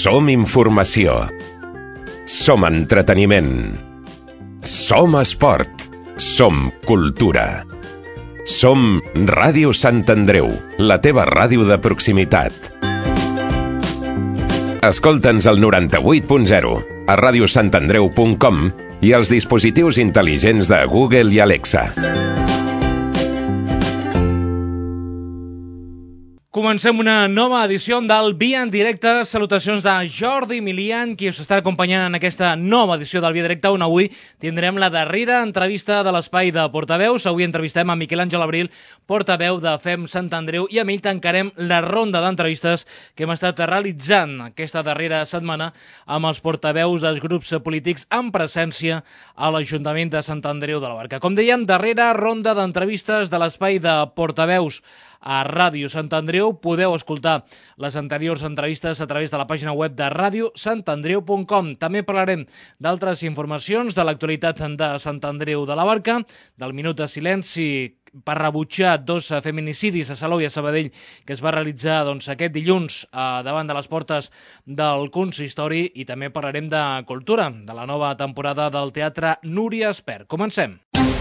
Som informació. Som entreteniment. Som esport. Som cultura. Som Ràdio Sant Andreu, la teva ràdio de proximitat. Escolta'ns al 98.0, a radiosantandreu.com i als dispositius intel·ligents de Google i Alexa. Comencem una nova edició del Via en Directe. Salutacions de Jordi Milian, qui us està acompanyant en aquesta nova edició del Via Directe, on avui tindrem la darrera entrevista de l'espai de portaveus. Avui entrevistem a Miquel Àngel Abril, portaveu de FEM Sant Andreu, i amb ell tancarem la ronda d'entrevistes que hem estat realitzant aquesta darrera setmana amb els portaveus dels grups polítics en presència a l'Ajuntament de Sant Andreu de la Barca. Com dèiem, darrera ronda d'entrevistes de l'espai de portaveus a Ràdio Sant Andreu. Podeu escoltar les anteriors entrevistes a través de la pàgina web de radiosantandreu.com. També parlarem d'altres informacions de l'actualitat de Sant Andreu de la Barca, del minut de silenci per rebutjar 2 feminicidis a Salou i a Sabadell que es va realitzar aquest dilluns davant de les portes del consistori, i també parlarem de cultura, de la nova temporada del Teatre Núria Espert. Comencem.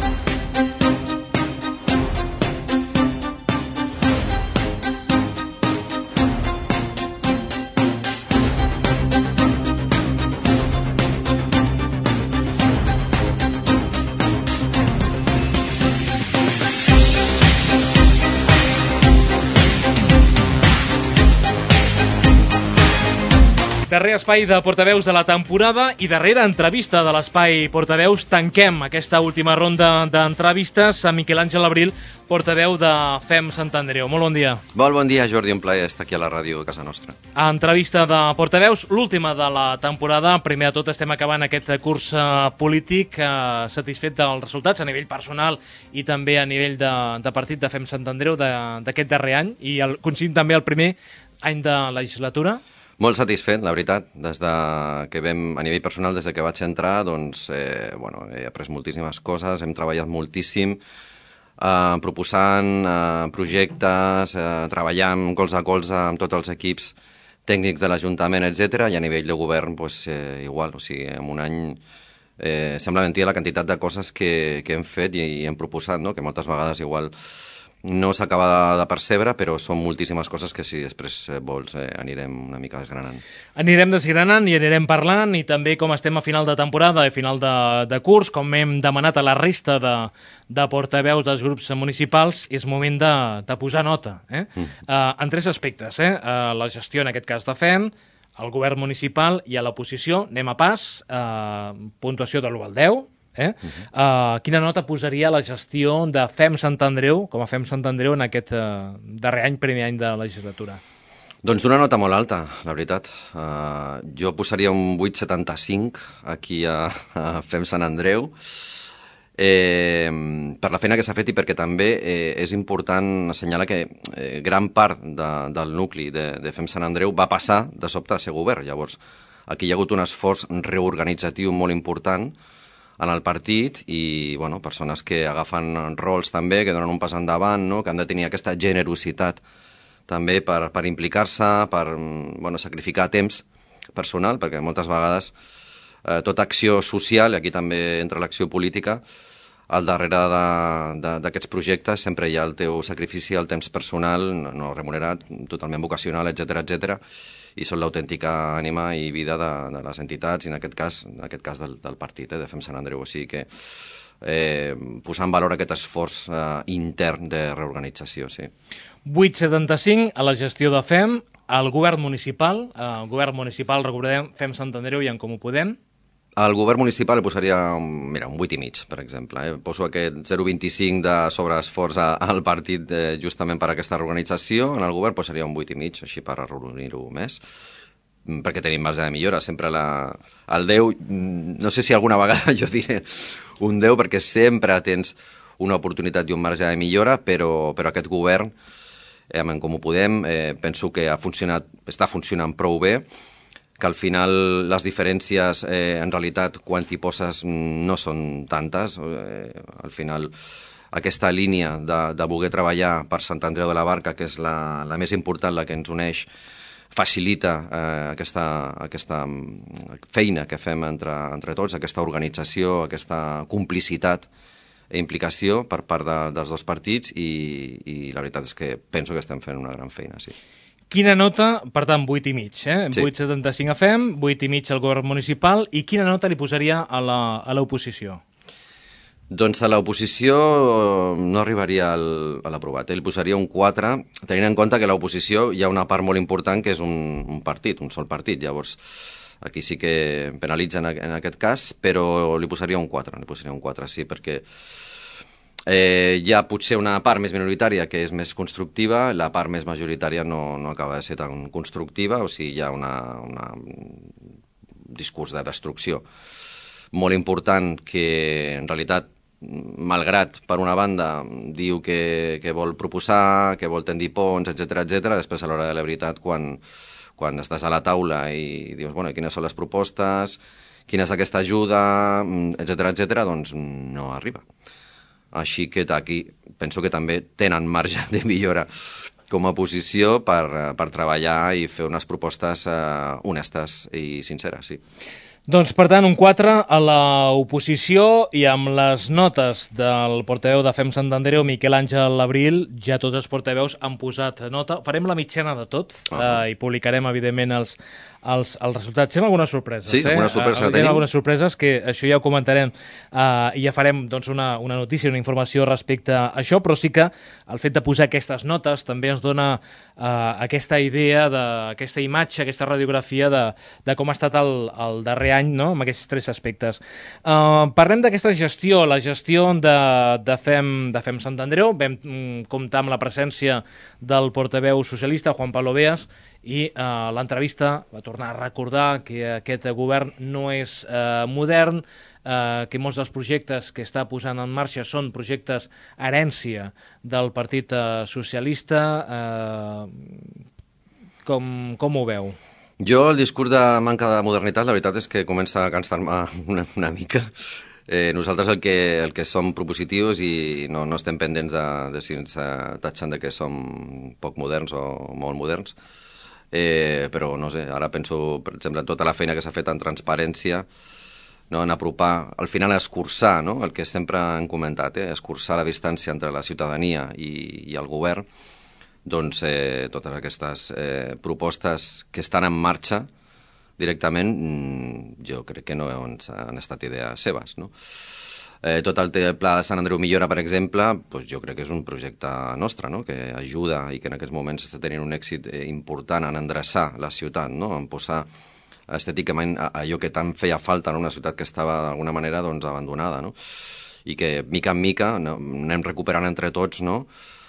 Darrer espai de portaveus de la temporada i darrera entrevista de l'espai portaveus. Tanquem aquesta última ronda d'entrevistes a Miquel Àngel Abril, portaveu de FEM Sant Andreu. Molt bon dia. Molt bon dia, Jordi, un plaer estar aquí a la ràdio a casa nostra. Entrevista de portaveus, l'última de la temporada. Primer de tot estem acabant aquest curs polític, satisfet dels resultats a nivell personal i també a nivell de partit de FEM Sant Andreu d'aquest darrer any, i coincidint també el primer any de legislatura. Molt satisfet, la veritat. Des de que vam, a nivell personal, des de que vaig entrar, doncs, he après moltíssimes coses, hem treballat moltíssim, proposant projectes, treballant colze a colze amb tots els equips tècnics de l'Ajuntament, etc. I a nivell de govern, doncs, igual. O sigui, en un any sembla mentida la quantitat de coses que hem fet i hem proposat, no? Que moltes vegades igual no s'acaba de percebre, però són moltíssimes coses que, si després vols, anirem una mica desgranant. Anirem desgranant i anirem parlant, i també com estem a final de temporada i final de curs, com hem demanat a la resta de portaveus dels grups municipals, és moment de posar nota. En 3 aspectes. La gestió, en aquest cas, de FEM, el govern municipal i a l'oposició. Anem a pas. Puntuació de l'1 al 10. Quina nota posaria la gestió de FEM Sant Andreu, com a FEM Sant Andreu, en aquest darrer any, primer any de legislatura? Doncs una nota molt alta, la veritat. Jo posaria un 8,75 aquí a FEM Sant Andreu, per la feina que s'ha fet i perquè també és important assenyalar que gran part del nucli de FEM Sant Andreu va passar de sobte a ser govern. Llavors, aquí hi ha hagut un esforç reorganitzatiu molt important en el partit, i persones que agafen rols també, que donen un pas endavant, no? Que han de tenir aquesta generositat també per implicar-se, per sacrificar temps personal, perquè moltes vegades tota acció social, i aquí també entra l'acció política, al darrere d'aquests projectes sempre hi ha el teu sacrifici, el temps personal, no remunerat, totalment vocacional, etc., i són l'autèntica ànima i vida de les entitats, i en aquest cas del partit, de FEM Sant Andreu. O sigui que posar en valor aquest esforç intern de reorganització, sí. 8,75 a la gestió de FEM, al govern municipal. Recordem, FEM Sant Andreu i en Comú Podem. Al govern municipal el posaria un 8,5, per exemple. Poso aquest 0,25 de sobreesforç al partit justament per aquesta reorganització. En el govern posaria un 8,5, així per arrodonir-ho més, perquè tenim marge de millora. Sempre el 10, no sé si alguna vegada jo diré un 10, perquè sempre tens una oportunitat i un marge de millora, però aquest govern, en Comú Podem, penso que està funcionant prou bé, que al final les diferències en realitat quan t'hi poses no són tantes. Al final aquesta línia de voler treballar per Sant Andreu de la Barca, que és la més important, la que ens uneix facilita aquesta feina que fem entre tots, aquesta organització, aquesta complicitat i implicació per part dels dos partits i la veritat és que penso que estem fent una gran feina, sí. Quina nota, per tant, 8,5, Sí. 8,75 a FEM, 8,5 al govern municipal, i quina nota li posaria a l'oposició? Doncs a l'oposició no arribaria a l'aprovat. Li posaria un 4, tenint en compte que a l'oposició hi ha una part molt important que és un partit, un sol partit. Llavors, aquí sí que penalitza en aquest cas, però li posaria un 4, sí, perquè hi ha potser una part més minoritària que és més constructiva, la part més majoritària no acaba de ser tan constructiva, o sigui, hi ha un discurs de destrucció molt important que en realitat, malgrat per una banda diu que vol proposar, que vol tendir ponts, etc, després a l'hora de la veritat quan estàs a la taula i dius, bueno, quines són les propostes, quina és aquesta ajuda, etc, doncs no arriba. Així que aquí penso que també tenen marge de millora com a oposició per treballar i fer unes propostes honestes i sinceres, sí. Doncs, per tant, un 4 a l'oposició, i amb les notes del portaveu de FEM Sant Andreu, Miquel Àngel Abril, ja tots els portaveus han posat nota. Farem la mitjana de tot i publicarem, evidentment, els resultats. Tenim algunes sorpreses. Sí, algunes sorpreses que tenim. Algunes sorpreses que això ja ho comentarem i ja farem doncs, una notícia, una informació respecte a això, però sí que el fet de posar aquestes notes també ens dona aquesta idea, aquesta imatge, aquesta radiografia de com ha estat el darrer any, no?, amb aquests 3 aspectes. Parlem d'aquesta gestió, la gestió de FEM Sant Andreu. Vam comptar amb la presència del portaveu socialista, Juan Pablo Beas, i l'entrevista va tornar a recordar que aquest govern no és modern, que molts dels projectes que està posant en marxa són projectes herència del Partit Socialista. Com ho veu? Jo, el discurs de manca de modernitat, la veritat és que comença a cansar-me una mica. Nosaltres el que som propositius i no estem pendents de si ens tatxen de que som poc moderns o molt moderns, però no sé, ara penso, per exemple, en tota la feina que s'ha fet en transparència, no, en apropar, al final escurçar, no, el que sempre han comentat, escurçar la distància entre la ciutadania i el govern, doncs totes aquestes propostes que estan en marxa directament, jo crec que no han estat idees seves, no? Tot el pla de Sant Andreu Millora, per exemple, doncs jo crec que és un projecte nostre, no?, que ajuda i que en aquests moments està tenint un èxit important en endreçar la ciutat, no?, en posar estèticament allò que tant feia falta en una ciutat que estava d'alguna manera doncs, abandonada, no?, i que mica en mica anem recuperant entre tots, no?,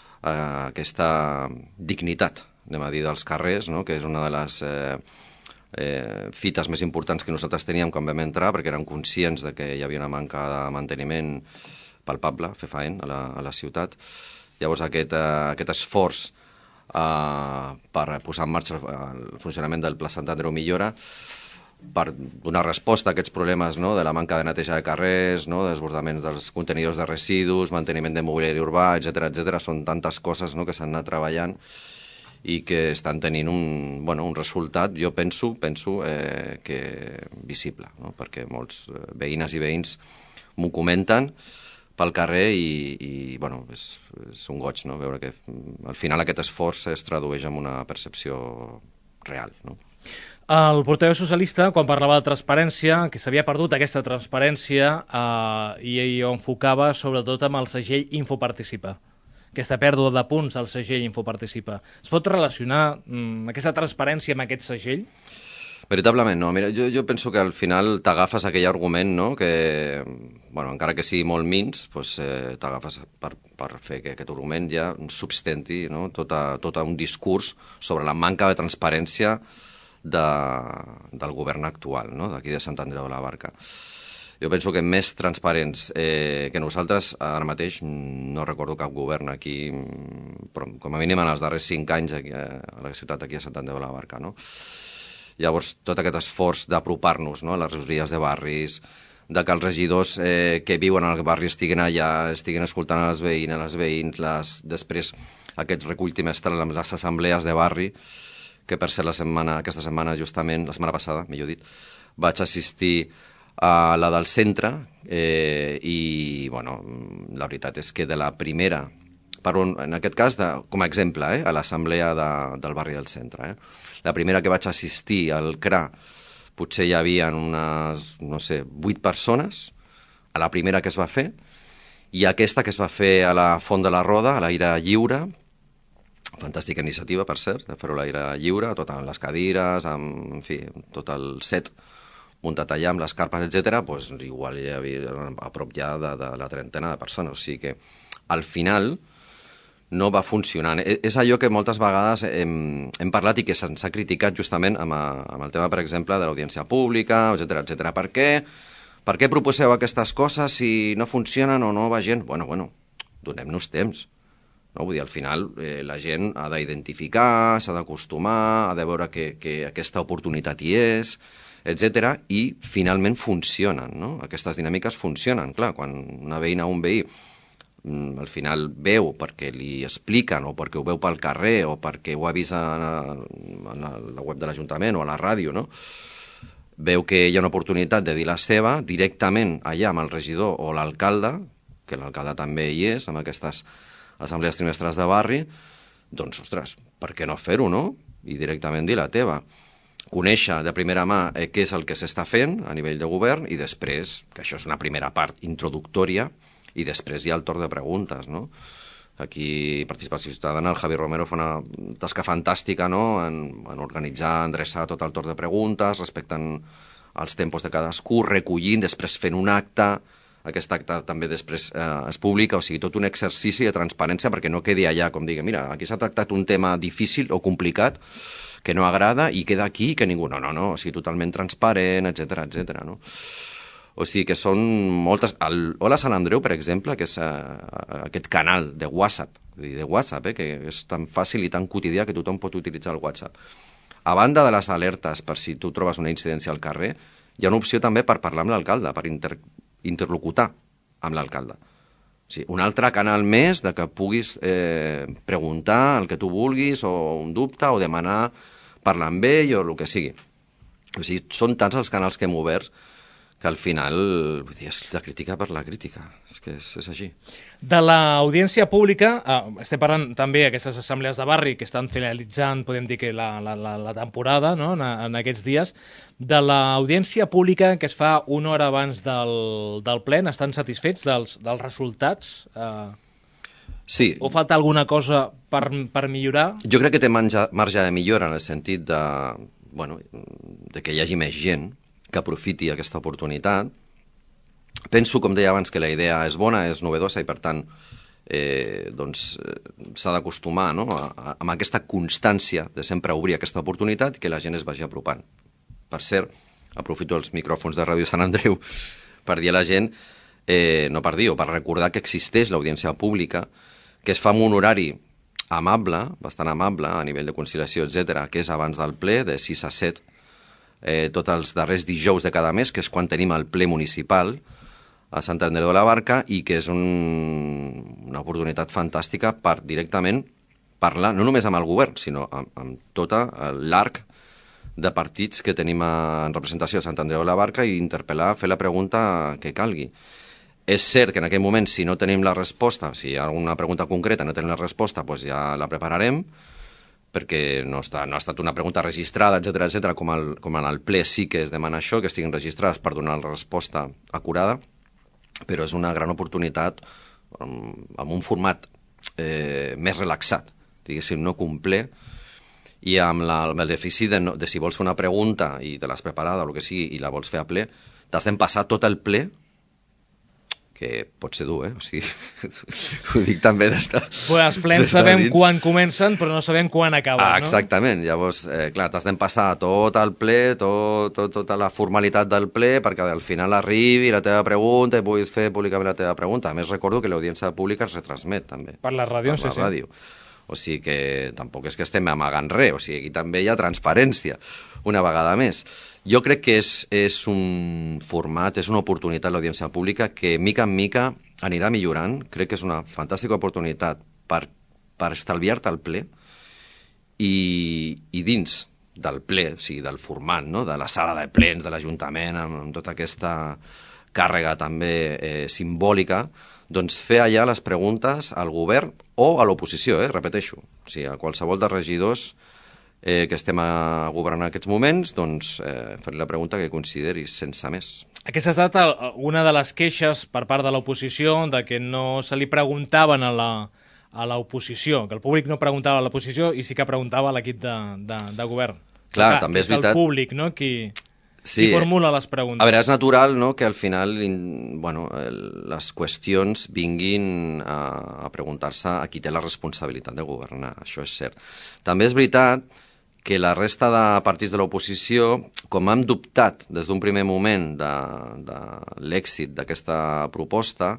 aquesta dignitat, anem a dir, dels carrers, no?, que és una de les fites més importants que nosaltres teníem quan vam entrar, perquè érem conscients de que hi havia una manca de manteniment palpable, fefaent, a la ciutat. Llavors aquest esforç per posar en marxa el funcionament del Pla Sant Andreu Millora, per donar resposta a aquests problemes, no?, de la manca de neteja de carrers, no?, desbordaments dels contenidors de residus, manteniment de mobiliari urbà, etc, són tantes coses, no?, que s'han anat treballant i que estan tenint un resultat, jo penso que visible, no?, perquè molts veïnes i veïns m'ho comenten pel carrer i és un goig, no?, veure que al final aquest esforç es tradueix en una percepció real, no? El portaveu socialista, quan parlava de transparència, que s'havia perdut aquesta transparència, i ho enfocava sobretot amb el segell Infoparticipa, aquesta pèrdua de punts al segell Infoparticipa. Es pot relacionar aquesta transparència amb aquest segell? Veritablement no. Mira, jo penso que al final t'agafes aquell argument, no?, que, encara que sigui molt minç, t'agafes per fer que aquest argument ja substenti, no?, tot un discurs sobre la manca de transparència del govern actual, no?, d'aquí de Sant Andreu de la Barca. Jo penso que més transparents que nosaltres, ara mateix no recordo cap govern aquí, però com a mínim en els darrers 5 anys aquí, a la ciutat aquí a Sant Andreu de la Barca, no? Llavors, tot aquest esforç d'apropar-nos, no?, a les regidories de barris, de que els regidors que viuen al barri estiguin allà, estiguin escoltant els veïns, després aquest recull trimestral amb les assemblees de barri, que per ser aquesta setmana justament, la setmana passada, millor dit, vaig assistir a la del centre i, bueno, la veritat és que de la primera, en aquest cas, com a exemple, a l'assemblea del barri del centre, la primera que vaig assistir al CRA, potser hi havia unes, no sé, 8 persones, a la primera que es va fer, i aquesta que es va fer a la Font de la Roda, a l'aire lliure, fantàstica iniciativa, per cert, de fer-ho a l'aire lliure, tot amb les cadires, amb, en fi, tot el set muntat allà amb les carpes, etc., doncs igual hi havia a prop ja de la trentena de persones. O sigui que, al final, no va funcionant. És allò que moltes vegades hem parlat i que se'ns ha criticat justament amb el tema, per exemple, de l'audiència pública, etc. Per què proposeu aquestes coses si no funcionen o no va gent? Bueno, donem-nos temps. No? Vull dir, al final la gent ha d'identificar, s'ha d'acostumar, ha de veure que aquesta oportunitat hi és, etc. I finalment funcionen, no? Aquestes dinàmiques funcionen. Clar, quan una veïna o un veí al final veu perquè li expliquen o perquè ho veu pel carrer o perquè ho ha vist a la web de l'Ajuntament o a la ràdio, no? Veu que hi ha una oportunitat de dir la seva directament allà amb el regidor o l'alcalde, que l'alcalde també hi és, amb aquestes assemblees trimestrals de barri, doncs, ostres, per què no fer-ho, no? I directament dir la teva. Conèixer de primera mà què és el que s'està fent a nivell de govern i després, que això és una primera part introductòria, i després hi ha el torn de preguntes, no? Aquí, Participació Ciutadana, el Javi Romero fa una tasca fantàstica, no?, en organitzar, endreçar tot el torn de preguntes, respectant els tempos de cadascú, recollint, després fent un acte, aquest acte també després es publica, o sigui, tot un exercici de transparència perquè no quedi allà, com digui, mira, aquí s'ha tractat un tema difícil o complicat que no agrada i queda aquí que ningú... No, o sigui, totalment transparent, etc., no? O sigui que són moltes... Hola Sant Andreu, per exemple, que és aquest canal de WhatsApp, que és tan fàcil i tan quotidià que tothom pot utilitzar el WhatsApp. A banda de les alertes per si tu trobes una incidència al carrer, hi ha una opció també per parlar amb l'alcalde, per interlocutar amb l'alcalde. O sigui, un altre canal més de que puguis preguntar el que tu vulguis o un dubte o demanar parlar amb ell o el que sigui. O sigui, són tants els canals que hem obert que al final, vull dir, és la crítica per la crítica, és que és així. De l'audiència pública, estem parlant també d'aquestes assemblees de barri que estan finalitzant, podem dir que la temporada, no?, en aquests dies. De l'audiència pública que es fa una hora abans del ple, estan satisfets dels resultats? Sí. O falta alguna cosa per millorar? Jo crec que té marge de millora en el sentit de que hi hagi més gent que aprofiti aquesta oportunitat. Penso, com deia abans, que la idea és bona, és novedosa i, per tant, s'ha d'acostumar, no?, amb aquesta constància de sempre obrir aquesta oportunitat i que la gent es vagi apropant. Per cert, aprofito els micròfons de Ràdio Sant Andreu per dir a la gent, no per dir, o per recordar que existeix l'audiència pública, que es fa en un horari amable, bastant amable, a nivell de conciliació, etc., que és abans del ple, de 6 a 7, tots els darrers dijous de cada mes, que és quan tenim el ple municipal a Sant Andreu de la Barca, i que és una oportunitat fantàstica per directament parlar, no només amb el govern, sinó amb tot l'arc de partits que tenim en representació a Sant Andreu de la Barca i interpel·lar, fer la pregunta que calgui. És cert que en aquell moment, si no tenim la resposta, si hi ha alguna pregunta concreta no tenim la resposta, doncs ja la prepararem, perquè no ha estat una pregunta registrada, etc., com en el ple sí que es demana això, que estiguin registrades per donar la resposta acurada, però és una gran oportunitat amb un format més relaxat, diguéssim, no complet, i amb el benefici de si vols fer una pregunta i te l'has preparada o el que sigui i la vols fer a ple, t'has d'empassar tot el ple, que pot ser dur, o sigui, ho dic també d'estar... Els plens sabem quan comencen, però no sabem quan acaben, no? Exactament, llavors, clar, t'has d'empassar tot el ple, tota la formalitat del ple, perquè al final arribi la teva pregunta i puguis fer públicament la teva pregunta. A més, recordo que l'audiència pública es retransmet, també. Per la ràdio, sí. Per la ràdio. O sigui que tampoc és que estem amagant res, o sigui, aquí també hi ha transparència, una vegada més. Jo crec que és un format, és una oportunitat l'audiència pública que mica en mica anirà millorant. Crec que és una fantàstica oportunitat per estalviar-te el ple i dins del ple, o sigui, del format, no? De la sala de plens de l'Ajuntament, amb tota aquesta càrrega també simbòlica, doncs fer allà les preguntes al govern o a l'oposició, repeteixo. O sigui, a qualsevol dels regidors que estem a governar en aquests moments, doncs fer-li la pregunta que consideris, sense més. Aquesta ha estat una de les queixes per part de l'oposició, de que no se li preguntaven a l'oposició, que el públic no preguntava a l'oposició i sí que preguntava a l'equip de govern. Clar, també és veritat. És el públic, no?, qui formula les preguntes. A veure, és natural, no?, que al final les qüestions vinguin a preguntar-se a qui té la responsabilitat de governar, això és cert. També és veritat que la resta de partits de l'oposició, com han dubtat des d'un primer moment de l'èxit d'aquesta proposta,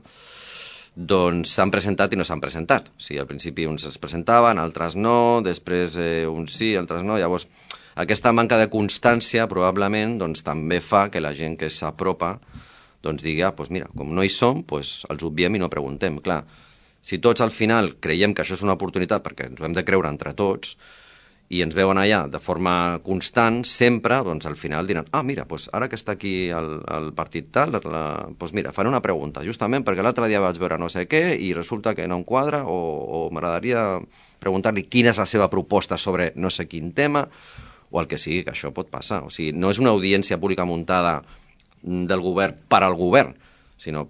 doncs s'han presentat i no s'han presentat. O sigui, al principi uns es presentaven, altres no, després uns sí, altres no. Llavors, aquesta manca de constància probablement doncs, també fa que la gent que s'apropa doncs, digui, doncs mira, com no hi som, doncs els obviem i no preguntem. Clar, si tots al final creiem que això és una oportunitat perquè ens ho hem de creure entre tots, i ens veuen allà de forma constant, sempre, doncs al final diran, mira, doncs ara que està aquí el partit tal, doncs mira, fan una pregunta, justament perquè l'altre dia vaig veure no sé què i resulta que no em quadra, o m'agradaria preguntar-li quina és la seva proposta sobre no sé quin tema, o el que sigui, que això pot passar. O sigui, no és una audiència pública muntada del govern per al govern, sinó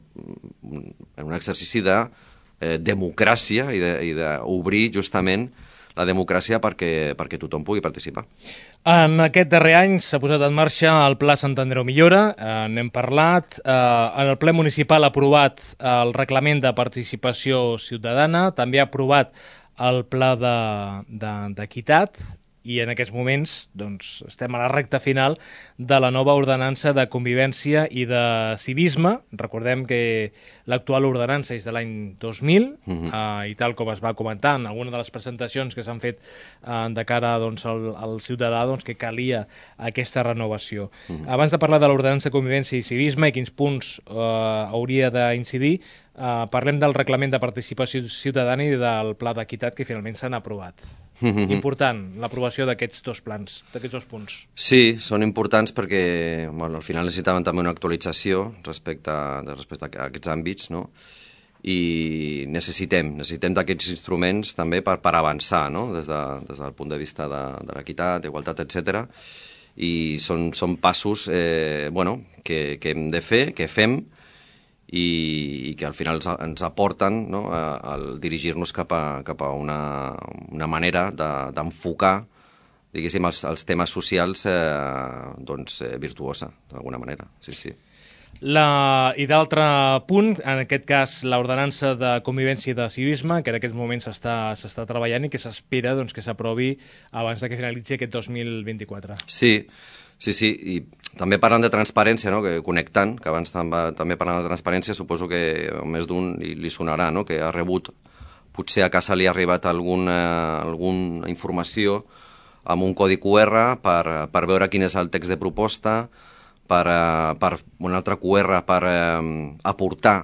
en un exercici de democràcia i d'obrir justament la democràcia perquè tothom pugui participar. En aquest darrer any s'ha posat en marxa el Pla Sant Andreu Millora, n'hem parlat. En el ple municipal ha aprovat el reglament de participació ciutadana, també ha aprovat el pla d'equitat, i en aquests moments doncs, estem a la recta final de la nova ordenança de convivència i de civisme. Recordem que l'actual ordenança és de l'any 2000 i tal com es va comentar en alguna de les presentacions que s'han fet de cara doncs, al ciutadà, doncs, que calia aquesta renovació. Abans de parlar de l'ordenança de convivència i civisme i quins punts hauria d'incidir, parlem del reglament de participació ciutadana i del pla d'equitat que finalment s'han aprovat. Important, l'aprovació d'aquests dos plans, d'aquests dos punts. Sí, són importants perquè al final necessitaven també una actualització respecte a aquests àmbits, no? I necessitem d'aquests instruments també per avançar, no? Des del punt de vista de l'equitat, d'igualtat, etc. I són passos que hem de fer, que fem, i que al final ens aporten, no?, al dirigir-nos cap a una manera d'enfocar, diguéssim, els temes socials virtuosa, d'alguna manera. Sí, sí. I d'altre punt, en aquest cas l'ordenança de convivència i de civisme, que en aquests moments s'està treballant i que s'espera doncs, que s'aprovi abans que finalitzi aquest 2024. Sí, i també parlant de transparència, no? Que connectant, que abans també parlant de transparència, suposo que més d'un li sonarà, no? Que ha rebut, potser a casa li ha arribat alguna informació amb un codi QR per veure quin és el text de proposta, per un altre QR per aportar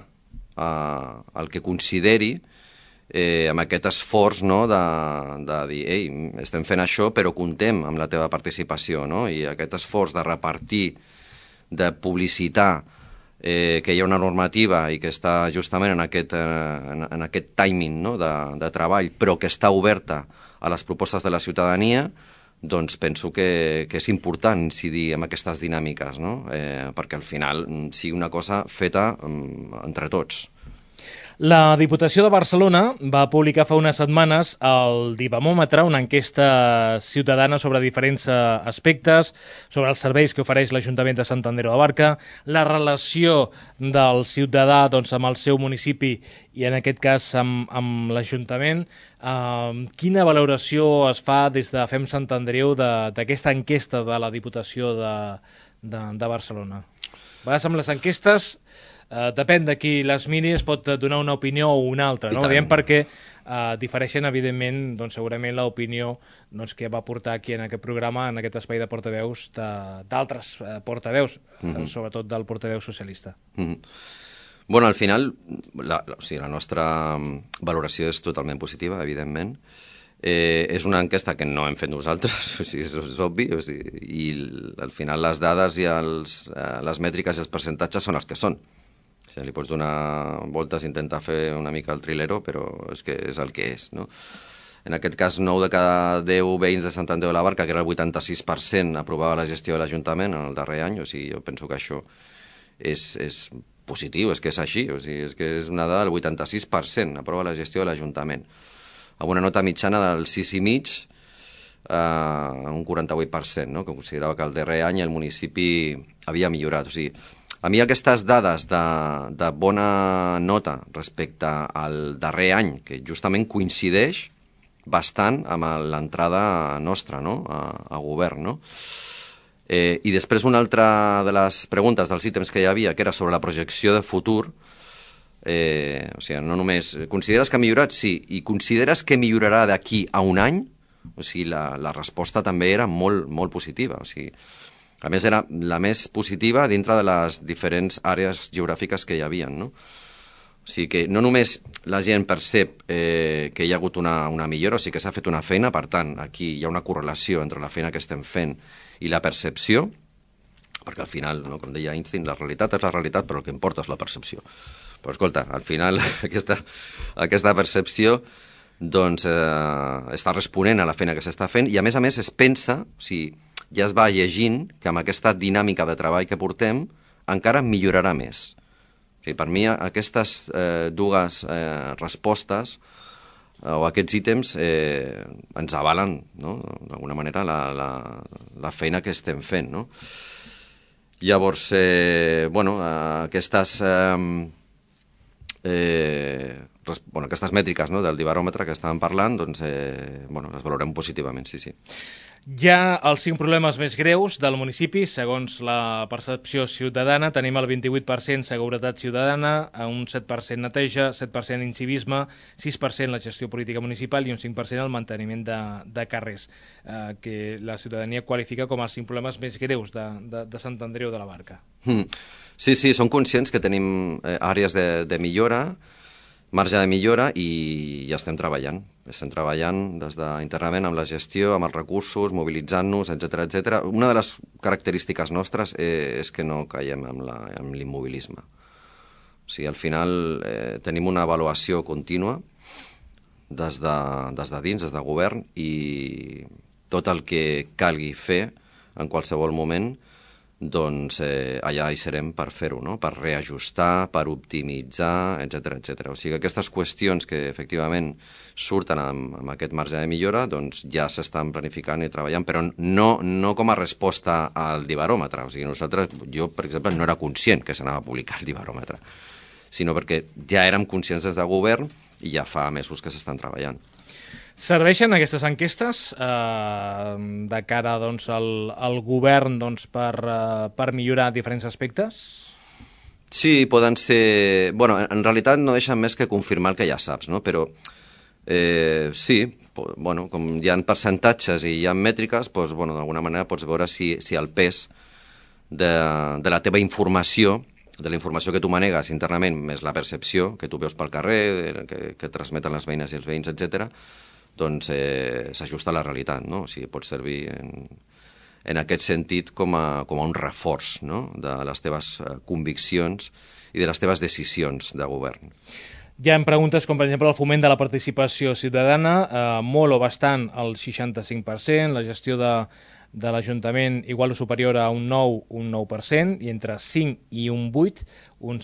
el que consideri amb aquest esforç, no?, de dir, ei, estem fent això però contem amb la teva participació, no? I aquest esforç de repartir, de publicitar que hi ha una normativa i que està justament en aquest timing, no?, de treball, però que està oberta a les propostes de la ciutadania, doncs penso que és important incidir en aquestes dinàmiques, no? Perquè al final sigui una cosa feta entre tots. La Diputació de Barcelona va publicar fa unes setmanes el Divamòmetre, una enquesta ciutadana sobre diferents aspectes, sobre els serveis que ofereix l'Ajuntament de Sant Andreu de Barca, la relació del ciutadà doncs, amb el seu municipi i en aquest cas amb l'Ajuntament. Quina valoració es fa des de FEM Sant Andreu d'aquesta enquesta de la Diputació de Barcelona? A vegades amb les enquestes depèn de qui les miri, es pot donar una opinió o una altra, no? Diem perquè difereixen, evidentment, doncs, segurament l'opinió doncs, que va portar aquí en aquest programa, en aquest espai de portaveus, d'altres portaveus, sobretot del portaveu socialista. Bueno, al final, la nostra valoració és totalment positiva, evidentment. És una enquesta que no hem fet nosaltres, o sigui, és obvi, o sigui, i al final les dades i les mètriques i els percentatges són els que són. O sigui, li pots donar voltes i intentar fer una mica el trilero, però és que és el que és, no? En aquest cas, 9 de cada 10 veïns de Sant Andreu de la Barca, que era el 86%, aprovava la gestió de l'Ajuntament en el darrer any, o sigui, jo penso que això és positiu, és que és així, o sigui, és que és una dada del 86%, aprova la gestió de l'Ajuntament, amb una nota mitjana del 6,5, un 48%, no? Que considerava que el darrer any el municipi havia millorat. O sigui, a mi aquestes dades de bona nota respecte al darrer any, que justament coincideix bastant amb l'entrada nostra, no? a govern, no? I després una altra de les preguntes dels ítems que hi havia, que era sobre la projecció de futur. O sigui, no només... Consideres que ha millorat? Sí. I consideres que millorarà d'aquí a un any? O sigui, la resposta també era molt, molt positiva. O sigui, a més, era la més positiva dintre de les diferents àrees geogràfiques que hi havia, no? O sigui que no només la gent percep que hi ha hagut una millora, o sigui que s'ha fet una feina, per tant, aquí hi ha una correlació entre la feina que estem fent i la percepció, perquè al final, no, com deia Einstein, la realitat és la realitat, però el que importa és la percepció. Però escolta, al final aquesta percepció doncs, està responent a la feina que s'està fent i a més es pensa, o sigui, ja es va llegint que amb aquesta dinàmica de treball que portem encara millorarà més. O sigui, per mi aquestes dues respostes o aquests ítems ens avalen, no? D'alguna manera la feina que estem fent, no? Llavors, aquestes mètriques, no, del dibaròmetre que estàvem parlant, doncs, les valorem positivament, sí. Hi ha els 5 problemes més greus del municipi, segons la percepció ciutadana. Tenim el 28% seguretat ciutadana, un 7% neteja, 7% incivisme, 6% la gestió política municipal i un 5% el manteniment de carrers, que la ciutadania qualifica com els 5 problemes més greus de Sant Andreu de la Barca. Sí, som conscients que tenim àrees de millora, marge de millora, i ja estem treballant. Estem treballant des d'internament amb la gestió, amb els recursos, mobilitzant-nos, etc. Una de les característiques nostres és que no caiem en l'immobilisme. O sigui, al final tenim una avaluació contínua des de dins, des de govern, i tot el que calgui fer en qualsevol moment, doncs allà hi serem per fer-ho, no? Per reajustar, per optimitzar, etc. O sigui, aquestes qüestions que efectivament surten amb aquest marge de millora, doncs ja s'estan planificant i treballant, però no com a resposta al dibaròmetre. O sigui, jo, per exemple, no era conscient que s'anava a publicar el dibaròmetre, sinó perquè ja érem conscients des de govern i ja fa mesos que s'estan treballant. Serveixen aquestes enquestes de cara doncs, al govern doncs, per millorar diferents aspectes? Sí, poden ser... en realitat no deixen més que confirmar el que ja saps, no? Però sí, com hi ha percentatges i hi ha mètriques, doncs, d'alguna manera pots veure si el pes de la teva informació, de la informació que tu manegues internament, més la percepció que tu veus pel carrer, que transmeten les veïnes i els veïns, etc., doncs s'ajusta a la realitat, no? O sigui, pot servir en aquest sentit com a un reforç, no? De les teves conviccions i de les teves decisions de govern. Hi ha preguntes com, per exemple, el foment de la participació ciutadana, molt o bastant el 65%, la gestió de l'Ajuntament igual o superior a un 9%, i entre 5 i un 8, un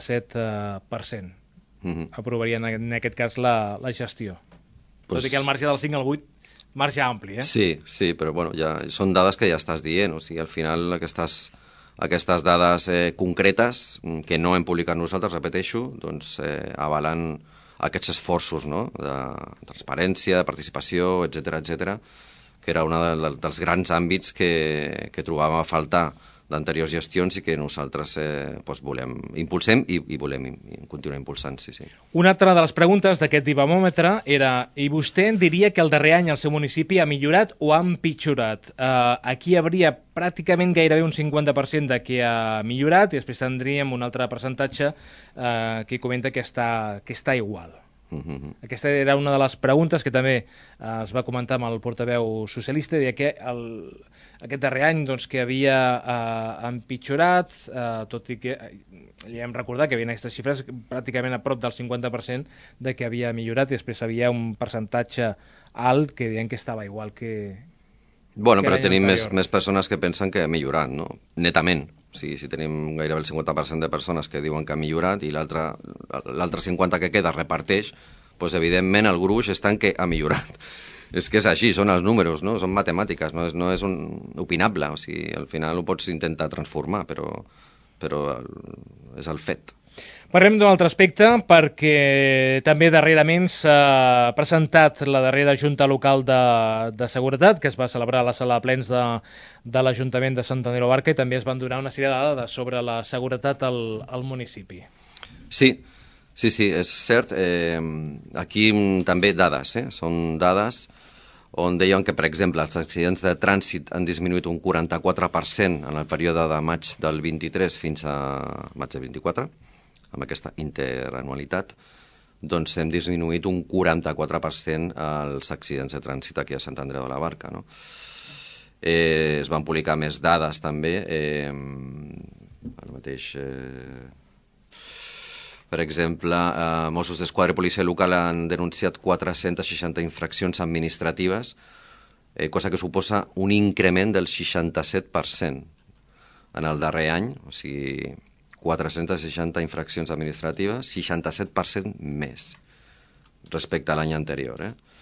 77%. Aprovarien en aquest cas la gestió. Tot i que el marge del 5 al 8, marge ampli, eh? Sí, però ja són dades que ja estàs dient. O sigui, al final aquestes dades concretes, que no hem publicat nosaltres, repeteixo, doncs avalen aquests esforços, no? De transparència, de participació, etc., que era un dels grans àmbits que trobàvem a faltar d'anteriors gestions i que nosaltres impulsem i volem continuar impulsant, sí. Una altra de les preguntes d'aquest dibaròmetre era: i vostè diria que el darrer any el seu municipi ha millorat o ha empitjorat? Aquí hi hauria pràcticament gairebé un 50% de que ha millorat, i després tindríem un altre percentatge que comenta que està igual. Aquesta era una de les preguntes que també es va comentar amb el portaveu socialista, deia que aquest darrer any doncs, que havia empitjorat, tot i que ja hem recordat que hi havia aquestes xifres pràcticament a prop del 50% de que havia millorat i després havia un percentatge alt que deien que estava igual que Bueno, però l'any tenim anterior. més persones que pensen que ha millorat, no? Netament. O sigui, si tenim gairebé el 50% de persones que diuen que ha millorat i l'altre 50% que queda reparteix, doncs evidentment el gruix està en que ha millorat. És que és així, són els números, no? Són matemàtiques, no és opinable. O sigui, al final ho pots intentar transformar, però és el fet. Parlem d'un altre aspecte perquè també darrerament s'ha presentat la darrera Junta Local de Seguretat que es va celebrar a la sala de plens de l'Ajuntament de Sant Andreu de la Barca i també es van donar una sèrie de dades sobre la seguretat al municipi. Sí, és cert. Aquí també dades, són dades on deien que, per exemple, els accidents de trànsit han disminuït un 44% en el període de maig del 23 fins a maig del 24, amb aquesta interanualitat, doncs hem disminuït un 44% els accidents de trànsit aquí a Sant Andreu de la Barca. No? Es van publicar més dades també. Ara mateix, per exemple, Mossos d'Esquadra i Policia Local han denunciat 460 infraccions administratives, cosa que suposa un increment del 67% en el darrer any, o sigui, 460 infraccions administratives, 67% més respecte a l'any anterior.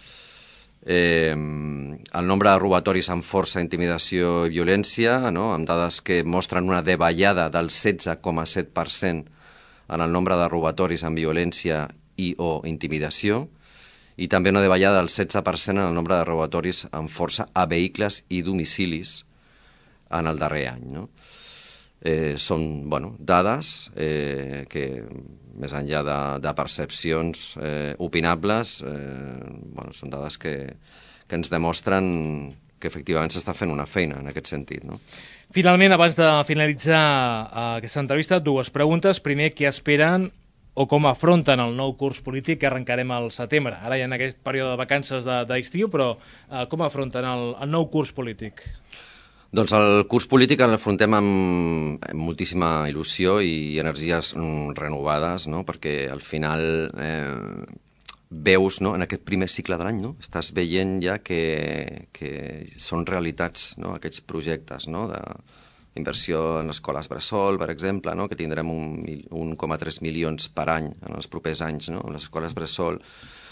El nombre de robatoris amb força, intimidació i violència, no? Amb dades que mostren una davallada del 16,7% en el nombre de robatoris amb violència i o intimidació, i també una davallada del 16% en el nombre de robatoris amb força a vehicles i domicilis en el darrer any, no? Són dades que, més enllà de percepcions opinables, són dades que ens demostren que efectivament s'està fent una feina en aquest sentit. No? Finalment, abans de finalitzar aquesta entrevista, dues preguntes. Primer, què esperen o com afronten el nou curs polític que arrencarem al setembre? Ara hi ha aquest període de vacances d'estiu, però com afronten el nou curs polític? Doncs el curs polític l'afrontem amb moltíssima il·lusió i energies renovades, no? Perquè al final veus, no? En aquest primer cicle de l'any, no? Estàs veient ja que són realitats, no? Aquests projectes, no? D'inversió en escoles bressol, per exemple, no? Que tindrem 1,3 milions per any en els propers anys, no? En les escoles bressol,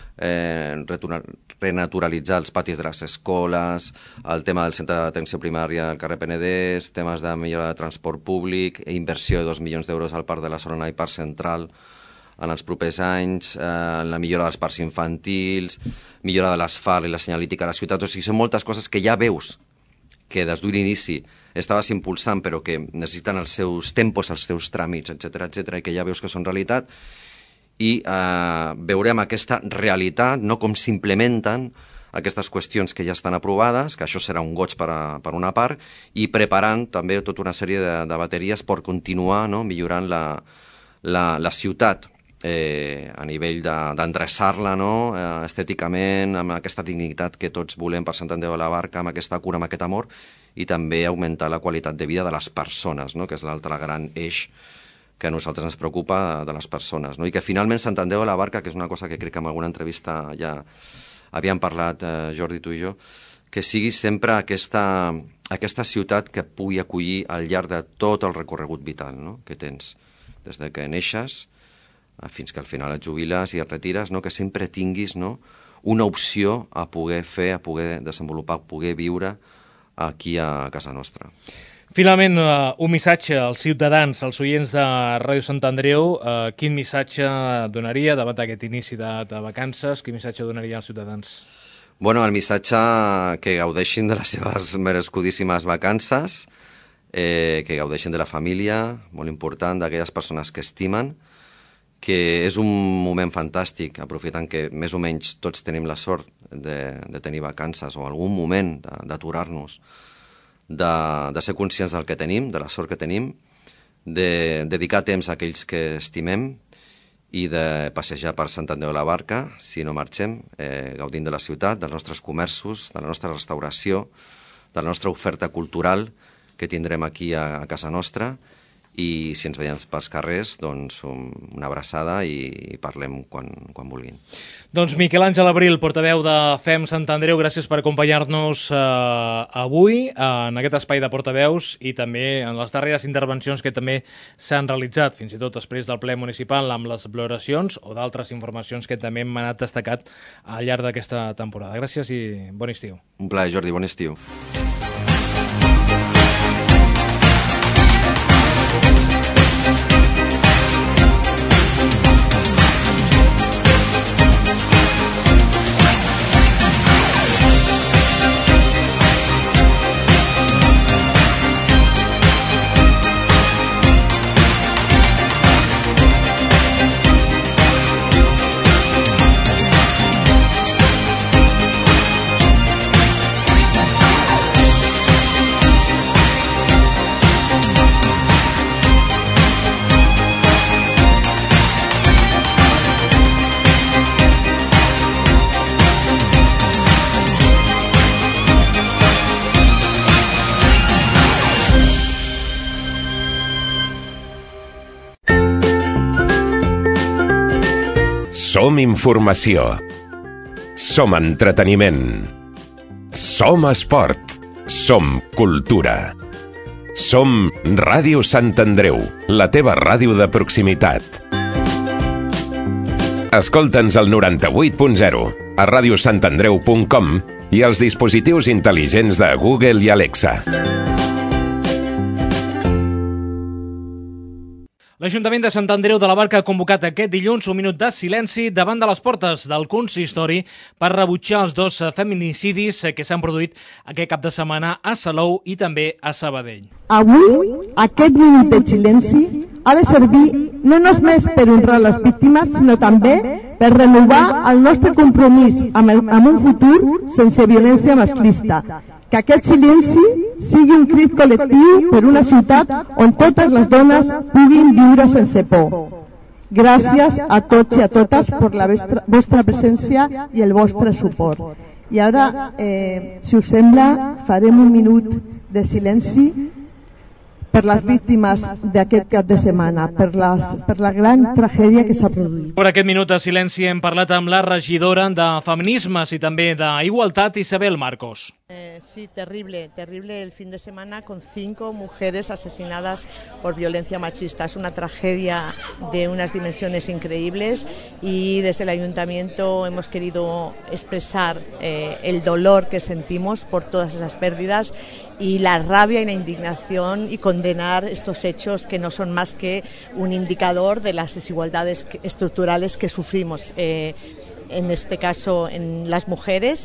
renaturalitzar els patis de les escoles, el tema del centre d'atenció primària al carrer Penedès, temes de millora de transport públic, inversió de 2 milions d'euros al parc de la Sorona i parc central en els propers anys, la millora dels parcs infantils, millora de l'asfalt i la senyalítica a la ciutat. O sigui, són moltes coses que ja veus que des d'un inici estaves impulsant però que necessiten els seus tempos, els seus tràmits, etc, i que ja veus que són realitat, i veurem aquesta realitat, no com s'implementen aquestes qüestions que ja estan aprovades, que això serà un goig per una part, i preparant també tota una sèrie de bateries per continuar, no? Millorant la ciutat a nivell d'endreçar-la, no? Estèticament, amb aquesta dignitat que tots volem per Sant Andreu de la Barca, amb aquesta cura, amb aquest amor, i també augmentar la qualitat de vida de les persones, no? Que és l'altre gran eix que a nosaltres ens preocupa de les persones, no? I que finalment Sant Andreu de la Barca, que és una cosa que crec que en alguna entrevista ja havíem parlat, Jordi, tu i jo, que sigui sempre aquesta ciutat que pugui acollir al llarg de tot el recorregut vital, no? Que tens, des de que neixes fins que al final et jubiles i et retires, no? Que sempre tinguis, no? Una opció a poder fer, a poder desenvolupar, a poder viure aquí a casa nostra. Finalment, un missatge als ciutadans, als oients de Ràdio Sant Andreu. Quin missatge donaria davant d'aquest inici de vacances? Quin missatge donaria als ciutadans? Bueno, el missatge que gaudeixin de les seves merescudíssimes vacances, que gaudeixin de la família, molt important, d'aquelles persones que estimen, que és un moment fantàstic, aprofitant que més o menys tots tenim la sort de tenir vacances o algun moment d'aturar-nos, de ser conscients del que tenim, de la sort que tenim, de dedicar temps a aquells que estimem i de passejar per Sant Andreu de la Barca, si no marxem, gaudint de la ciutat, dels nostres comerços, de la nostra restauració, de la nostra oferta cultural que tindrem aquí a casa nostra, i si ens veiem pels carrers, doncs una abraçada i parlem quan vulguin. Doncs Miquel Àngel Abril, portaveu de FEM Sant Andreu, gràcies per acompanyar-nos avui en aquest espai de portaveus i també en les darreres intervencions que també s'han realitzat, fins i tot després del ple municipal, amb les valoracions o d'altres informacions que també hem anat destacat al llarg d'aquesta temporada. Gràcies i bon estiu. Un plaer, Jordi, bon estiu. Som informació. Som entreteniment. Som esport. Som cultura. Som Ràdio Sant Andreu, la teva ràdio de proximitat. Escolta'ns al 98.0, a radiosantandreu.com i als dispositius intel·ligents de Google i Alexa. L'Ajuntament de Sant Andreu de la Barca ha convocat aquest dilluns un minut de silenci davant de les portes del consistori per rebutjar els 2 feminicidis que s'han produït aquest cap de setmana a Salou i també a Sabadell. Avui, aquest minut de silenci ha de servir no només per honrar les víctimes, sinó també per renovar el nostre compromís amb un futur sense violència masclista. Que aquest silenci sigui un crit col·lectiu per una ciutat on totes les dones puguin viure sense por. Gràcies a tots i a totes per la vostra presència i el vostre suport. I ara, si us sembla, farem un minut de silenci per les víctimes d'aquest cap de setmana, per la gran tragèdia que s'ha produït. Per aquest minut de silenci hem parlat amb la regidora de Feminismes i també d'Igualtat, Isabel Marcos. Sí, terrible el fin de semana con 5 mujeres asesinadas por violencia machista. Es una tragedia de unas dimensiones increíbles y desde el Ayuntamiento hemos querido expresar el dolor que sentimos por todas esas pérdidas y la rabia y la indignación y condenar estos hechos que no son más que un indicador de las desigualdades estructurales que sufrimos. En este caso en las mujeres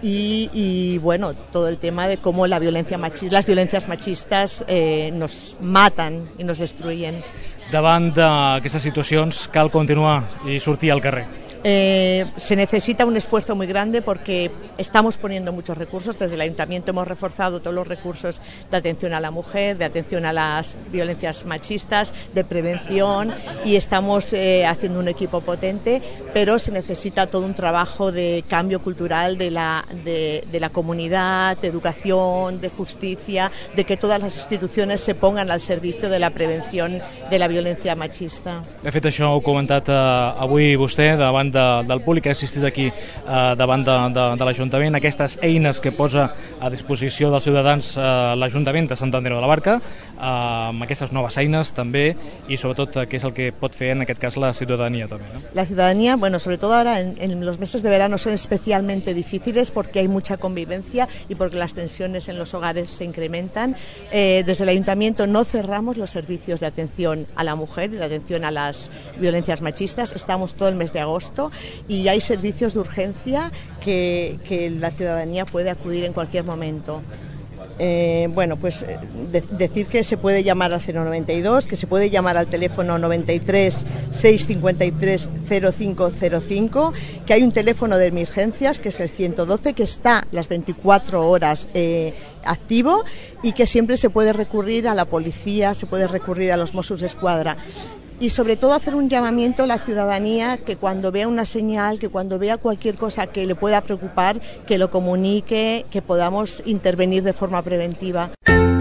y bueno, todo el tema de cómo las violencias machistas nos matan y nos destruyen. Davant d'aquestes situacions cal continuar i sortir al carrer. Se necesita un esfuerzo muy grande porque estamos poniendo muchos recursos. Desde el Ayuntamiento hemos reforzado todos los recursos de atención a la mujer, de atención a las violencias machistas, de prevención y estamos haciendo un equipo potente, pero se necesita todo un trabajo de cambio cultural de la comunidad, de educación, de justicia, de que todas las instituciones se pongan al servicio de la prevención de la violencia machista. De fet, això ho ha comentat avui vostè davant del públic que ha assistit aquí davant de l'Ajuntament, aquestes eines que posa a disposició dels ciutadans l'Ajuntament de Sant Andreu de la Barca, amb aquestes noves eines també i sobretot què és el que pot fer en aquest cas la ciutadania també, ¿no? La ciudadanía, bueno, sobre todo ahora en los meses de verano son especialmente difíciles porque hay mucha convivencia y porque las tensiones en los hogares se incrementan. Desde el Ayuntamiento no cerramos los servicios de atención a la mujer y de atención a las violencias machistas, estamos todo el mes de agosto y hay servicios de urgencia que la ciudadanía puede acudir en cualquier momento. Bueno, pues decir que se puede llamar al 092, que se puede llamar al teléfono 93 653 0505, que hay un teléfono de emergencias que es el 112, que está las 24 horas activo y que siempre se puede recurrir a la policía, se puede recurrir a los Mossos d'Esquadra. y sobre todo hacer un llamamiento a la ciudadanía que cuando vea una señal, que cuando vea cualquier cosa que le pueda preocupar, que lo comunique, que podamos intervenir de forma preventiva.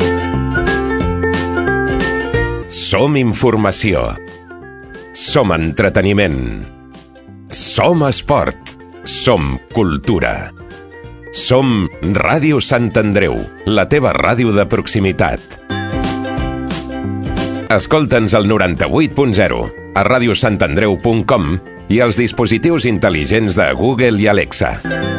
Som informació. Som entreteniment. Som esport. Som cultura. Som Ràdio Sant Andreu, la teva ràdio de proximitat. Escolta'ns al 98.0, a radiosantandreu.com i als dispositius intel·ligents de Google i Alexa.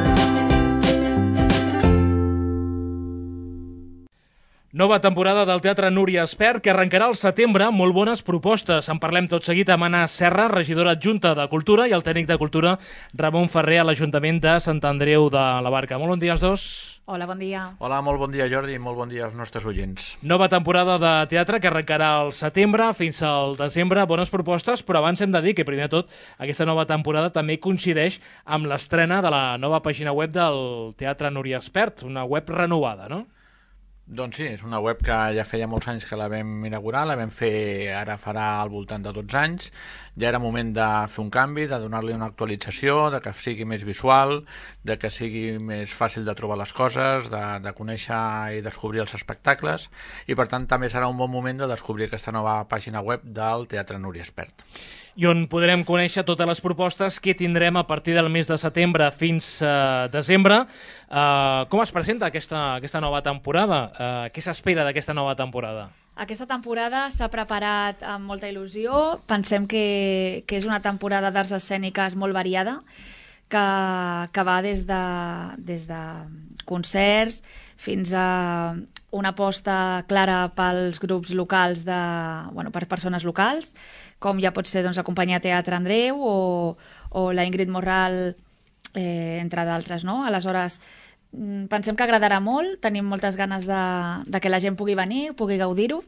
Nova temporada del Teatre Núria Espert, que arrencarà al setembre amb molt bones propostes. En parlem tot seguit amb Anna Serra, regidora adjunta de Cultura, i el tècnic de Cultura, Ramon Ferrer, a l'Ajuntament de Sant Andreu de la Barca. Molt bon dia als dos. Hola, bon dia. Hola, molt bon dia, Jordi, i molt bon dia als nostres oients. Nova temporada de teatre que arrencarà al setembre fins al desembre. Bones propostes, però abans hem de dir que, primer de tot, aquesta nova temporada també coincideix amb l'estrena de la nova pàgina web del Teatre Núria Espert, una web renovada, no? Doncs sí, és una web que ja feia molts anys que la vam inaugurar, la vam fer ara farà al voltant de 12 anys. Ja era moment de fer un canvi, de donar-li una actualització, de que sigui més visual, de que sigui més fàcil de trobar les coses, de conèixer i descobrir els espectacles, i per tant també serà un bon moment de descobrir aquesta nova pàgina web del Teatre Núria Espert. I on podrem conèixer totes les propostes que tindrem a partir del mes de setembre fins a desembre. Com es presenta aquesta nova temporada? Què s'espera d'aquesta nova temporada? Aquesta temporada s'ha preparat amb molta il·lusió. Pensem que és una temporada d'arts escèniques molt variada, que va des de concerts fins a una aposta clara pels grups locals, per persones locals, com ja pot ser la companyia Teatre Andreu o la Ingrid Morral, entre d'altres, no? Aleshores, pensem que agradarà molt, tenim moltes ganes de que la gent pugui venir, pugui gaudir-ho,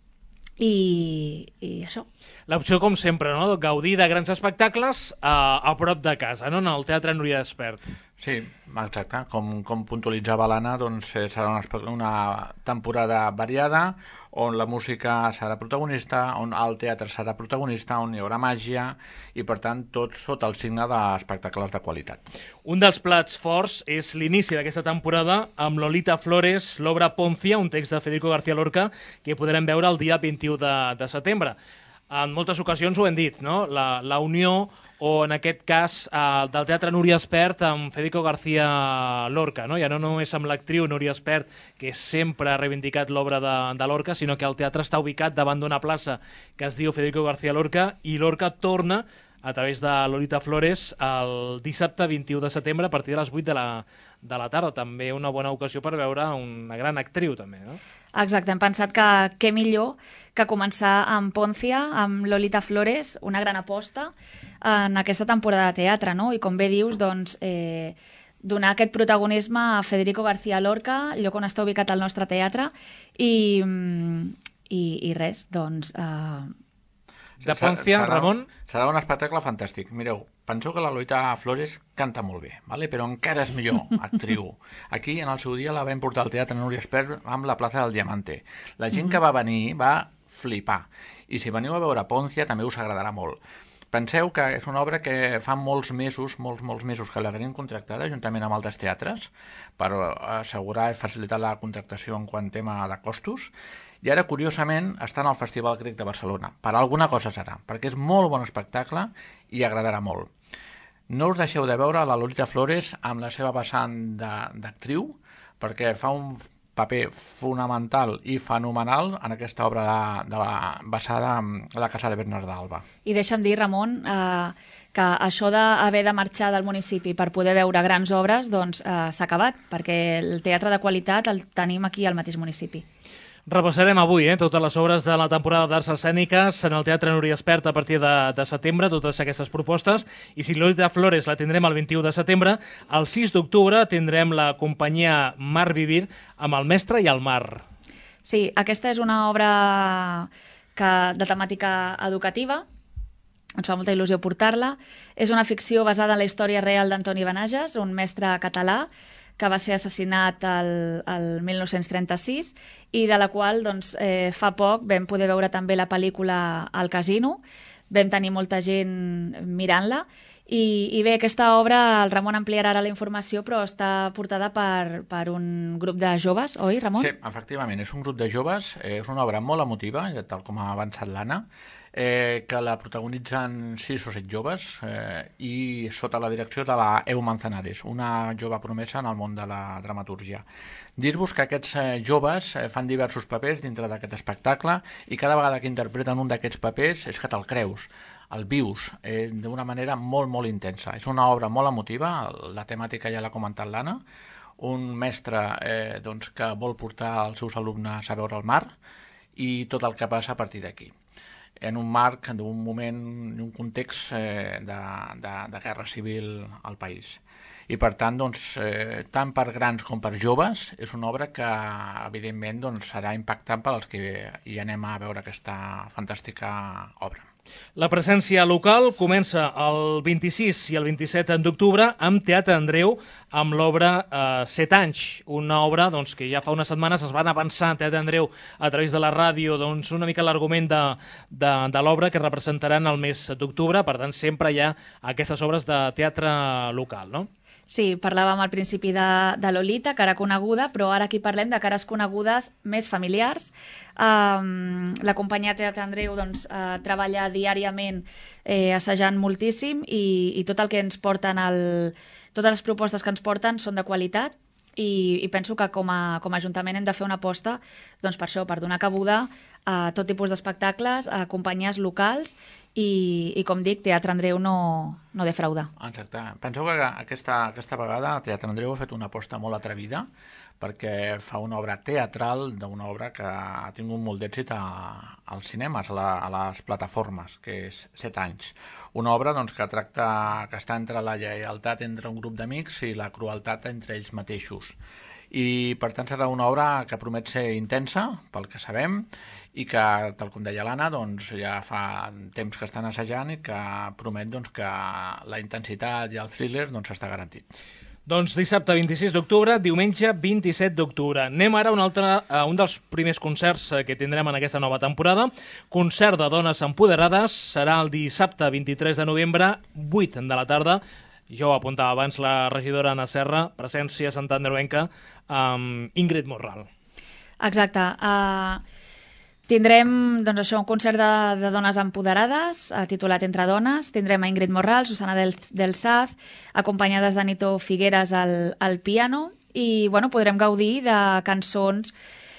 i això. L'opció, com sempre, no? Gaudir de grans espectacles a prop de casa, no? En el Teatre Núria Espert. Sí, exacte. Com puntualitzava l'Anna, doncs serà una temporada variada, on la música serà protagonista, on el teatre serà protagonista, on hi haurà màgia, i per tant tot sota el signe d'espectacles de qualitat. Un dels plats forts és l'inici d'aquesta temporada amb Lolita Flores, l'obra Poncia, un text de Federico García Lorca, que podrem veure el dia 21 de setembre. En moltes ocasions ho hem dit, no? La unió, o en aquest cas del Teatre Núria Espert amb Federico García Lorca, no? Ja no només amb l'actriu Núria Espert, que sempre ha reivindicat l'obra de Lorca, sinó que el teatre està ubicat davant d'una plaça que es diu Federico García Lorca, i Lorca torna a través de Lolita Flores el dissabte 21 de setembre a partir de les 8 de la tarda. També una bona ocasió per veure una gran actriu, també, no? Exacte, hem pensat que què millor que començar amb Poncia, amb Lolita Flores, una gran aposta en aquesta temporada de teatre, no? I com bé dius, doncs, donar aquest protagonisme a Federico García Lorca, lloc on està ubicat el nostre teatre, i res, doncs... De Poncia, Ramon? Serà un espectacle fantàstic. Mireu, penseu que la Lolita Flores canta molt bé, vale? Però encara és millor actriu. Aquí, en el seu dia, la vam portar al Teatre Núria Espert amb la plaça del Diamante. La gent que va venir va flipar. I si veniu a veure Poncia també us agradarà molt. Penseu que és una obra que fa molts mesos que la tenim contractada juntament amb altres teatres per assegurar i facilitar la contractació en quant a tema de costos, i ara, curiosament, està en el Festival Grec de Barcelona. Per alguna cosa serà, perquè és molt bon espectacle i agradarà molt. No us deixeu de veure la Lolita Flores amb la seva vessant d'actriu, perquè fa un paper fonamental i fenomenal en aquesta obra basada en la casa de Bernarda Alba. I deixa'm dir, Ramon, que això d'haver de marxar del municipi per poder veure grans obres doncs s'ha acabat, perquè el teatre de qualitat el tenim aquí al mateix municipi. Repassarem avui totes les obres de la temporada d'Arts Escèniques en el Teatre Núria Espert a partir de setembre, totes aquestes propostes, i si Lolita Flores la tindrem el 21 de setembre, el 6 d'octubre tindrem la companyia Mar Vivir amb El mestre i el mar. Sí, aquesta és una obra de temàtica educativa, ens fa molta il·lusió portar-la. És una ficció basada en la història real d'Antoni Benages, un mestre català que va ser assassinat el 1936 i de la qual doncs, fa poc vam poder veure també la pel·lícula al Casino. Vam tenir molta gent mirant-la i bé, aquesta obra, el Ramon ampliarà ara la informació, però està portada per un grup de joves, oi, Ramon? Sí, efectivament, és un grup de joves, és una obra molt emotiva, tal com ha avançat l'Anna, que la protagonitzen 6 o 7 joves i sota la direcció de la Eu Manzanares, una jove promesa en el món de la dramatúrgia. Dir-vos que aquests joves fan diversos papers dintre d'aquest espectacle i cada vegada que interpreten un d'aquests papers és que te'l creus, el vius d'una manera molt, molt intensa. És una obra molt emotiva, la temàtica ja l'ha comentat l'Anna, un mestre doncs, que vol portar els seus alumnes a veure el mar i tot el que passa a partir d'aquí, en un marc d'un moment, un context de guerra civil al país. I per tant, doncs, tant per grans com per joves, és una obra que evidentment doncs, serà impactant per als que hi anem a veure aquesta fantàstica obra. La presència local comença el 26 i el 27 d'octubre amb Teatre Andreu, amb l'obra 7 anys, una obra doncs, que ja fa unes setmanes es van avançar a Teatre Andreu a través de la ràdio doncs, una mica l'argument de l'obra que representaran el mes d'octubre, per tant sempre hi ha aquestes obres de teatre local, no? Sí, parlàvem al principi de Lolita, cara coneguda, però ara aquí parlem de cares conegudes més familiars. La companyia Teatre Andreu doncs, treballa diàriament assajant moltíssim i tot el que ens porten, totes les propostes que ens porten són de qualitat i penso que com a Ajuntament hem de fer una aposta doncs, per això, per donar cabuda a tot tipus d'espectacles, a companyies locals i com dic, Teatre Andreu no defrauda. Exacte. Penso que aquesta vegada Teatre Andreu ha fet una aposta molt atrevida perquè fa una obra teatral d'una obra que ha tingut molt d'èxit als cinemes, a les plataformes, que és 7 anys. Una obra doncs, que tracta que està entre la lleialtat entre un grup d'amics i la crueltat entre ells mateixos. I per tant serà una obra que promet ser intensa, pel que sabem, i que, tal com deia l'Anna, doncs, ja fa temps que estan assajant i que promet doncs, que la intensitat i el thriller doncs, està garantit. Doncs dissabte 26 d'octubre, diumenge 27 d'octubre. Anem ara a un dels primers concerts que tindrem en aquesta nova temporada. Concert de dones empoderades. Serà el dissabte 23 de novembre, 8 de la tarda. Jo ho apuntava abans, la regidora Anna Serra, presència santandreuenca, amb Ingrid Morral. Exacte. Tindrem doncs, això, un concert de dones empoderades, titulat Entre dones. Tindrem a Ingrid Morral, Susana del Saz, acompanyades de Nito Figueres al piano, i bueno, podrem gaudir de cançons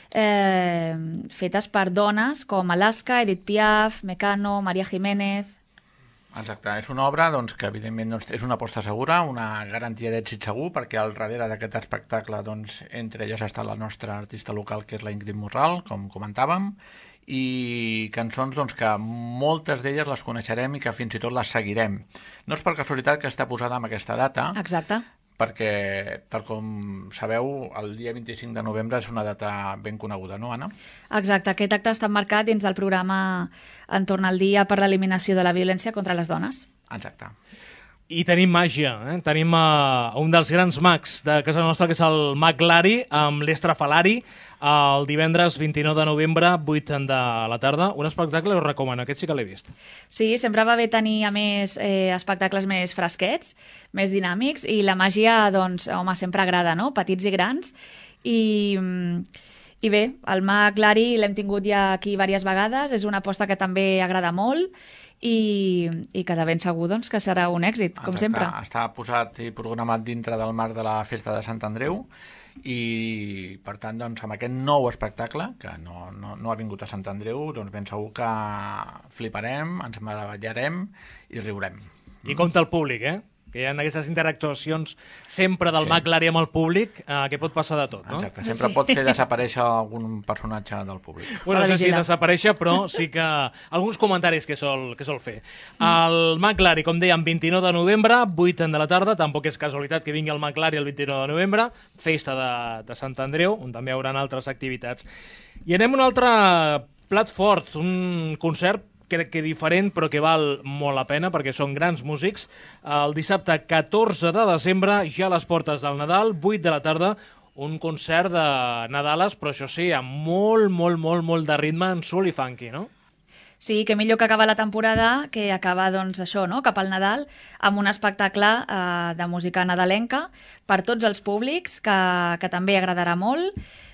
fetes per dones com Alaska, Edith Piaf, Mecano, María Jiménez. Exacte, és una obra doncs, que evidentment doncs, és una aposta segura, una garantia d'èxit segur, perquè al darrere d'aquest espectacle doncs, entre elles està la nostra artista local, que és la Ingrid Morral, com comentàvem, i cançons doncs, que moltes d'elles les coneixerem i que fins i tot les seguirem. No és per casualitat que està posada en aquesta data. Exacte. Perquè, tal com sabeu, el dia 25 de novembre és una data ben coneguda, no, Anna? Exacte, aquest acte està marcat dins del programa entorn al dia per l'eliminació de la violència contra les dones. Exacte. I tenim màgia, tenim un dels grans mags de casa nostra, que és el mag Lari, amb l'Estrafalari, el divendres 29 de novembre, 8 de la tarda. Un espectacle us recomano, aquest sí que l'he vist. Sí, sempre va bé tenir, a més, espectacles més fresquets, més dinàmics, i la màgia, doncs, home, sempre agrada, no? Petits i grans. I bé, el mag Lari l'hem tingut ja aquí diverses vegades, és una aposta que també agrada molt, i que de ben segur doncs, que serà un èxit, com sempre. Està posat i programat dintre del marc de la Festa de Sant Andreu i, per tant, doncs, amb aquest nou espectacle, que no ha vingut a Sant Andreu, doncs ben segur que fliparem, ens meravellarem i riurem. I compta el públic, que hi ha aquestes interactuacions sempre del mag Lari amb el públic, que pot passar de tot, no? Exacte, sempre pot fer desaparèixer algun personatge del públic. Bueno, no sé si desaparèixer, però sí que alguns comentaris que sol fer. El mag Lari, com dèiem, 29 de novembre, 8 de la tarda, tampoc és casualitat que vingui el mag Lari el 29 de novembre, festa de Sant Andreu, on també hi haurà altres activitats. I anem a un altre plat fort, un concert crec que diferent, però que val molt la pena, perquè són grans músics. El dissabte 14 de desembre, ja a les portes del Nadal, 8 de la tarda, un concert de Nadales, però això sí, amb molt de ritme en soul i funky, no? Sí, que millor que acabar la temporada que acabar, doncs, això, no?, cap al Nadal, amb un espectacle de música nadalenca per tots els públics, que també agradarà molt,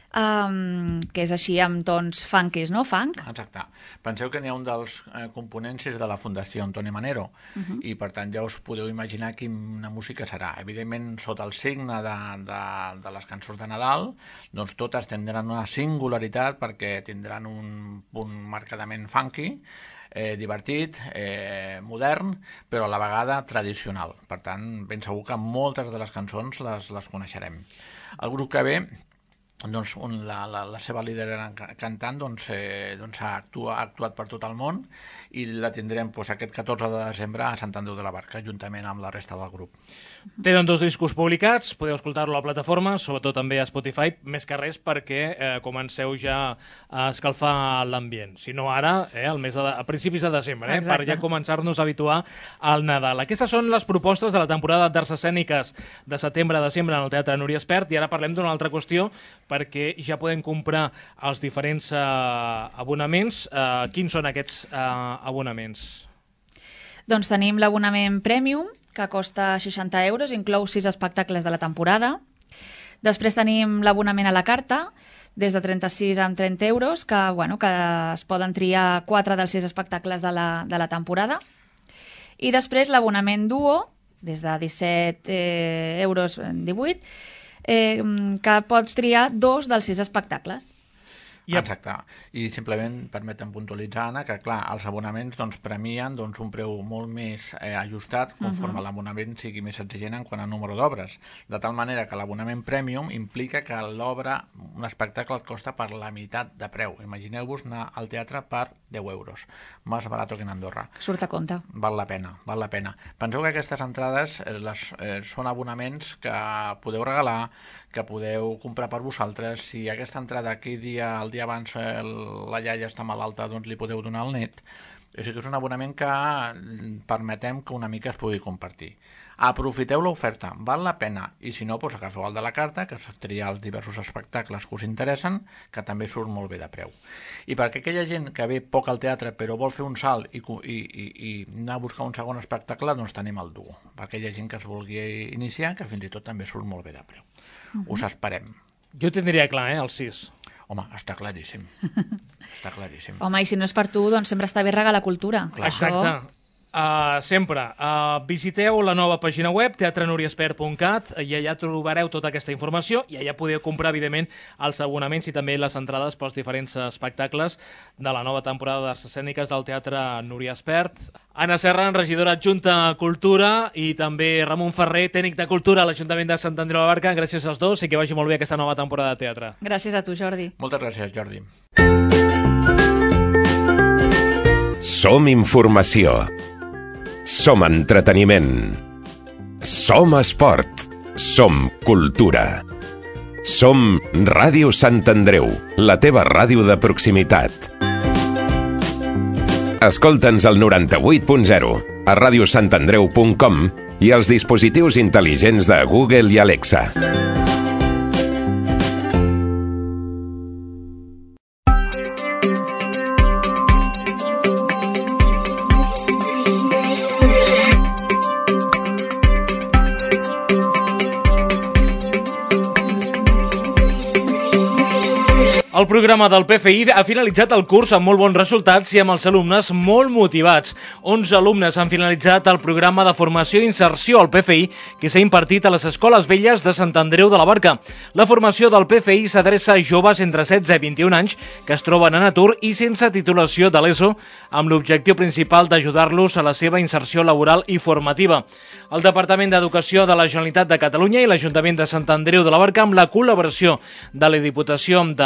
que és així amb tons funkis, no? Funk. Exacte. Penseu que n'hi ha un dels components és de la Fundació Antoni Manero, i per tant ja us podeu imaginar quina música serà. Evidentment, sota el signe de les cançons de Nadal, doncs totes tindran una singularitat perquè tindran un punt marcadament funky, divertit, modern, però a la vegada tradicional. Per tant, ben segur que moltes de les cançons les coneixerem. El grup que ve, doncs, la seva líder cantant ha actuat per tot el món i la tindrem aquest 14 de desembre a Sant Andreu de la Barca, juntament amb la resta del grup. Tenen 2 discos publicats, podeu escoltar-lo a la plataforma, sobretot també a Spotify, més que res perquè comenceu ja a escalfar l'ambient. Si no ara, a principis de desembre, per ja començar-nos a habituar al Nadal. Aquestes són les propostes de la temporada d'arts escèniques de setembre a desembre en el Teatre Núria Espert, i ara parlem d'una altra qüestió, perquè ja podem comprar els diferents abonaments. Quins són aquests abonaments? Doncs tenim l'abonament Premium, que costa 60 euros, inclou 6 espectacles de la temporada. Després tenim l'abonament a la carta, des de 36 amb 30 euros, que es poden triar 4 dels 6 espectacles de la temporada. I després l'abonament Duo, des de 17 euros 18, que pots triar 2 dels 6 espectacles. Exacte. I simplement permeten puntualitzar, Anna, que clar, els abonaments premien un preu molt més ajustat conforme l'abonament sigui més exigent en quant a número d'obres. De tal manera que l'abonament Premium implica que l'obra, un espectacle, et costa per la meitat de preu. Imagineu-vos anar al teatre per 10 euros. Més barat que en Andorra. Surt a compte. Val la pena. Penseu que aquestes entrades són abonaments que podeu regalar, que podeu comprar per vosaltres. Si aquesta entrada aquell dia, el dia abans la iaia està malalta, doncs li podeu donar al net. O sigui que és un abonament que permetem que una mica es pugui compartir. Aprofiteu l'oferta, val la pena, i si no, agafeu el de la carta, que és triar els diversos espectacles que us interessen, que també surt molt bé de preu. I perquè aquella gent que ve poc al teatre però vol fer un salt i anar a buscar un segon espectacle, doncs tenim el Duo. Per aquella gent que es vulgui iniciar, que fins i tot també surt molt bé de preu. Us esperem. Jo tindria clar, el 6. Home, està claríssim. Està claríssim. Home, i si no és per tu, doncs sempre està bé regalar cultura. Clar. Exacte. Sempre. Visiteu la nova pàgina web, teatrenuriaespert.cat, i allà trobareu tota aquesta informació, i allà podeu comprar, evidentment, els abonaments i també les entrades pels diferents espectacles de la nova temporada d'arts escèniques del Teatre Núria Espert. Anna Serra, regidora adjunta a Cultura, i també Ramon Ferrer, tècnic de Cultura a l'Ajuntament de Sant Andreu de la Barca. Gràcies als dos i que vagi molt bé aquesta nova temporada de teatre. Gràcies a tu, Jordi. Moltes gràcies, Jordi. Som informació. Som entreteniment. Som esport. Som cultura. Som Ràdio Sant Andreu, la teva ràdio de proximitat. Escolta'ns al 98.0, a radiosantandreu.com i als dispositius intel·ligents de Google i Alexa. El programa del PFI ha finalitzat el curs amb molt bons resultats i amb els alumnes molt motivats. 11 alumnes han finalitzat el programa de formació i inserció al PFI que s'ha impartit a les escoles velles de Sant Andreu de la Barca. La formació del PFI s'adreça a joves entre 16 i 21 anys que es troben en atur i sense titulació de l'ESO, amb l'objectiu principal d'ajudar-los a la seva inserció laboral i formativa. El Departament d'Educació de la Generalitat de Catalunya i l'Ajuntament de Sant Andreu de la Barca, amb la col·laboració de la Diputació de Barcelona,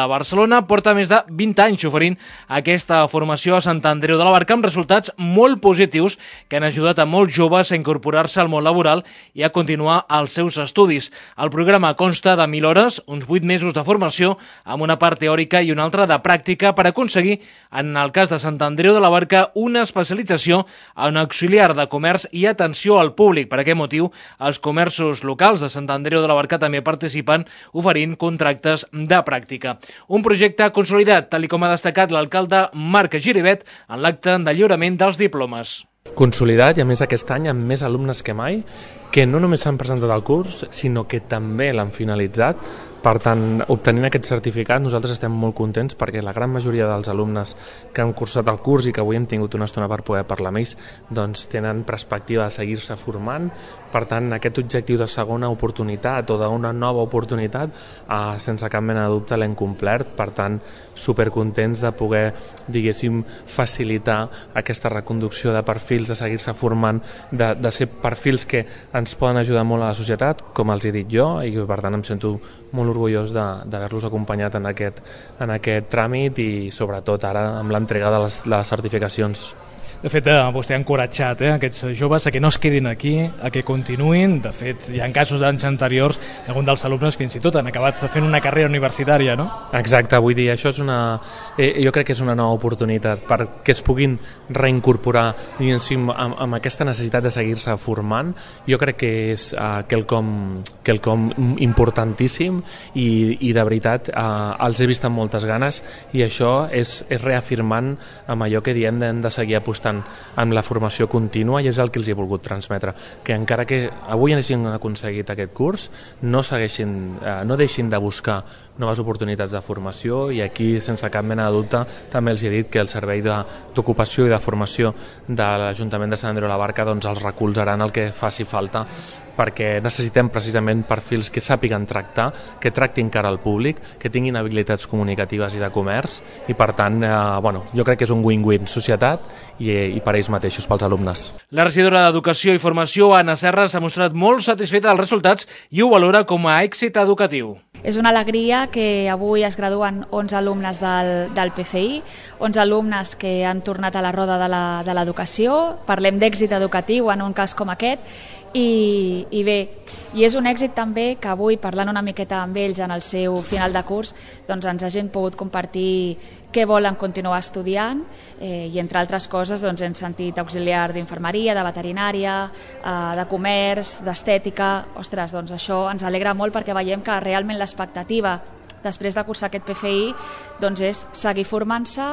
Sagona porta més de 20 anys oferint aquesta formació a Sant Andreu de la Barca amb resultats molt positius que han ajudat a molts joves a incorporar-se al món laboral i a continuar els seus estudis. El programa consta de 1.000 hores, uns 8 mesos de formació amb una part teòrica i una altra de pràctica per aconseguir, en el cas de Sant Andreu de la Barca, una especialització en auxiliar de comerç i atenció al públic. Per aquest motiu, els comerços locals de Sant Andreu de la Barca també participen oferint contractes de pràctica. Un projecte consolidat, tal com ha destacat l'alcalde Marc Giribet en l'acte de lliurament dels diplomes. Consolidat i a més aquest any amb més alumnes que mai, que no només s'han presentat al curs, sinó que també l'han finalitzat. Per tant, obtenint aquest certificat, nosaltres estem molt contents perquè la gran majoria dels alumnes que han cursat el curs i que avui hem tingut una estona per poder parlar amb ells, doncs tenen perspectiva de seguir-se formant. Per tant, aquest objectiu de segona oportunitat o d'una nova oportunitat, sense cap mena de dubte l'hem complert. Per tant, supercontents de poder, diguéssim, facilitar aquesta reconducció de perfils, de seguir-se formant, de ser perfils que ens poden ajudar molt a la societat, com els he dit jo, i per tant em sento molt orgullós d'haver-los acompanyat en aquest tràmit i sobretot ara amb l'entrega de les certificacions. De fet, vostè ha encoratjat aquests joves a que no es quedin aquí, a que continuïn. De fet, hi ha casos d'anys anteriors que alguns dels alumnes fins i tot han acabat fent una carrera universitària, no? Exacte, vull dir, això és jo crec que és una nova oportunitat perquè es puguin reincorporar, diguéssim, amb aquesta necessitat de seguir-se formant. Jo crec que és quelcom importantíssim i de veritat els he vist amb moltes ganes i això és reafirmant amb allò que diem de seguir apostant amb la formació contínua i és el que els he volgut transmetre, que encara que avui hagin aconseguit aquest curs no deixin de buscar noves oportunitats de formació i aquí sense cap mena de dubte també els he dit que el Servei d'Ocupació i de Formació de l'Ajuntament de Sant Andreu de la Barca doncs els recolzaran el que faci falta perquè necessitem precisament perfils que sàpiguen tractar, que tractin cara al públic, que tinguin habilitats comunicatives i de comerç i per tant, jo crec que és un win-win societat i per ells mateixos, pels alumnes. La regidora d'Educació i Formació, Anna Serra, s'ha mostrat molt satisfeta dels resultats i ho valora com a èxit educatiu. És una alegria que avui es graduen 11 alumnes del PFI, 11 alumnes que han tornat a la roda de l'educació. Parlem d'èxit educatiu en un cas com aquest i bé, i és un èxit també que avui, parlant una miqueta amb ells en el seu final de curs, doncs ens hagin pogut compartir què volen continuar estudiant i entre altres coses doncs, hem sentit auxiliar d'infermeria, de veterinària, de comerç, d'estètica. Ostres, doncs això ens alegra molt perquè veiem que realment l'expectativa després de cursar aquest PFI doncs és seguir formant-se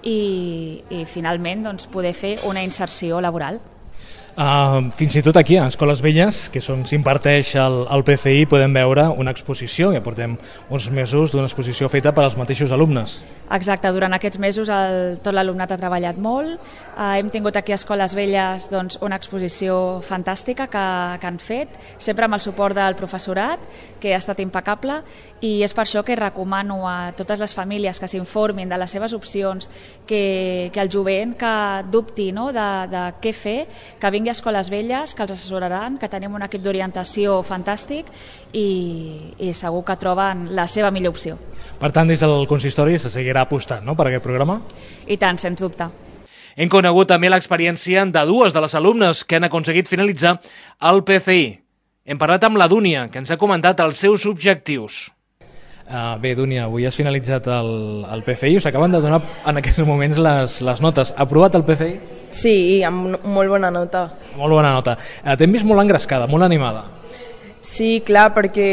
i finalment doncs, poder fer una inserció laboral. Fins i tot aquí a Escoles Velles, que s'imparteix el PFI, podem veure una exposició, ja portem uns mesos d'una exposició feta per als mateixos alumnes. Exacte, durant aquests mesos tot l'alumnat ha treballat molt. Hem tingut aquí a Escoles Velles doncs, una exposició fantàstica que han fet, sempre amb el suport del professorat, que ha estat impecable, i és per això que recomano a totes les famílies que s'informin de les seves opcions, que el jovent que dubti de què fer, que vingui a Escoles Velles, que els assessoraran, que tenim un equip d'orientació fantàstic i segur que troben la seva millor opció. Per tant, des del consistori se seguirà apostant, no?, per aquest programa? I tant, sens dubte. Hem conegut també l'experiència de dues de les alumnes que han aconseguit finalitzar el PFI. Hem parlat amb la Dúnia, que ens ha comentat els seus objectius. Bé, Dúnia, avui has finalitzat el PFI, us acaben de donar en aquests moments les notes. Ha aprovat el PFI? Sí, amb molt bona nota. Molt bona nota. T'hem vist molt engrescada, molt animada. Sí, clar, perquè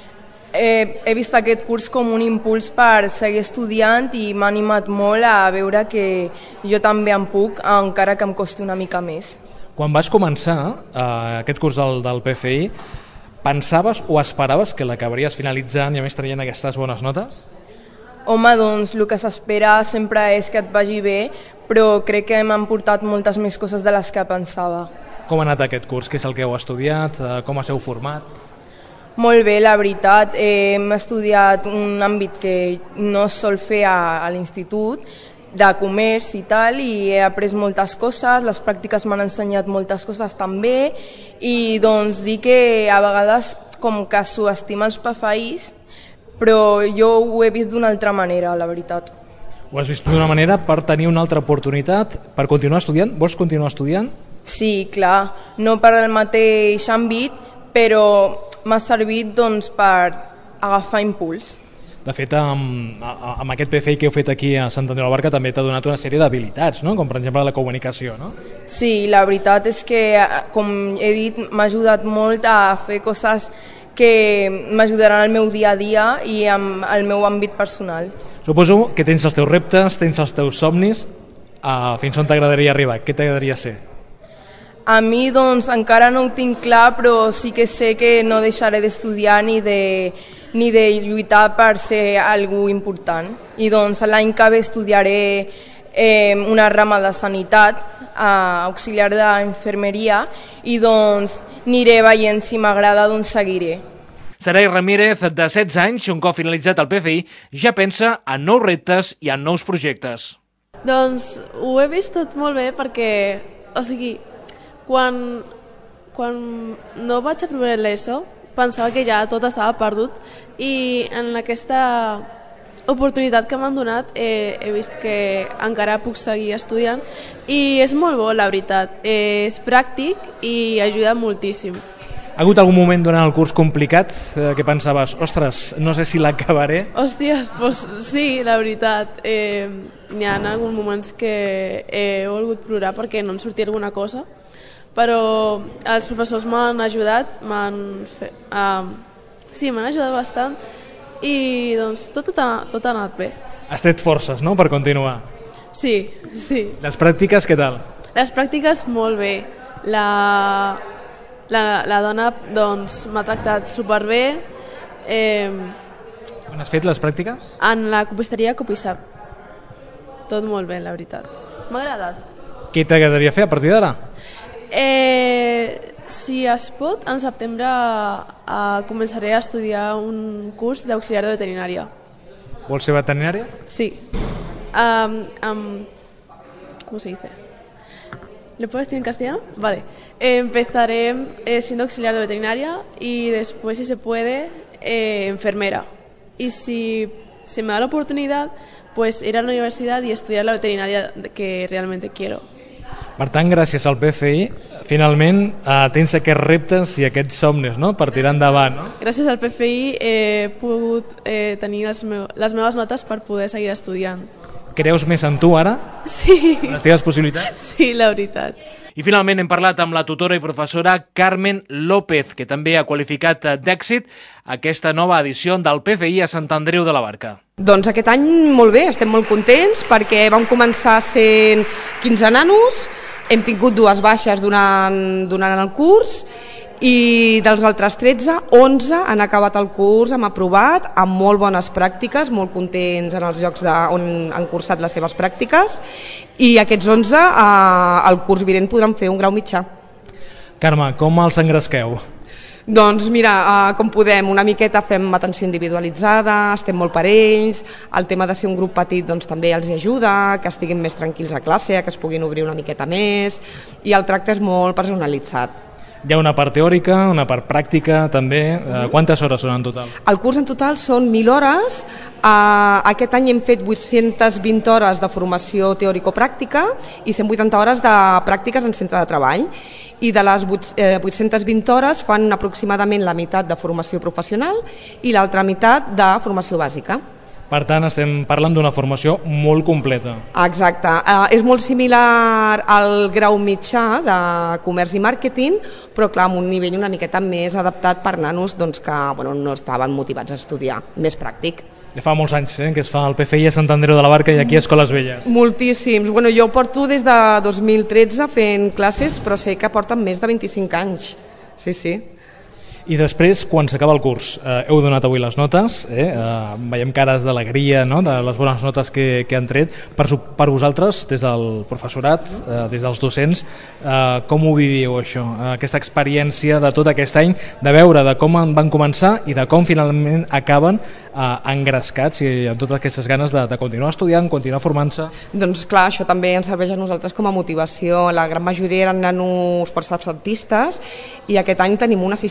he vist aquest curs com un impuls per seguir estudiant i m'ha animat molt a veure que jo també en puc, encara que em costi una mica més. Quan vas començar aquest curs del PFI, pensaves o esperaves que l'acabaries finalitzant i a més traient aquestes bones notes? Home, doncs el que s'espera sempre és que et vagi bé, però crec que m'han portat moltes més coses de les que pensava. Com ha anat aquest curs? Què és el que heu estudiat? Com us heu format? Molt bé, la veritat. Hem estudiat un àmbit que no es sol fer a l'institut, de comerç i tal, i he après moltes coses, les pràctiques m'han ensenyat moltes coses també, i doncs dir que a vegades com que subestima els PFIs, però jo ho he vist d'una altra manera, la veritat. Ho has vist d'una manera per tenir una altra oportunitat, per continuar estudiant? Vols continuar estudiant? Sí, clar, no per al mateix àmbit, però m'ha servit doncs, per agafar impuls. De fet, amb aquest PFI que heu fet aquí a Sant Andreu de la Barca també t'ha donat una sèrie d'habilitats, no? Com per exemple la comunicació, no? Sí, la veritat és que, com he dit, m'ha ajudat molt a fer coses que m'ajudaran al meu dia a dia i al meu àmbit personal. Suposo que tens els teus reptes, tens els teus somnis. Fins on t'agradaria arribar? Què t'agradaria ser? A mi, doncs, encara no ho tinc clar, però sí que sé que no deixaré d'estudiar ni de lluitar per ser algú important. I doncs l'any que ve estudiaré una rama de sanitat, auxiliar d'infermeria, i doncs aniré veient si m'agrada, doncs seguiré. Sarai Ramírez, de 16 anys, un cop finalitzat el PFI, ja pensa en nous reptes i en nous projectes. Doncs ho he vist tot molt bé perquè, o sigui, quan no vaig aprovar l'ESO, pensava que ja tot estava perdut i en aquesta oportunitat que m'han donat he vist que encara puc seguir estudiant i és molt bo, la veritat. És pràctic i ajuda moltíssim. Ha hagut algun moment durant el curs complicat que pensaves, ostres, no sé si l'acabaré? Hòsties, doncs sí, la veritat. N'hi ha alguns moments que he volgut plorar perquè no em sortia alguna cosa, però els professors m'han ajudat, m'han ajudat bastant i doncs tot ha anat bé. Has tret forces, no?, per continuar. Sí. Les pràctiques, què tal? Les pràctiques molt bé. La dona doncs m'ha tractat superbé. On has fet les pràctiques? En la copisteria Copisap. Tot molt bé, la veritat. M'ha agradat. Què t'agradaria fer a partir d'ara? Si es pot, en setembre començaré a estudiar un curs d'auxiliar de veterinària. Vols ser veterinària? Sí. ¿Cómo se dice? ¿Le puedo decir en castellano? Vale. Empezaré siendo auxiliar de veterinaria y después, si se puede, enfermera. Y si se me da la oportunidad, pues ir a la universidad y estudiar la veterinaria que realmente quiero. Per tant, gràcies al PFI, finalment tens aquests reptes i aquests somnis, no?, per tirar endavant, no? Gràcies al PFI he pogut tenir les meves notes per poder seguir estudiant. Creus més en tu ara? Sí. En les teves possibilitats? Sí, la veritat. I finalment hem parlat amb la tutora i professora Carmen López, que també ha qualificat d'èxit aquesta nova edició del PFI a Sant Andreu de la Barca. Doncs aquest any molt bé, estem molt contents perquè vam començar sent 15 nanos, hem tingut 2 baixes durant el curs i dels altres 13, 11 han acabat el curs, hem aprovat, amb molt bones pràctiques, molt contents en els llocs on han cursat les seves pràctiques i aquests 11 al curs vinent podran fer un grau mitjà. Carme, com els engresqueu? Doncs mira, com podem, una miqueta fem atenció individualitzada, estem molt per ells, el tema de ser un grup petit doncs, també els ajuda, que estiguin més tranquils a classe, que es puguin obrir una miqueta més i el tracte és molt personalitzat. Hi ha una part teòrica, una part pràctica també. Quantes hores són en total? El curs en total són 1.000 hores. Aquest any hem fet 820 hores de formació teòrico-pràctica i 180 hores de pràctiques en centre de treball. I de les 820 hores fan aproximadament la meitat de formació professional i l'altra meitat de formació bàsica. Per tant, estem parlant d'una formació molt completa. Exacte. És molt similar al grau mitjà de comerç i màrqueting, però clar, amb un nivell una miqueta més adaptat per nanos que no estaven motivats a estudiar, més pràctic. Ja fa molts anys que es fa el PFI a Sant Andreu de la Barca i aquí a Escoles Velles. Moltíssims. Jo porto des de 2013 fent classes, però sé que porten més de 25 anys. Sí. I després, quan s'acaba el curs, heu donat avui les notes, veiem cares d'alegria, no?, de les bones notes que han tret. Per vosaltres, des del professorat, des dels docents, com ho viviu això? Aquesta experiència de tot aquest any, de veure de com van començar i de com finalment acaben engrescats i amb totes aquestes ganes de continuar estudiant, continuar formant-se. Doncs clar, això també ens serveix a nosaltres com a motivació. La gran majoria eren nanos força absentistes i aquest any tenim una assistència molt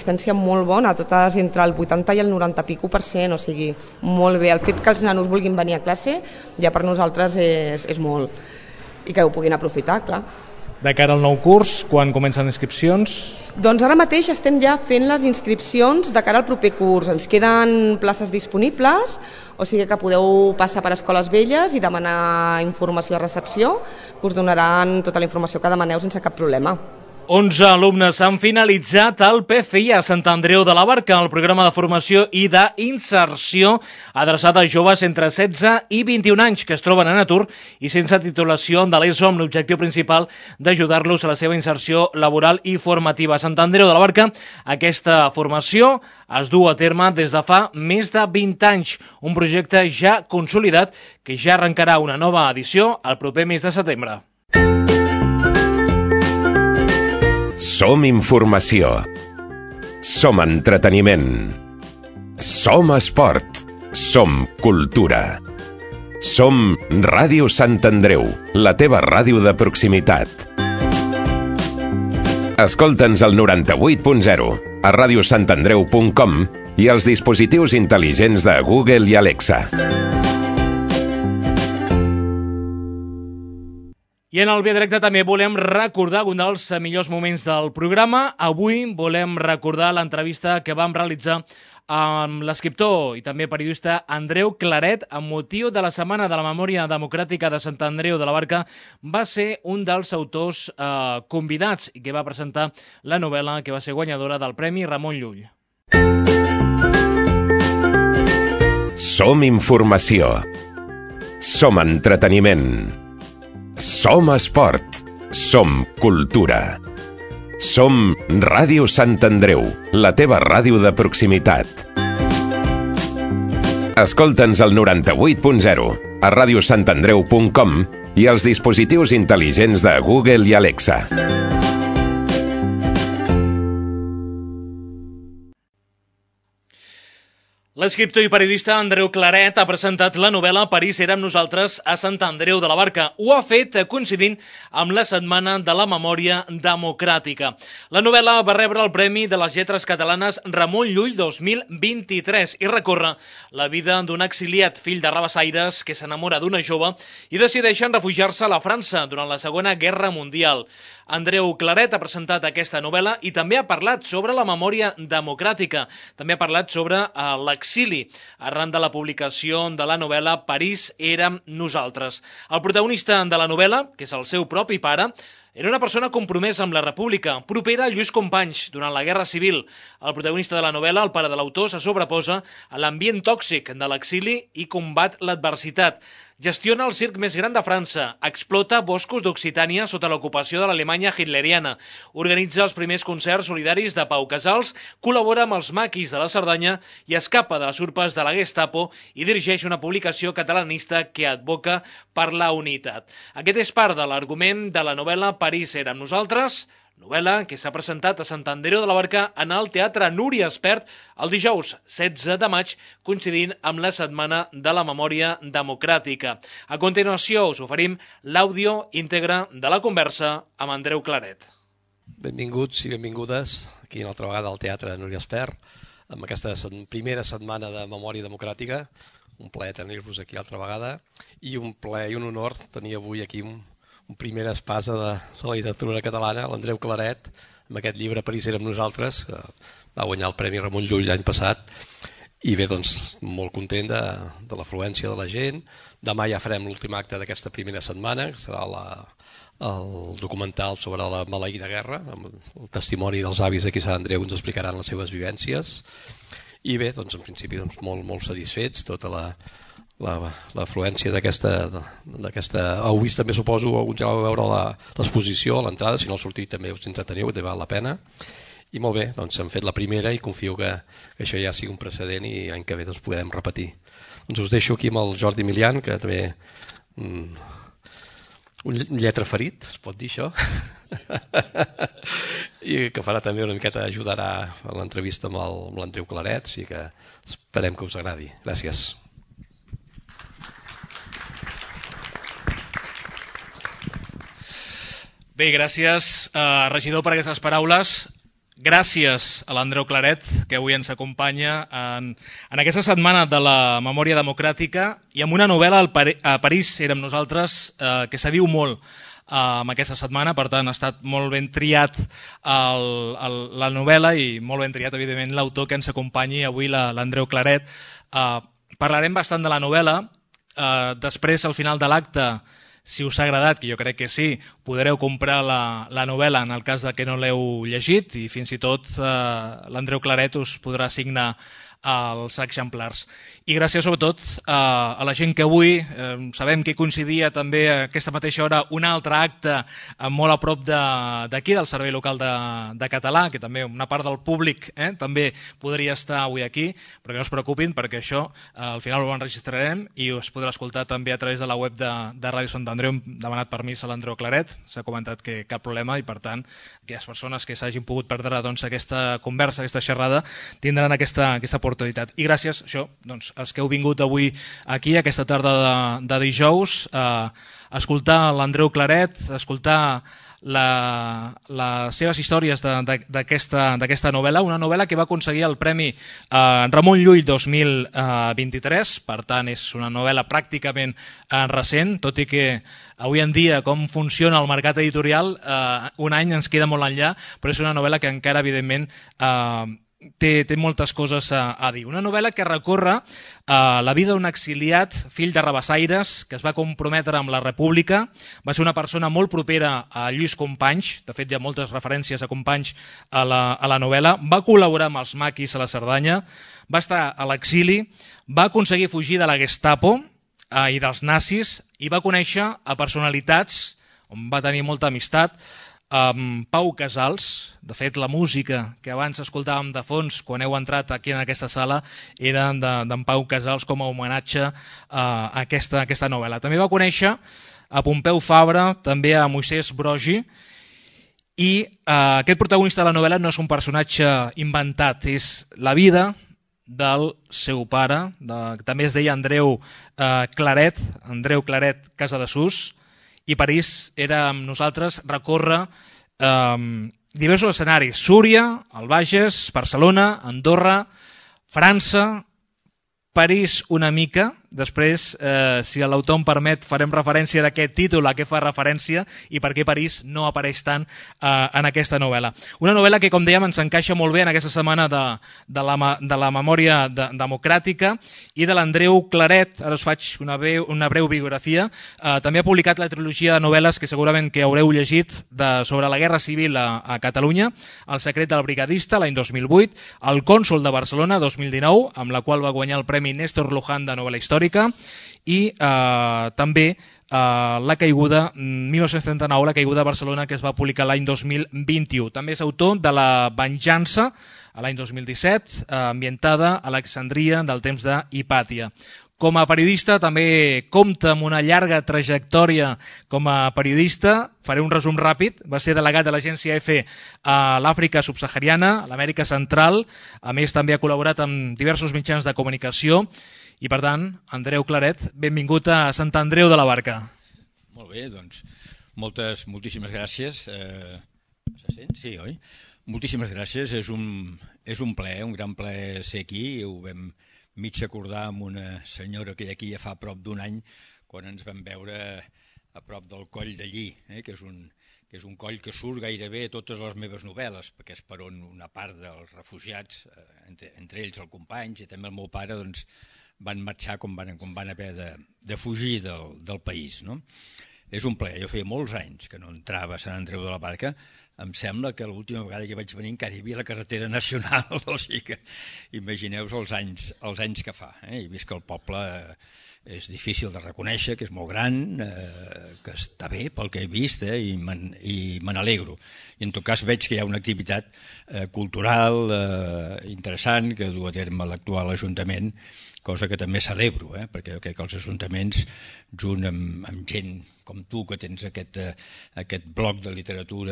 molt bona, totes entre el 80 i el 90%, o sigui, molt bé. El fet que els nanos vulguin venir a classe ja per nosaltres és molt, i que ho puguin aprofitar, clar. De cara al nou curs, quan comencen inscripcions? Doncs ara mateix estem ja fent les inscripcions de cara al proper curs. Ens queden places disponibles, o sigui que podeu passar per Escoles Velles i demanar informació a recepció, que us donaran tota la informació que demaneu sense cap problema. 11 alumnes han finalitzat el PCI a Sant Andreu de la Barca, el programa de formació i d'inserció adreçat a joves entre 16 i 21 anys que es troben en atur i sense titulació de l'ESO, amb l'objectiu principal d'ajudar-los a la seva inserció laboral i formativa. A Sant Andreu de la Barca, aquesta formació es du a terme des de fa més de 20 anys, un projecte ja consolidat que ja arrencarà una nova edició el proper mes de setembre. Som informació. Som entreteniment. Som esport. Som cultura. Som Ràdio Sant Andreu, la teva ràdio de proximitat. Escolta'ns al 98.0, a radiosantandreu.com i als dispositius intel·ligents de Google i Alexa. I en el Via Directe també volem recordar un dels millors moments del programa. Avui volem recordar l'entrevista que vam realitzar amb l'escriptor i també periodista Andreu Claret amb motiu de la Setmana de la Memòria Democràtica de Sant Andreu de la Barca. Va ser un dels autors convidats i que va presentar la novel·la que va ser guanyadora del Premi Ramon Llull. Som informació. Som entreteniment. Som esport. Som cultura. Som Ràdio Sant Andreu, la teva ràdio de proximitat. Escolta'ns al 98.0, a radiosantandreu.com i als dispositius intel·ligents de Google i Alexa. L'escriptor i periodista Andreu Claret ha presentat la novel·la París era amb nosaltres a Sant Andreu de la Barca. Ho ha fet coincidint amb la Setmana de la Memòria Democràtica. La novel·la va rebre el Premi de les Lletres Catalanes Ramon Llull 2023 i recorre la vida d'un exiliat fill de rabassaires que s'enamora d'una jove i decideixen refugiar-se a la França durant la Segona Guerra Mundial. Andreu Claret ha presentat aquesta novel·la i també ha parlat sobre la memòria democràtica. També ha parlat sobre l'exili, arran de la publicació de la novel·la París érem nosaltres. El protagonista de la novel·la, que és el seu propi pare, era una persona compromesa amb la república, propera a Lluís Companys durant la Guerra Civil. El protagonista de la novel·la, el pare de l'autor, se sobreposa a l'ambient tòxic de l'exili i combat l'adversitat. Gestiona el circ més gran de França, explota boscos d'Occitània sota l'ocupació de l'Alemanya hitleriana, organitza els primers concerts solidaris de Pau Casals, col·labora amb els maquis de la Cerdanya i escapa de les urpes de la Gestapo i dirigeix una publicació catalanista que advoca per la unitat. Aquest és part de l'argument de la novel·la París era amb nosaltres, novel·la que s'ha presentat a Sant Andreu de la Barca en el Teatre Núria Espert el dijous 16 de maig, coincidint amb la Setmana de la Memòria Democràtica. A continuació us oferim l'àudio íntegre de la conversa amb Andreu Claret. Benvinguts i benvingudes aquí una altra vegada al Teatre Núria Espert amb aquesta primera Setmana de Memòria Democràtica. Un plaer tenir-vos aquí altra vegada i un plaer i un honor tenir avui aquí un primera espasa de la literatura catalana, l'Andreu Claret, amb aquest llibre París era amb nosaltres, que va guanyar el Premi Ramon Llull l'any passat. I bé, doncs, molt content de l'afluència de la gent. Demà ja farem l'últim acte d'aquesta primera setmana, que serà el documental sobre la maleïda guerra, amb el testimoni dels avis d'aquí a Sant Andreu ens explicaran les seves vivències. I bé, doncs, en principi, doncs, molt satisfets, tota l'afluència d'aquesta... Heu vist també, suposo, alguns ja vau veure l'exposició a l'entrada, si no ha sortit també us entreteniu, que val la pena. I molt bé, doncs hem fet la primera i confio que això ja sigui un precedent i l'any que ve doncs podem repetir. Doncs us deixo aquí amb el Jordi Milian, que també un lletra ferit, es pot dir això, i que farà també una miqueta, ajudarà a l'entrevista amb l'Andreu Claret, així que esperem que us agradi. Gràcies. Bé, gràcies, regidor, per aquestes paraules. gràcies a l'Andreu Claret, que avui ens acompanya en aquesta setmana de la memòria democràtica i amb una novel·la a París érem nosaltres, que se diu molt en aquesta setmana, per tant ha estat molt ben triat la novel·la i molt ben triat, evidentment, l'autor que ens acompanyi avui, l'Andreu Claret. Parlarem bastant de la novel·la, després al final de l'acte, si us ha agradat, que jo crec que sí, podreu comprar la novel·la en el cas de que no l'heu llegit i fins i tot l'Andreu Claret us podrà assignar els exemplars. I gràcies sobretot a la gent que avui sabem que coincidia també a aquesta mateixa hora un altre acte molt a prop d'aquí, del Servei Local de Català, que també una part del públic també podria estar avui aquí, però que no es preocupin perquè això al final ho enregistrarem i us podrà escoltar també a través de la web de Ràdio Sant Andreu. Hem demanat permís a l'Andreu Claret, s'ha comentat que cap problema i per tant aquelles persones que s'hagin pogut perdre aquesta conversa, aquesta xerrada, tindran aquesta oportunitat. I gràcies, això, doncs, els que heu vingut avui aquí, aquesta tarda de dijous, a escoltar l'Andreu Claret, a escoltar les seves històries d'aquesta novel·la, una novel·la que va aconseguir el Premi Ramon Llull 2023, per tant és una novel·la pràcticament recent, tot i que avui en dia com funciona el mercat editorial, un any ens queda molt enllà, però és una novel·la que encara evidentment té moltes coses a dir. Una novel·la que recorre la vida d'un exiliat, fill de rabassaires, que es va comprometre amb la República, va ser una persona molt propera a Lluís Companys, de fet hi ha moltes referències a Companys a la novel·la, va col·laborar amb els maquis a la Cerdanya, va estar a l'exili, va aconseguir fugir de la Gestapo i dels nazis i va conèixer a personalitats on va tenir molta amistat, Pau Casals. De fet, la música que abans escoltàvem de fons quan heu entrat aquí en aquesta sala era d'en Pau Casals com a homenatge a aquesta novel·la. També va conèixer a Pompeu Fabra, també a Moisès Broggi, i aquest protagonista de la novel·la no és un personatge inventat, és la vida del seu pare, també es deia Andreu Claret, Andreu Claret Casadesús, i París era amb nosaltres, recorre diversos escenaris, Súria, el Bages, Barcelona, Andorra, França, París una mica, després, si l'autor em permet, farem referència d'aquest títol a què fa referència i per què París no apareix tant en aquesta novel·la. Una novel·la que, com dèiem, ens encaixa molt bé en aquesta setmana de la memòria democràtica i de l'Andreu Claret. Ara us faig una breu biografia. També ha publicat la trilogia de novel·les que segurament que haureu llegit sobre la Guerra Civil a Catalunya, El secret del brigadista, l'any 2008, El cònsol de Barcelona, 2019, amb la qual va guanyar el Premi Néstor Luján de novel·la històrica, i també La caiguda, 1939, La caiguda de Barcelona, que es va publicar l'any 2021. També és autor de La venjança, a l'any 2017, ambientada a Alexandria del temps d'Hipàtia. Com a periodista també compta amb una llarga trajectòria com a periodista. Faré un resum ràpid. Va ser delegat de l'agència EFE a l'Àfrica subsahariana, a l'Amèrica Central. A més, també ha col·laborat amb diversos mitjans de comunicació. I, per tant, Andreu Claret, benvingut a Sant Andreu de la Barca. Molt bé, doncs, moltíssimes gràcies. Se sent? Sí, oi? Moltíssimes gràcies. És un plaer, un gran plaer ser aquí. Ho vam mig acordar amb una senyora que hi ha aquí ja fa prop d'un any, quan ens vam veure a prop del coll d'allí, que és un coll que surt gairebé a totes les meves novel·les, perquè és per on una part dels refugiats, entre ells el Companys i també el meu pare, doncs, van marxar quan van haver de fugir del país. No? És un plaer. Jo feia molts anys que no entrava a Sant Andreu de la Barca. Em sembla que l'última vegada que vaig venir encara hi havia la carretera nacional, o sigui que imagineu-vos els anys que fa. He vist que el poble és difícil de reconèixer, que és molt gran, que està bé pel que he vist i me n'alegro. I en tot cas veig que hi ha una activitat cultural interessant que du a terme l'actual Ajuntament, cosa que també celebro, perquè jo crec que els ajuntaments, junt amb gent com tu, que tens aquest bloc de literatura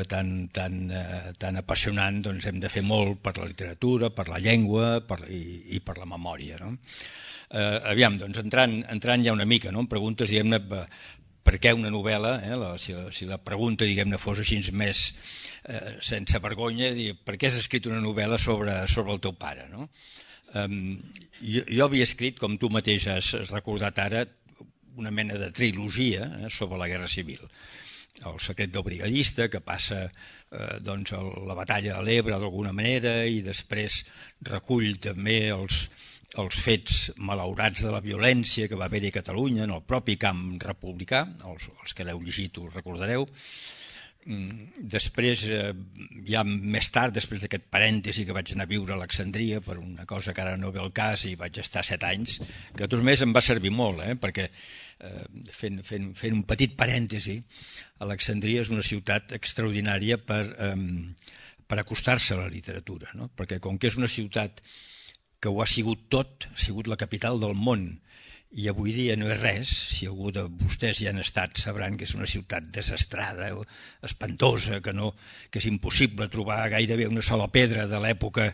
tan apassionant, doncs hem de fer molt per la literatura, per la llengua i per la memòria. Aviam, doncs entrant ja una mica, em preguntes, diguem-ne, per què una novel·la, si la pregunta, diguem-ne, fos així més sense vergonya, per què has escrit una novel·la sobre el teu pare, no? Jo havia escrit, com tu mateix has recordat ara, una mena de trilogia sobre la Guerra Civil. El secret del brigadista, que passa la batalla de l'Ebre d'alguna manera, i després recull també els fets malaurats de la violència que va haver-hi a Catalunya en el propi camp republicà, els que l'heu llegit us recordareu. Després, ja més tard, després d'aquest parèntesi que vaig anar a viure a Alexandria per una cosa que ara no ve al cas, i vaig estar 7 anys, que a tots més em va servir molt, perquè fent un petit parèntesi, Alexandria és una ciutat extraordinària per acostar-se a la literatura, no? Perquè com que és una ciutat que ho ha sigut tot, ha sigut la capital del món, i avui dia no és res, si algú de vostès hi han estat sabran que és una ciutat desastrada, espantosa, que és impossible trobar gairebé una sola pedra de l'època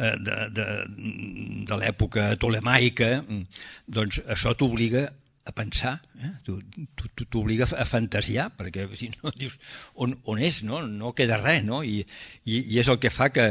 ptolemaica, doncs això t'obliga a pensar, t'obliga a fantasiar, perquè si no dius on és, no queda res, i és el que fa que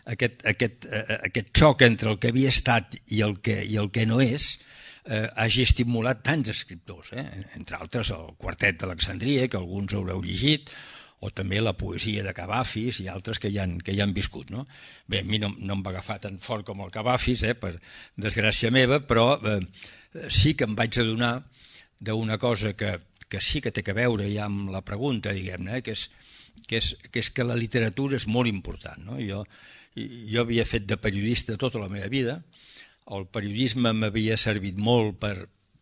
aquest xoc entre el que havia estat i el que no és hagi estimulat tants escriptors, entre altres el Quartet d'Alexandria, que alguns haureu llegit, o també la poesia de Cavafis i altres que hi han viscut. Bé, a mi no em va agafar tan fort com el Cavafis, per desgràcia meva, però sí que em vaig adonar d'una cosa que sí que té a veure ja amb la pregunta, diguem-ne, que és que la literatura és molt important. Jo havia fet de periodista tota la meva vida. El periodisme m'havia servit molt per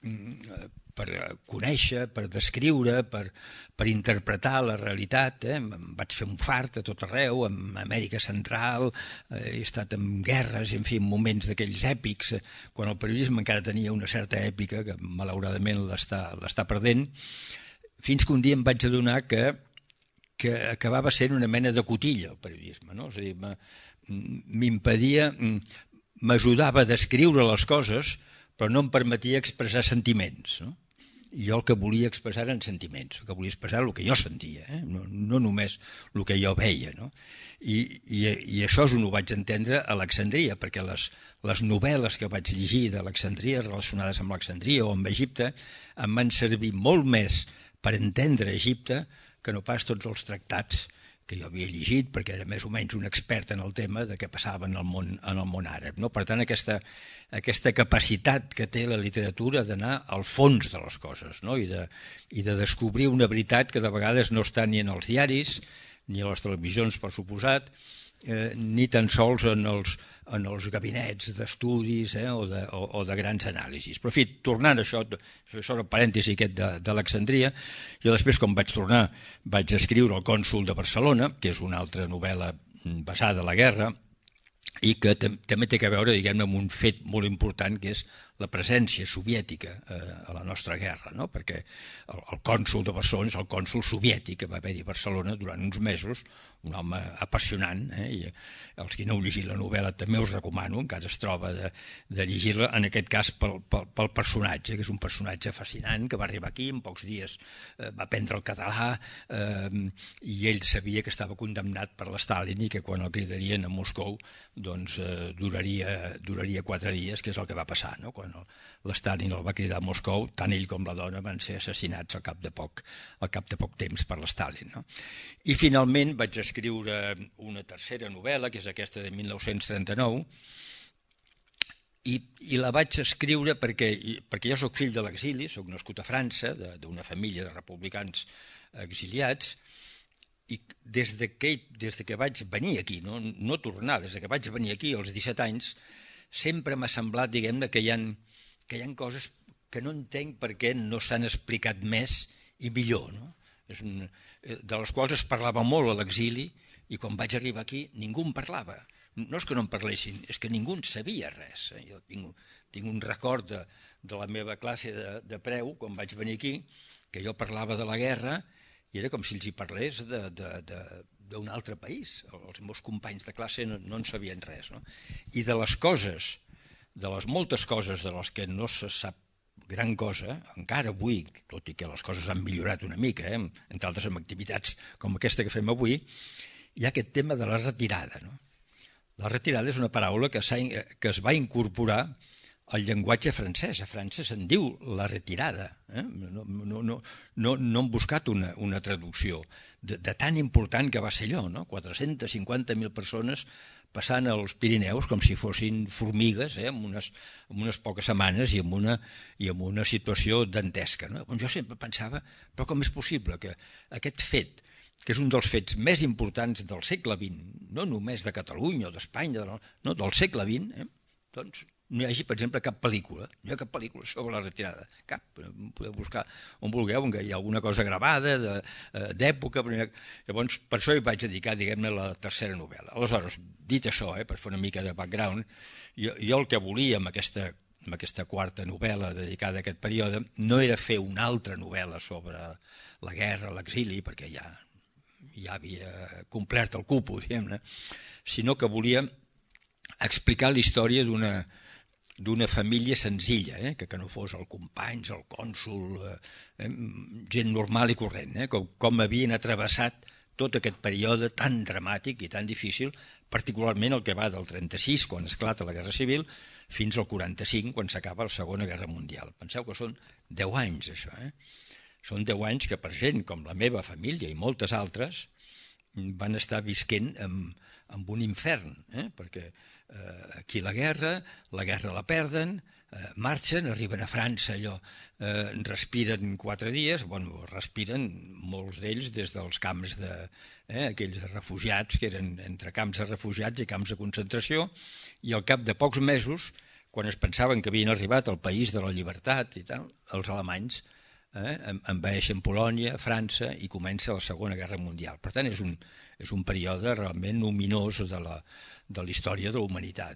conèixer, per descriure, per interpretar la realitat. Em vaig fer un fart a tot arreu, en Amèrica Central, he estat en guerres, en fi, en moments d'aquells èpics, quan el periodisme encara tenia una certa èpica, que malauradament l'està perdent, fins que un dia em vaig adonar que acabava sent una mena de cotilla, el periodisme. És a dir, m'impedia... m'ajudava a descriure les coses, però no em permetia expressar sentiments. I jo el que volia expressar eren sentiments, el que volia expressar el que jo sentia, no només el que jo veia. I això és on ho vaig entendre a Alexandria, perquè les novel·les que vaig llegir d'Alexandria, relacionades amb Alexandria o amb Egipte, em van servir molt més per entendre Egipte que no pas tots els tractats que jo havia llegit, perquè era més o menys un expert en el tema de què passava en el món àrab. Per tant, aquesta capacitat que té la literatura d'anar al fons de les coses i de descobrir una veritat que de vegades no està ni en els diaris, ni a les televisions, per suposat, ni tan sols en els gabinets d'estudis o de grans anàlisis. Però, en fi, tornant a això és el parèntesi aquest d'Alexandria, jo després, quan vaig tornar, vaig escriure El cònsol de Barcelona, que és una altra novel·la basada en la guerra, i que també té a veure, diguem-ne, amb un fet molt important, que és la presència soviètica a la nostra guerra, perquè el cònsol de Barcelona és el cònsol soviètic que va haver-hi a Barcelona durant uns mesos, un home apassionant, i els que no heu llegit la novel·la també us recomano, encara es troba de llegir-la, en aquest cas pel personatge, que és un personatge fascinant, que va arribar aquí, en pocs dies va aprendre el català, i ell sabia que estava condemnat per l'Stalin i que quan el cridarien a Moscou doncs duraria 4 dies, que és el que va passar, quan l'Stalin el va cridar a Moscou, tant ell com la dona van ser assassinats al cap de poc temps per l'Stalin. I finalment vaig escriure una tercera novel·la, que és aquesta de 1939, i la vaig escriure perquè jo soc fill de l'exili, soc nascut a França, d'una família de republicans exiliats, i des que vaig venir aquí, no tornar, des que vaig venir aquí als 17 anys, sempre m'ha semblat, diguem-ne, que hi ha coses que no entenc per què no s'han explicat més i millor, de les quals es parlava molt a l'exili, i quan vaig arribar aquí ningú en parlava. No és que no en parlessin, és que ningú en sabia res. Jo tinc un record de la meva classe de preu, quan vaig venir aquí, que jo parlava de la guerra i era com si els hi parlés d'un altre país. Els meus companys de classe no en sabien res. I de les moltes coses de les que no se sap gran cosa, encara avui, tot i que les coses han millorat una mica, entre altres amb activitats com aquesta que fem avui, hi ha aquest tema de la retirada. No? La retirada és una paraula que es va incorporar al llenguatge francès. A França se'n diu la retirada. No han buscat una traducció de tan important que va ser allò, no? 450.000 persones passant als Pirineus com si fossin formigues, en unes poques setmanes i en una situació dantesca. No? Jo sempre pensava, però com és possible que aquest fet, que és un dels fets més importants del segle XX, no només de Catalunya o d'Espanya, no, del segle XX, doncs no hi hagi, per exemple, cap pel·lícula. No hi ha cap pel·lícula sobre la retirada. Cap. Podeu buscar on vulgueu, que hi ha alguna cosa gravada d'època. Llavors, per això hi vaig dedicar, diguem-ne, la tercera novel·la. Aleshores, dit això, per fer una mica de background, jo el que volia amb aquesta quarta novel·la dedicada a aquest període no era fer una altra novel·la sobre la guerra, l'exili, perquè ja havia complert el cupo, diguem-ne, sinó que volia explicar la història d'una família senzilla, que no fos el companys, el cònsol, gent normal i corrent, com havien travessat tot aquest període tan dramàtic i tan difícil, particularment el que va del 36, quan esclata la Guerra Civil, fins al 45, quan s'acaba la Segona Guerra Mundial. Penseu que són 10 anys, això. Són 10 anys que per gent com la meva família i moltes altres van estar visquent amb un infern, perquè aquí la guerra la perden, marxen, arriben a França, respiren 4 dies, respiren molts d'ells des dels camps aquells refugiats, que eren entre camps de refugiats i camps de concentració, i al cap de pocs mesos, quan es pensaven que havien arribat al país de la llibertat i tal, els alemanys envaeixen Polònia, França, i comença la Segona Guerra Mundial. Per tant, és un període realment luminós de la història de la humanitat.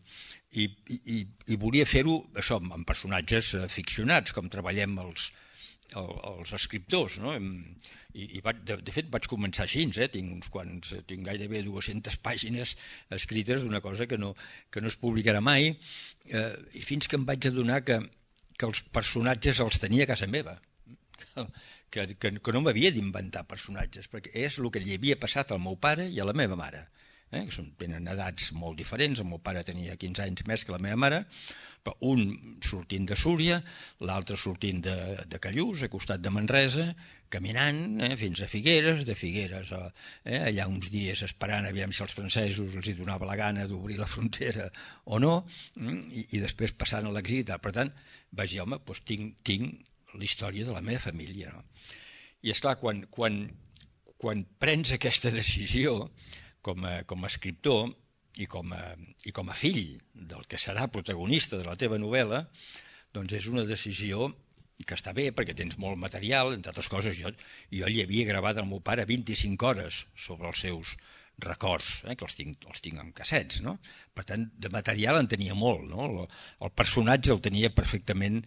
I volia fer-ho això amb personatges ficcionats, com treballem els escriptors. I de fet vaig començar així, tinc gairebé 200 pàgines escrites d'una cosa que no es publicarà mai, i fins que em vaig adonar que els personatges els tenia a casa meva, que no m'havia d'inventar personatges, perquè és el que li havia passat al meu pare i a la meva mare. Tenen edats molt diferents, el meu pare tenia 15 anys més que la meva mare, però un sortint de Súria, l'altre sortint de Callús, a costat de Manresa, caminant fins a Figueres, de Figueres allà uns dies esperant aviam si els francesos els hi donava la gana d'obrir la frontera o no, i després passant a l'exili. Per tant, vaig dir, home, tinc la història de la meva família. I esclar, quan prens aquesta decisió com a escriptor i com a fill del que serà protagonista de la teva novel·la, doncs és una decisió que està bé perquè tens molt material, entre altres coses jo li havia gravat al meu pare 25 hores sobre els seus records, que els tinc en cassets. Per tant, de material en tenia molt. El personatge el tenia perfectament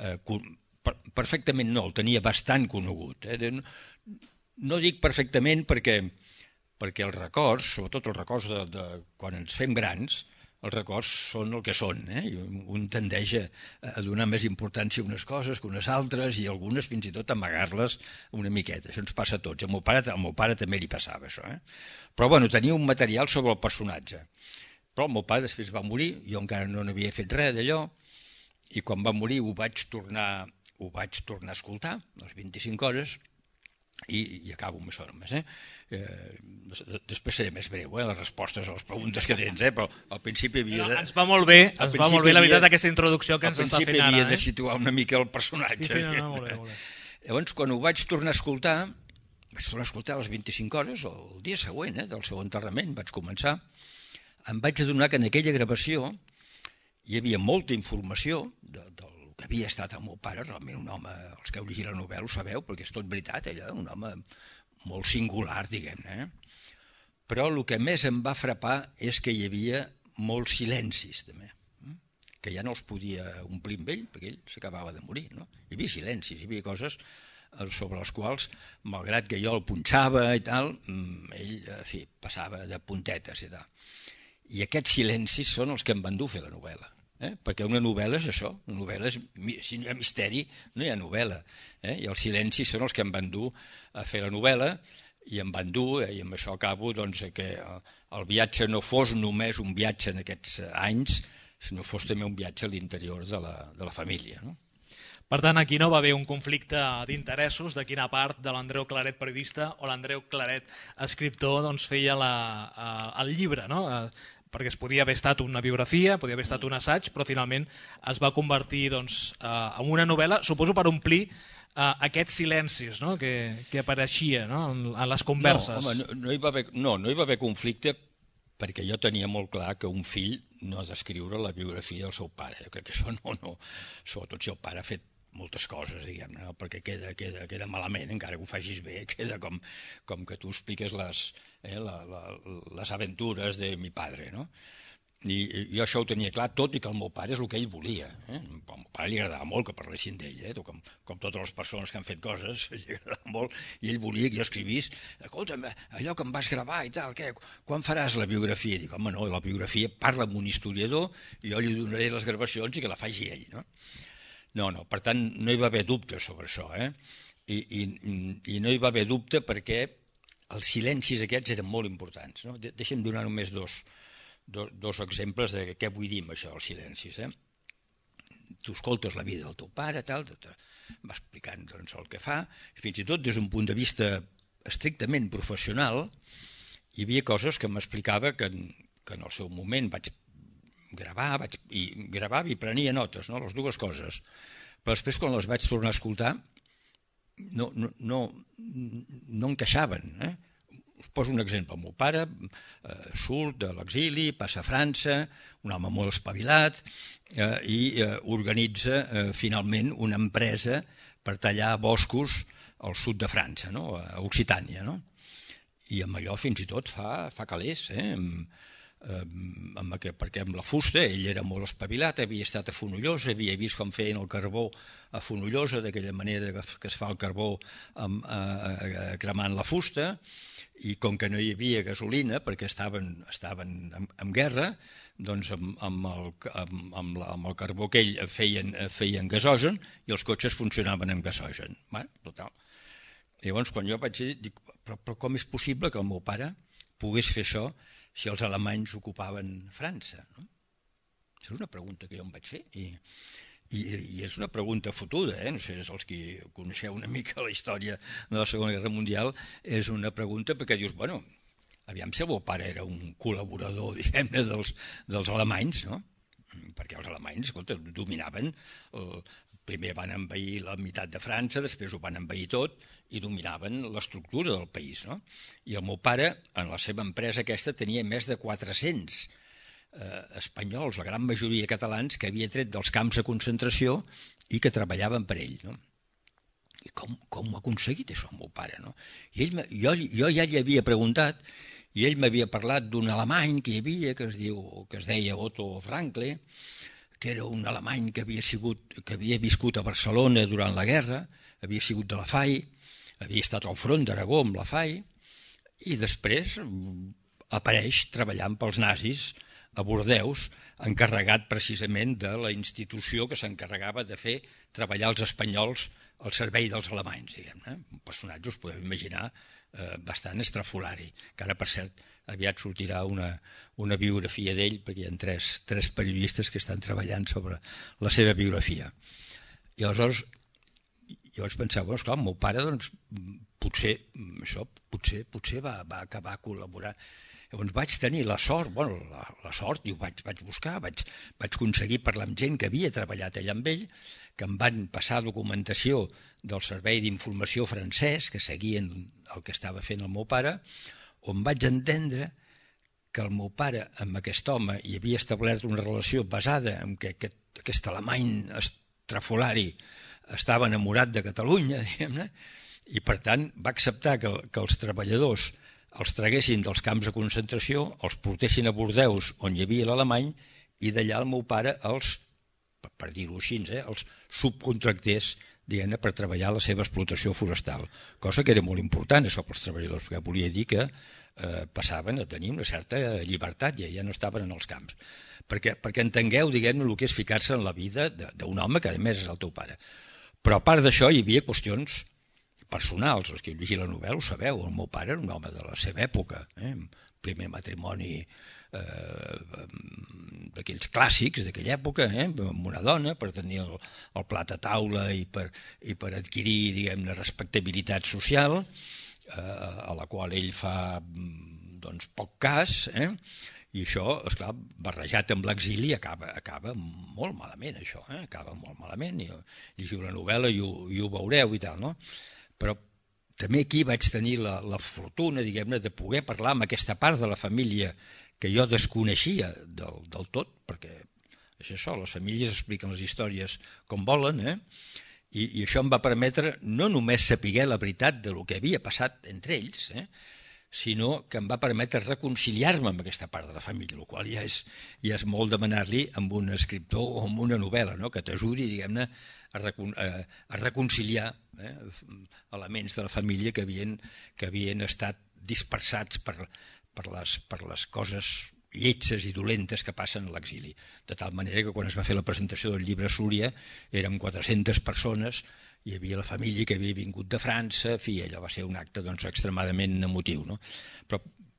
no, el tenia bastant conegut. No dic perfectament perquè els records, sobretot els records de quan ens fem grans, els records són el que són. Un tendeix a donar més importància a unes coses que a unes altres i algunes fins i tot amagar-les una miqueta. Això ens passa a tots. Al meu pare també li passava això. Però tenia un material sobre el personatge. Però el meu pare després va morir, jo encara no n'havia fet res d'allò, i quan va morir ho vaig tornar a escoltar, les 25 hores, i acabo amb això només. Després seré més breu, les respostes a les preguntes que tens, però al principi havia de... Ens va molt bé, la veritat, aquesta introducció que ens està fent ara. Al principi havia de situar una mica el personatge. Molt bé. Llavors, quan ho vaig tornar a escoltar les 25 hores, el dia següent del seu enterrament, vaig començar, em vaig adonar que en aquella gravació hi havia molta informació del que havia estat el meu pare, realment un home, els que heu llegit la novel·la ho sabeu, perquè és tot veritat, un home molt singular, diguem-ne. Però el que més em va frapar és que hi havia molts silencis, també, que ja no els podia omplir amb ell, perquè ell s'acabava de morir. Hi havia silencis, hi havia coses sobre les quals, malgrat que jo el punxava i tal, ell, en fi, passava de puntetes i tal. I aquests silencis són els que em van dur a fer la novel·la. perquè una novel·la és això, una novel·la és, si no hi ha misteri no hi ha novel·la, i els silencis són els que em van dur a fer la novel·la, i em van dur, i amb això acabo, doncs, que el viatge no fos només un viatge en aquests anys, sinó fos també un viatge a l'interior de la família, no? Per tant, aquí no va haver un conflicte d'interessos de quina part de l'Andreu Claret periodista o l'Andreu Claret escriptor doncs, feia el llibre, no? Perquè es podia haver estat una biografia, podia haver estat un assaig, però finalment es va convertir doncs, en una novel·la, suposo per omplir aquests silencis, no? que apareixia, no? En les converses. No, home, no hi va haver conflicte perquè jo tenia molt clar que un fill no ha d'escriure la biografia del seu pare. Jo crec que això no. Sobretot si el pare ha fet moltes coses, diguem-ne, no? Perquè queda malament, encara que ho facis bé, queda com que tu expliques les aventures de mi padre, no? I jo això ho tenia clar, tot i que el meu pare és el que ell volia. Al meu pare li agradava molt que parlessin d'ell, com totes les persones que han fet coses, li agradava molt, i ell volia que jo escrivís, escolta'm, allò que em vas gravar i tal, quan faràs la biografia? Dic, home, no, la biografia parla amb un historiador i jo li donaré les gravacions i que la faci ell, no? No, per tant, no hi va haver dubte sobre això, i no hi va haver dubte perquè els silencis aquests eren molt importants, no? Deixa'm donar només dos exemples de què vull dir amb això dels silencis. Tu escoltes la vida del teu pare, va explicant doncs, el que fa, fins i tot des d'un punt de vista estrictament professional, hi havia coses que m'explicava que en el seu moment vaig gravar i prenia notes, no? Les dues coses. Però després, quan les vaig tornar a escoltar, no encaixaven. Us poso un exemple. El meu pare surt de l'exili, passa a França, un home molt espavilat, i organitza finalment una empresa per tallar boscos al sud de França, a Occitània. I amb allò fins i tot fa calés, perquè amb la fusta ell era molt espavilat, havia estat a Fonollosa, havia vist com feien el carbó a Fonollosa, d'aquella manera que es fa el carbó cremant la fusta, i com que no hi havia gasolina perquè estaven en guerra, doncs amb el carbó que ell feien gasogen i els cotxes funcionaven amb gasogen. Llavors quan jo vaig dir, però com és possible que el meu pare pogués fer això si els alemanys ocupaven França? Això és una pregunta que jo em vaig fer i és una pregunta fotuda, no sé, els que coneixeu una mica la història de la Segona Guerra Mundial, és una pregunta perquè dius, bueno, aviam si el meu pare era un col·laborador, diguem-ne, dels alemanys, no? Perquè els alemanys, escolta, dominaven, primer van envair la meitat de França, després ho van envair tot i dominaven l'estructura del país, no? I el meu pare, en la seva empresa aquesta, tenia més de 400 espanyols, la gran majoria catalans, que havia tret dels camps de concentració i que treballaven per ell, no? I com ho ha aconseguit això el meu pare, no? I jo ja li havia preguntat i ell m'havia parlat d'un alemany que hi havia, que es deia Otto Frankle, que era un alemany que havia viscut a Barcelona durant la guerra, havia sigut de la FAI, havia estat al front d'Aragó amb la FAI, i després apareix treballant pels nazis a Bordeus, encarregat precisament de la institució que s'encarregava de fer treballar els espanyols al servei dels alemanys, diguem-ne. Un personatge, us podeu imaginar, bastant estrafolari, que ara, per cert, aviat sortirà una biografia d'ell, perquè hi ha tres periodistes que estan treballant sobre la seva biografia. I aleshores jo vaig pensar, bueno, esclar, el meu pare, doncs, potser va acabar col·laborant. Llavors vaig tenir la sort, i ho vaig buscar, vaig aconseguir parlar amb gent que havia treballat allà amb ell, que em van passar documentació del servei d'informació francès, que seguien el que estava fent el meu pare, on vaig entendre que el meu pare amb aquest home hi havia establert una relació basada en que aquest alemany estrafolari estava enamorat de Catalunya, diguem-ne, i per tant va acceptar que els treballadors els traguessin dels camps de concentració, els portessin a Bordeus, on hi havia l'alemany, i d'allà el meu pare per dir-ho així, els subcontractés, diguem-ne, per treballar la seva explotació forestal. Cosa que era molt important, això, pels treballadors, perquè volia dir que passaven a tenir una certa llibertat, ja no estaven en els camps. perquè entengueu, diguem-ne, el que és ficar-se en la vida d'un home que, a més, és el teu pare. Però a part d'això hi havia qüestions personals. Els que heu llegit la novel·la ho sabeu, el meu pare era un home de la seva època, primer matrimoni d'aquells clàssics d'aquella època, amb una dona per tenir el plat a taula i per adquirir, diguem-ne, respectabilitat social, a la qual ell fa poc cas, i això, esclar, barrejat amb l'exili acaba molt malament, això, acaba molt malament, llegiu la novel·la i ho veureu i tal, no? Però també aquí vaig tenir la fortuna, diguem-ne, de poder parlar amb aquesta part de la família que jo desconeixia del tot, perquè és això, les famílies expliquen les històries com volen, i això em va permetre no només saber la veritat del que havia passat entre ells, sinó que em va permetre reconciliar-me amb aquesta part de la família, el qual ja és molt demanar-li amb un escriptor o amb una novel·la, que t'ajudi, diguem-ne, a reconciliar elements de la família que havien estat dispersats per les coses lletges i dolentes que passen a l'exili. De tal manera que quan es va fer la presentació del llibre a Súria érem 400 persones, hi havia la família que havia vingut de França, en fi, allò va ser un acte extremadament emotiu. Però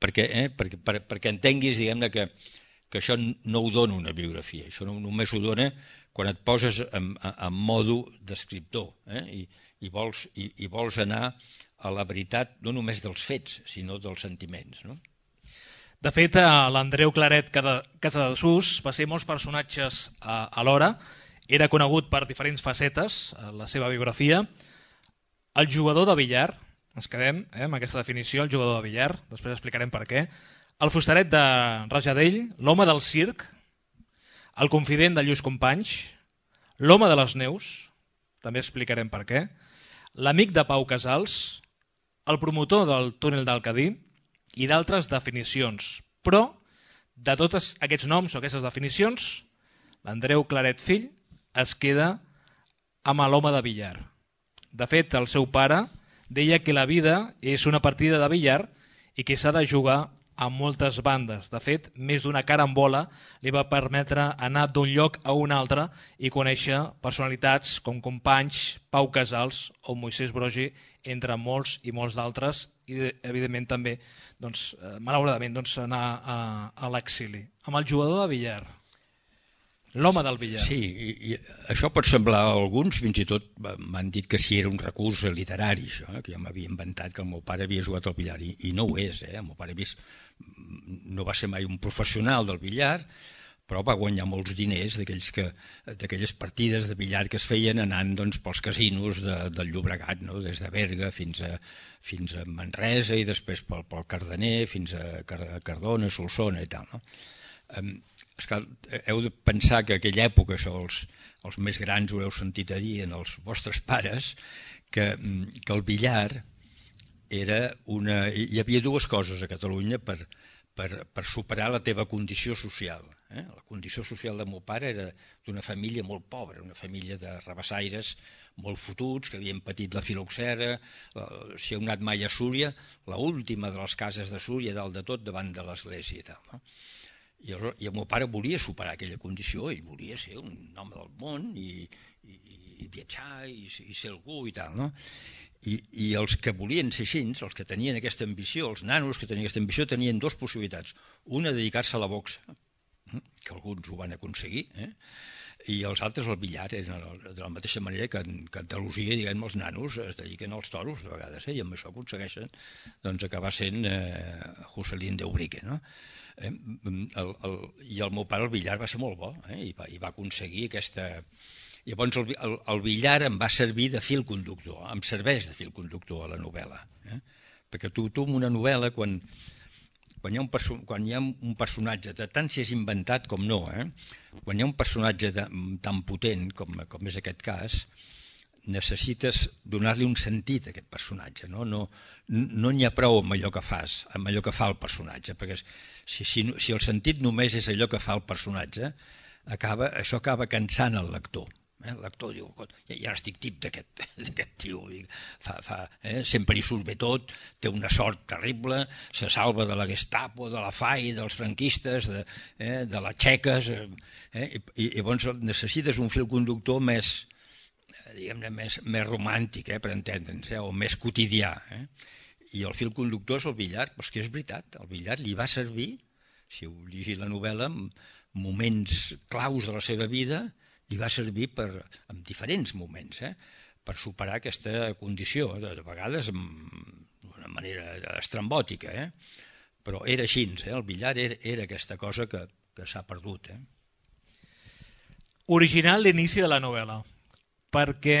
perquè entenguis, diguem-ne, que això no ho dona una biografia, això només ho dona quan et poses en modo d'escriptor i vols anar a la veritat no només dels fets, sinó dels sentiments. De fet, l'Andreu Claret Casadesús va ser molts personatges alhora. Era conegut per diferents facetes en la seva biografia. El jugador de billar, ens quedem amb aquesta definició, el jugador de billar, després explicarem per què. El fustaret de Rajadell, l'home del circ, el confident de Lluís Companys, l'home de les neus, també explicarem per què, l'amic de Pau Casals, el promotor del túnel del Cadí i d'altres definicions. Però, de tots aquests noms o aquestes definicions, l'Andreu Claret fill es queda amb l'home de billar. De fet, el seu pare deia que la vida és una partida de billar i que s'ha de jugar a moltes bandes. De fet, més d'una carambola li va permetre anar d'un lloc a un altre i conèixer personalitats com Companys, Pau Casals o Moisès Broggi, entre molts i molts d'altres, i evidentment també, malauradament, anar a l'exili. Amb el jugador de billar, l'home del billar. Sí, i això pot semblar a alguns, fins i tot m'han dit que si era un recurs literari, això, que jo m'havia inventat que el meu pare havia jugat al billar, i no ho és. El meu pare no va ser mai un professional del billar, però va guanyar molts diners d'aquelles partides de billar que es feien anant pels casinos del Llobregat, des de Berga fins a Manresa i després pel Cardener, fins a Cardona, Solsona i tal. Heu de pensar que en aquella època, això els més grans ho heu sentit a dir en els vostres pares, que el billar era una... Hi havia dues coses a Catalunya per superar la teva condició social. La condició social del meu pare era d'una família molt pobra, una família de rabassaires molt fotuts, que havien patit la filoxera. Si heu anat mai a Súria, l'última de les cases de Súria, dalt de tot, davant de l'església i tal, no? I el meu pare volia superar aquella condició, ell volia ser un home del món i viatjar i ser algú i tal, no? I els que volien ser així, els que tenien aquesta ambició, els nanos que tenien aquesta ambició, tenien dues possibilitats. Una, dedicar-se a la boxa, que alguns ho van aconseguir, i els altres al billar. De la mateixa manera que en Andalusia, diguem, els nanos es dediquen als toros, de vegades, i amb això aconsegueixen acabar sent Joselín de Ubrique, no? I el meu pare al billar va ser molt bo, i va aconseguir aquesta... Llavors el billar em va servir de fil conductor, em serveix de fil conductor a la novel·la, perquè tu en una novel·la, quan hi ha un personatge, tant si és inventat com no, quan hi ha un personatge tan potent com és aquest cas, necessites donar-li un sentit a aquest personatge, no n'hi ha prou amb allò que fas, amb allò que fa el personatge, perquè si el sentit només és allò que fa el personatge, això acaba cansant el lector. L'actor diu, ja estic tip d'aquest tio, sempre hi surt bé tot, té una sort terrible, se salva de la Gestapo, de la FAI, dels franquistes, de les txeques, i llavors necessites un fil conductor més, diguem-ne, més romàntic, per entendre'ns, o més quotidià. I el fil conductor és el billar, però és que és veritat, el billar li va servir, si heu llegit la novel·la, en moments claus de la seva vida, li va servir en diferents moments per superar aquesta condició, de vegades d'una manera estrambòtica, però era així, el billar era aquesta cosa que s'ha perdut. Original l'inici de la novel·la, perquè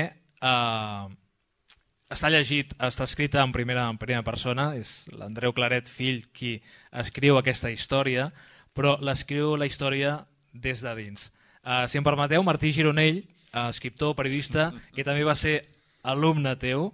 està escrita en primera persona, és l'Andreu Claret, fill, qui escriu aquesta història, però l'escriu la història des de dins. Si em permeteu, Martí Gironell, escriptor, periodista, que també va ser alumne teu,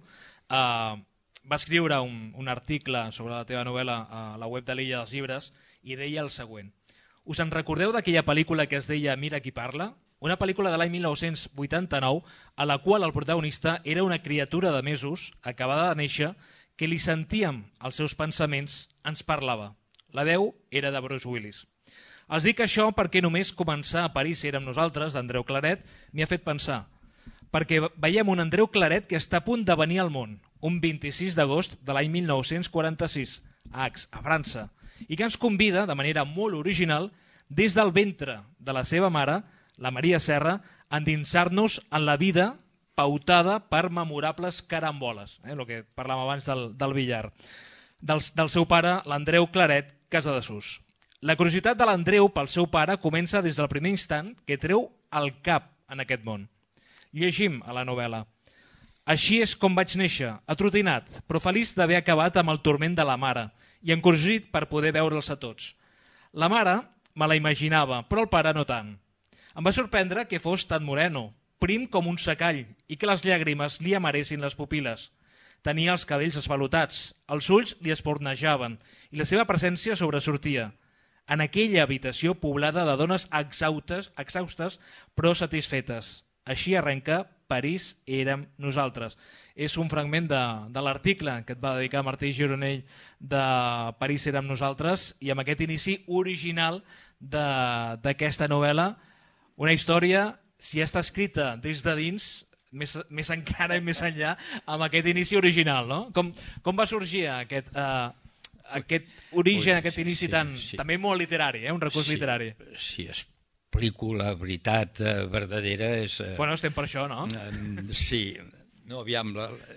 va escriure un article sobre la teva novel·la a la web de l'Illa dels Llibres i deia el següent: us en recordeu d'aquella pel·lícula que es deia Mira qui parla? Una pel·lícula de l'any 1989 a la qual el protagonista era una criatura de mesos, acabada de néixer, que li sentíem els seus pensaments, ens parlava. La veu era de Bruce Willis. Els dic això perquè només començar a París érem nosaltres, d'Andreu Claret, m'hi ha fet pensar. Perquè veiem un Andreu Claret que està a punt de venir al món, un 26 d'agost de l'any 1946, a Aix, a França, i que ens convida, de manera molt original, des del ventre de la seva mare, la Maria Serra, a endinsar-nos en la vida pautada per memorables caramboles, el que parlàvem abans del billar, del seu pare, l'Andreu Claret Casadesús. La curiositat de l'Andreu pel seu pare comença des del primer instant que treu el cap en aquest món. Llegim a la novel·la. Així és com vaig néixer, atrotinat, però feliç d'haver acabat amb el turment de la mare i encursit per poder veure'ls a tots. La mare me la imaginava, però el pare no tant. Em va sorprendre que fos tan moreno, prim com un secall, i que les llàgrimes li amaressin les pupil·les. Tenia els cabells esvalotats, els ulls li espornejaven i la seva presència sobresortia. En aquella habitació poblada de dones exhaustes però satisfetes. Així arrenca París érem nosaltres. És un fragment de l'article que et va dedicar Martí Gironell de París érem nosaltres, i amb aquest inici original d'aquesta novel·la, una història, si està escrita des de dins, més encara i més enllà, amb aquest inici original, no? Com va sorgir aquest origen, aquest inici també molt literari, un recurs literari? Si explico la veritat verdadera és... Bueno, estem per això, no? Sí, no, aviam,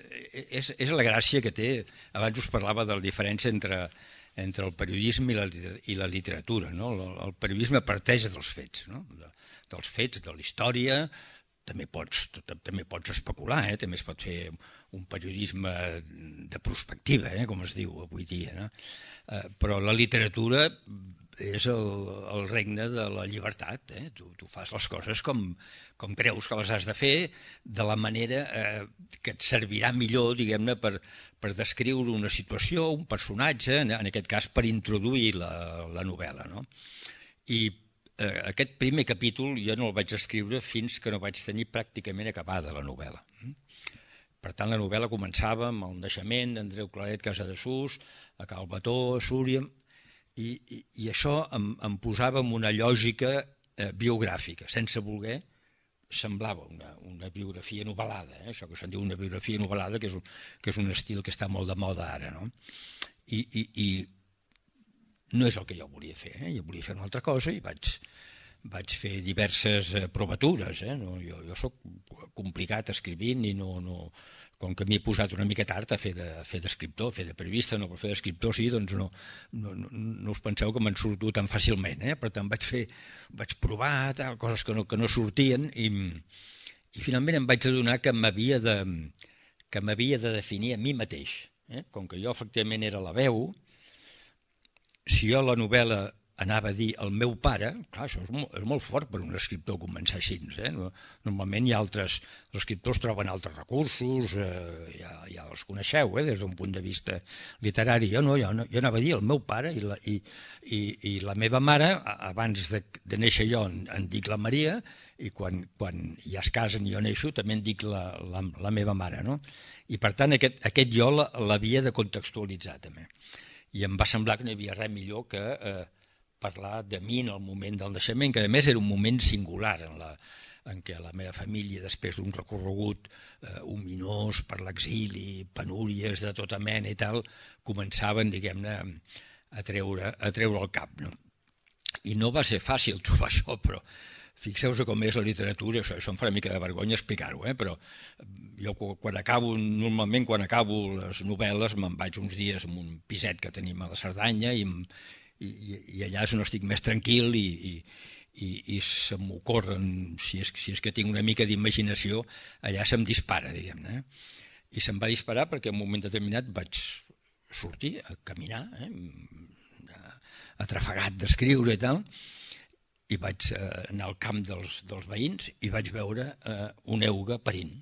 és la gràcia que té. Abans us parlava de la diferència entre el periodisme i la literatura, no? El periodisme parteix dels fets, no? Dels fets, de la història. També pots especular, també es pot fer un periodisme de prospectiva, com es diu avui dia, no? Però la literatura és el regne de la llibertat. Tu fas les coses com creus que les has de fer, de la manera que et servirà millor, diguem-ne, per descriure una situació, un personatge, en aquest cas per introduir la novel·la, no? I aquest primer capítol jo no el vaig escriure fins que no vaig tenir pràcticament acabada la novel·la. Per tant, la novel·la començava amb el naixement d'Andreu Claret Casadesús, a Calbató, a Súria, i això em posava en una lògica biogràfica. Sense voler, semblava una biografia novel·lada, això que se'n diu una biografia novel·lada, que és un estil que està molt de moda ara, no? I no és el que jo volia fer, jo volia fer una altra cosa i vaig fer diverses provatures. Jo soc complicat escrivint i com que m'hi he posat una mica tard a fer d'escriptor, fer de periodista, no, però fer d'escriptor sí, doncs no us penseu que me'n surto tan fàcilment. Per tant, vaig provar coses que no sortien i finalment em vaig adonar que m'havia de definir a mi mateix. Com que jo efectivament era la veu, si jo la novel·la anava a dir el meu pare, clar, això és molt fort per un escriptor començar així. Normalment els escriptors troben altres recursos, ja els coneixeu des d'un punt de vista literari. Jo anava a dir el meu pare i la meva mare, abans de néixer jo en dic la Maria, i quan ja es casen i jo neixo també en dic la meva mare. I per tant aquest jo l'havia de contextualitzar també. I em va semblar que no hi havia res millor que parlar de mi en el moment del naixement, que a més era un moment singular en què la meva família, després d'un recorregut ominós per l'exili, penúries de tota mena i tal, començaven, diguem-ne, a treure el cap. I no va ser fàcil trobar això, però fixeu-vos com és la literatura, això em fa una mica de vergonya explicar-ho, però jo normalment quan acabo les novel·les me'n vaig uns dies en un piset que tenim a la Cerdanya i allà és on estic més tranquil i se m'ocorren, si és que tinc una mica d'imaginació, allà se'm dispara, diguem-ne. I se'm va disparar perquè en un moment determinat vaig sortir a caminar, atrafegat d'escriure i tal, i vaig anar al camp dels veïns i vaig veure una euga parint.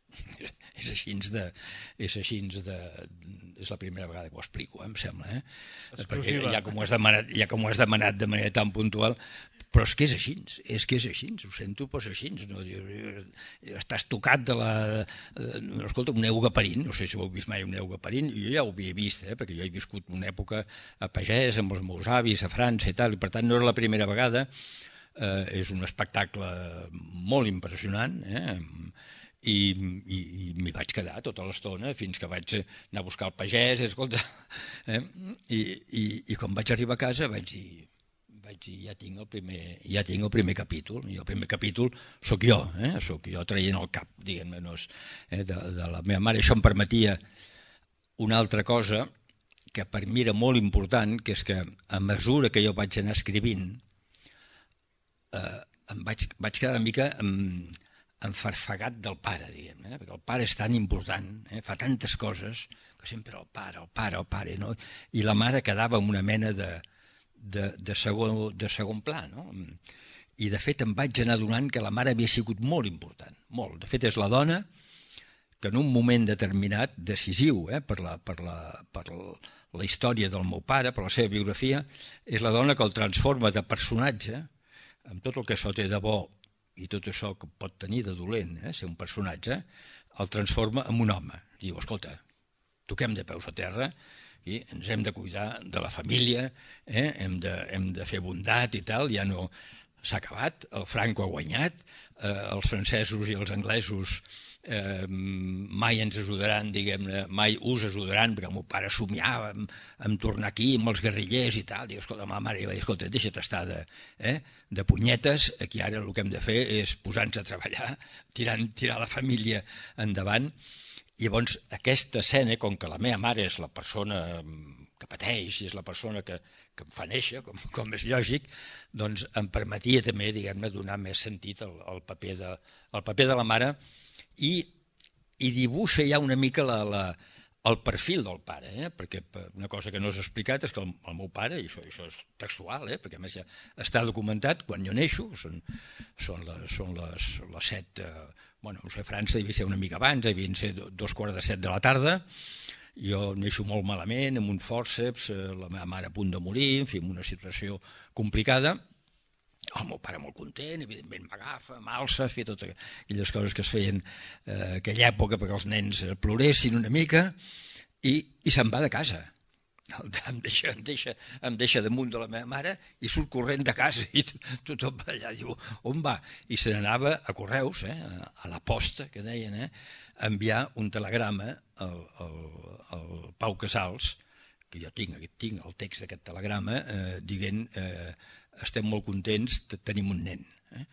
És la primera vegada que ho explico, em sembla, perquè ja com ho has demanat de manera tan puntual, però és que és així, ho sento, però és així, estàs tocat de escolta, una euga parint, no sé si ho heu vist mai una euga parint, jo ja ho havia vist, perquè jo he viscut una època a pagès amb els meus avis a França i tal, i per tant no era la primera vegada, és un espectacle molt impressionant, i m'hi vaig quedar tota l'estona fins que vaig anar a buscar el pagès, escolta, i quan vaig arribar a casa vaig dir ja tinc el primer capítol, i el primer capítol sóc jo traient el cap, diguem-ne, de la meva mare. Això em permetia una altra cosa que per mi era molt important, que és que a mesura que jo vaig anar escrivint em vaig quedar una mica enfarfegat del pare, diguem-ne, perquè el pare és tan important, fa tantes coses, que sempre el pare, no? I la mare quedava en una mena de segon pla, no? I de fet em vaig anar adonant que la mare havia sigut molt important, molt. De fet és la dona que en un moment determinat, decisiu per la història del meu pare, per la seva biografia, és la dona que el transforma de personatge, amb tot el que això té de bo i tot això que pot tenir de dolent, ser un personatge, el transforma en un home. Diu, escolta, toquem de peus a terra i ens hem de cuidar de la família, hem de fer bondat i tal, ja no s'ha acabat, el Franco ha guanyat, els francesos i els anglesos mai ens ajudaran, diguem-ne, mai us ajudaran, perquè el meu pare somiava en tornar aquí amb els guerrillers i tal. Diu, escolta, ma mare va dir, escolta, deixa't estar de punyetes, aquí ara el que hem de fer és posar-nos a treballar, tirar la família endavant. I llavors aquesta escena, com que la meva mare és la persona que pateix, és la persona que em fa néixer, com és lògic, doncs em permetia també, diguem-ne, donar més sentit al paper de la mare i dibuixa ja una mica el perfil del pare, perquè una cosa que no s'ha explicat és que el meu pare, i això és textual, perquè a més ja està documentat, quan jo neixo, són les 7, bueno, no sé, a França devia ser una mica abans, devien ser 2:45 de la tarda, jo neixo molt malament, amb un fòrceps, la meva mare a punt de morir, en fi, en una situació complicada. El meu pare molt content, evidentment m'agafa, m'alça, fer totes aquelles coses que es feien en aquella època perquè els nens ploressin una mica i se'n va de casa. Em deixa damunt de la meva mare i surt corrent de casa i tothom allà diu, on va? I se n'anava a correus, a la posta, que deien, a enviar un telegrama al Pau Casals, que jo tinc el text d'aquest telegrama, dient estem molt contents, tenim un nen.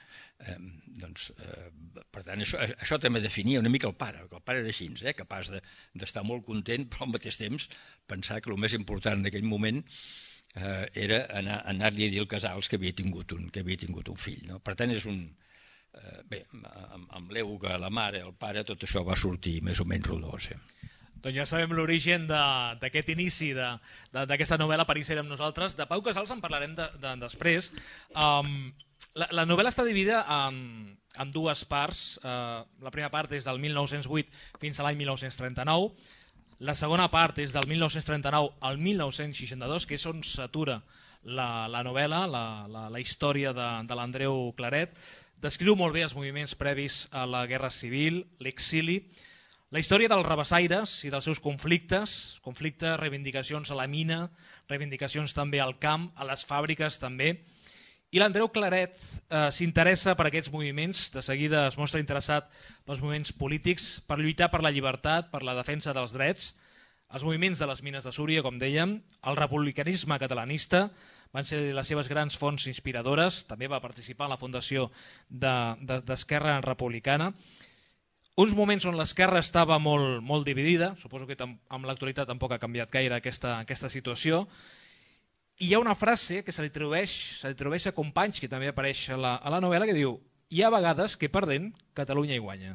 Per tant, això també definia una mica el pare, perquè el pare era així, capaç d'estar molt content, però al mateix temps pensar que el més important en aquell moment era anar-li a dir al Casals que havia tingut un fill. Per tant, és un... Bé, amb l'euga, la mare, el pare, tot això va sortir més o menys rodó. Doncs ja sabem l'origen d'aquest inici d'aquesta novel·la París era amb nosaltres. De Pau Casals en parlarem després. La novel·la està dividida en dues parts. La primera part és del 1908 fins a l'any 1939. La segona part és del 1939 al 1962, que és on s'atura la novel·la, la història de l'Andreu Claret. Descriu molt bé els moviments previs a la Guerra Civil, l'exili, la història dels rabassaires i dels seus conflictes, reivindicacions a la mina, reivindicacions també al camp, a les fàbriques també. I l'Andreu Claret s'interessa per aquests moviments, de seguida es mostra interessat pels moviments polítics, per lluitar per la llibertat, per la defensa dels drets, els moviments de les mines de Súria, com dèiem, el republicanisme catalanista, van ser les seves grans fonts inspiradores, també va participar en la fundació d'Esquerra Republicana. Uns moments on l'esquerra estava molt dividida, suposo que amb l'actualitat tampoc ha canviat gaire aquesta situació, i hi ha una frase que se li atribueix a Companys, que també apareix a la novel·la, que diu: hi ha vegades que perdent Catalunya hi guanya.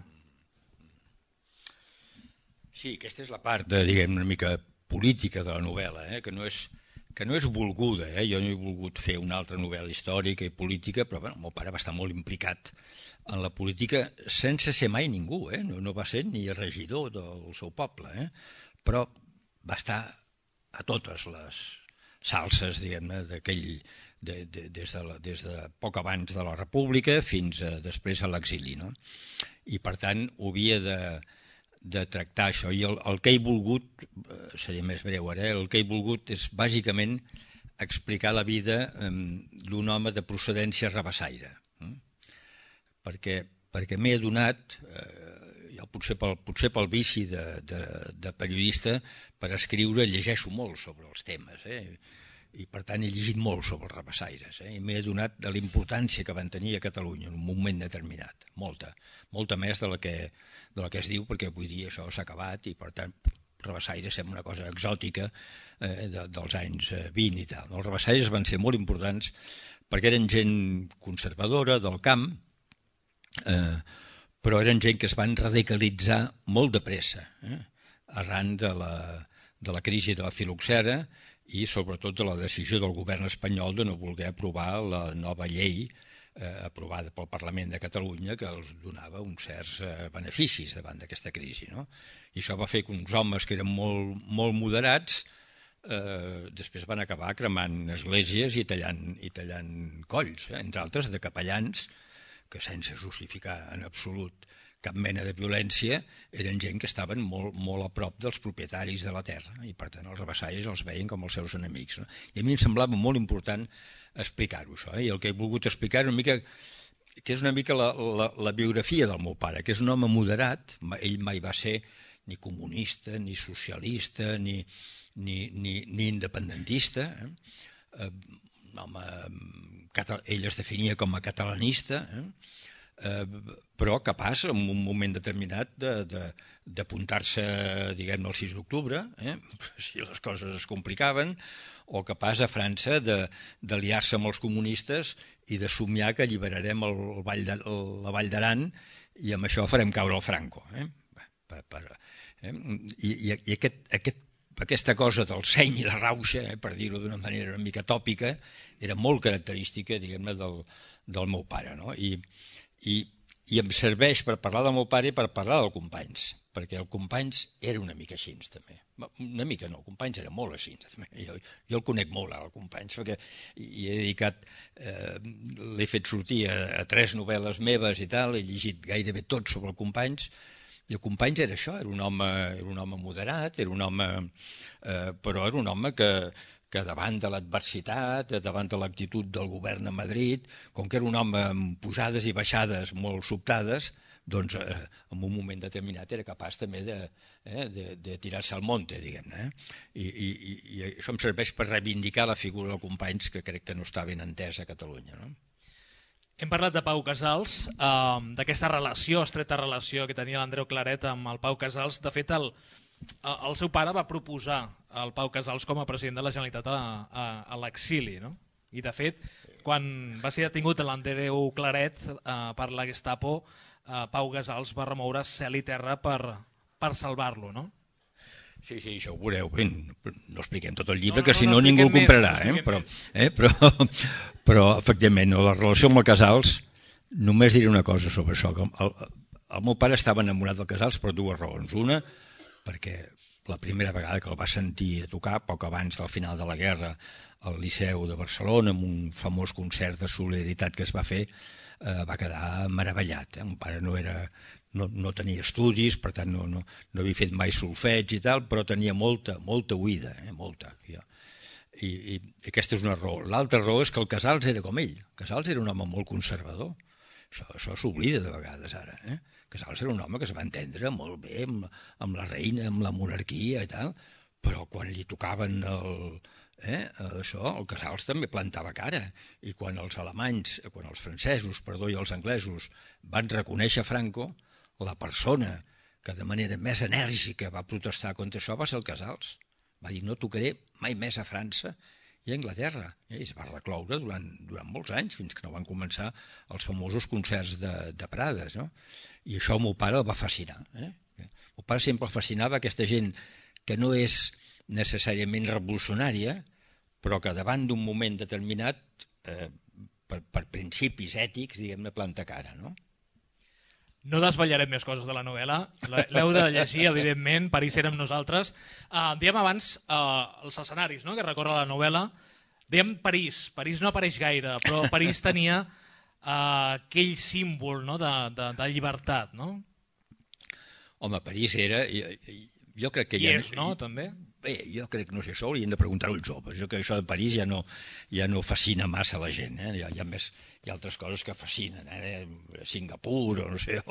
Sí, aquesta és la part, diguem, una mica política de la novel·la, que no és volguda. Jo no he volgut fer una altra novel·la històrica i política, però el meu pare va estar molt implicat en la política sense ser mai ningú. No va ser ni regidor del seu poble, però va estar a totes les salses, diguem-ne, des de poc abans de la República fins després a l'exili. I per tant ho havia de tractar això, i el que he volgut, seria més breu ara, el que he volgut és bàsicament explicar la vida d'un home de procedència rabassaire, perquè m'he adonat, potser pel vici de periodista, per escriure llegeixo molt sobre els temes, i per tant he llegit molt sobre els rabassaires, i m'he adonat de la importància que van tenir a Catalunya en un moment determinat, molta més de la que es diu, perquè avui dia això s'ha acabat i per tant rabassaires sembla una cosa exòtica dels anys 20 i tal. Els rabassaires van ser molt importants perquè eren gent conservadora del camp, però eren gent que es van radicalitzar molt de pressa, arran de la crisi de la filoxera i sobretot de la decisió del govern espanyol de no voler aprovar la nova llei aprovada pel Parlament de Catalunya que els donava uns certs beneficis davant d'aquesta crisi. I això va fer que uns homes que eren molt moderats després van acabar cremant esglésies i tallant colls, entre altres de capellans que sense justificar en absolut cap mena de violència, eren gent que estaven molt a prop dels propietaris de la terra i per tant els rabassaires els veien com els seus enemics. I a mi em semblava molt important explicar-ho això, i el que he volgut explicar que és una mica la biografia del meu pare, que és un home moderat, ell mai va ser ni comunista, ni socialista, ni independentista, un home, ell es definia com a catalanista, però capaç en un moment determinat d'apuntar-se, diguem-ne, el 6 d'octubre, si les coses es complicaven, o capaç a França d'aliar-se amb els comunistes i de somiar que alliberarem la Vall d'Aran i amb això farem caure el Franco. I aquesta cosa del seny i la rauxa, per dir-ho d'una manera una mica tòpica, era molt característica, diguem-ne, del meu pare. I em serveix per parlar del meu pare i per parlar del Companys, perquè el Companys era una mica així, també. Una mica no, el Companys era molt així, també. Jo el conec molt, el Companys, perquè hi he dedicat, l'he fet sortir a 3 novel·les meves i tal, he llegit gairebé tot sobre el Companys, i el Companys era això, era un home moderat, però era un home que davant de l'adversitat, davant de l'actitud del govern a Madrid, com que era un home amb pujades i baixades molt sobtades, doncs en un moment determinat era capaç també de tirar-se al monte, diguem-ne. I això em serveix per reivindicar la figura del Companys, que crec que no està ben entesa a Catalunya. Hem parlat de Pau Casals, d'aquesta relació, estreta relació que tenia l'Andreu Claret amb el Pau Casals. De fet, el seu pare va proposar el Pau Casals com a president de la Generalitat a l'exili, no? I de fet, quan va ser detingut l'Andreu Claret per la Gestapo, Pau Casals va remoure cel i terra per salvar-lo, no? Sí, això ho veureu. Bé, no expliquem tot el llibre, que si no ningú el comprarà. Però, efectivament, la relació amb el Casals, només diré una cosa sobre això. El meu pare estava enamorat del Casals per dues raons. Una, perquè la primera vegada que el va sentir a tocar, poc abans del final de la guerra, al Liceu de Barcelona, amb un famós concert de solidaritat que es va fer, va quedar meravellat. El meu pare no tenia estudis, per tant no havia fet mai solfeig i tal, però tenia molta oïda, molta. I aquesta és una raó. L'altra raó és que el Casals era com ell. Casals era un home molt conservador. Això s'oblida de vegades ara. Casals era un home que es va entendre molt bé amb la reina, amb la monarquia i tal, però quan li tocaven el Casals també plantava cara. I quan els francesos i els anglesos van reconèixer Franco, la persona que de manera més enèrgica va protestar contra això va ser el Casals. Va dir, no tocaré mai més a França i a Anglaterra. I es va recloure durant molts anys, fins que no van començar els famosos concerts de Prades. I això el meu pare el va fascinar. El meu pare sempre el fascinava aquesta gent que no és necessàriament revolucionària, però que davant d'un moment determinat, per principis ètics, diguem-ne, planta cara, no? No desvetllarem més coses de la novel·la, l'heu de llegir, evidentment, París era amb nosaltres. Dèiem abans els escenaris que recorre la novel·la. Dèiem París no apareix gaire, però París tenia aquell símbol de llibertat, no? Home, París era... Jo crec que I és, no, també? Bé, jo crec que no sé, això haurien de preguntar-ho als joves. Jo crec que això de París ja no fascina massa la gent. Hi ha altres coses que fascinen, Singapur o no sé,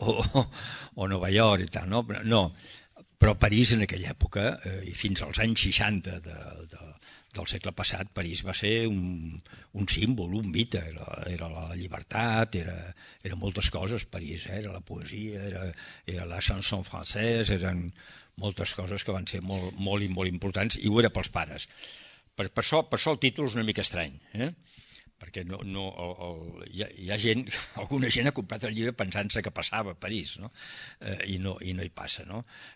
o Nova York i tal, no? Però París en aquella època, i fins als anys 60 del segle passat, París va ser un símbol, un mite. Era la llibertat, era moltes coses, París. Era la poesia, era la chanson française, eren moltes coses que van ser molt i molt importants, i ho era pels pares. Per això el títol és una mica estrany, perquè hi ha gent, alguna gent ha comprat el llibre pensant-se que passava a París, i no hi passa.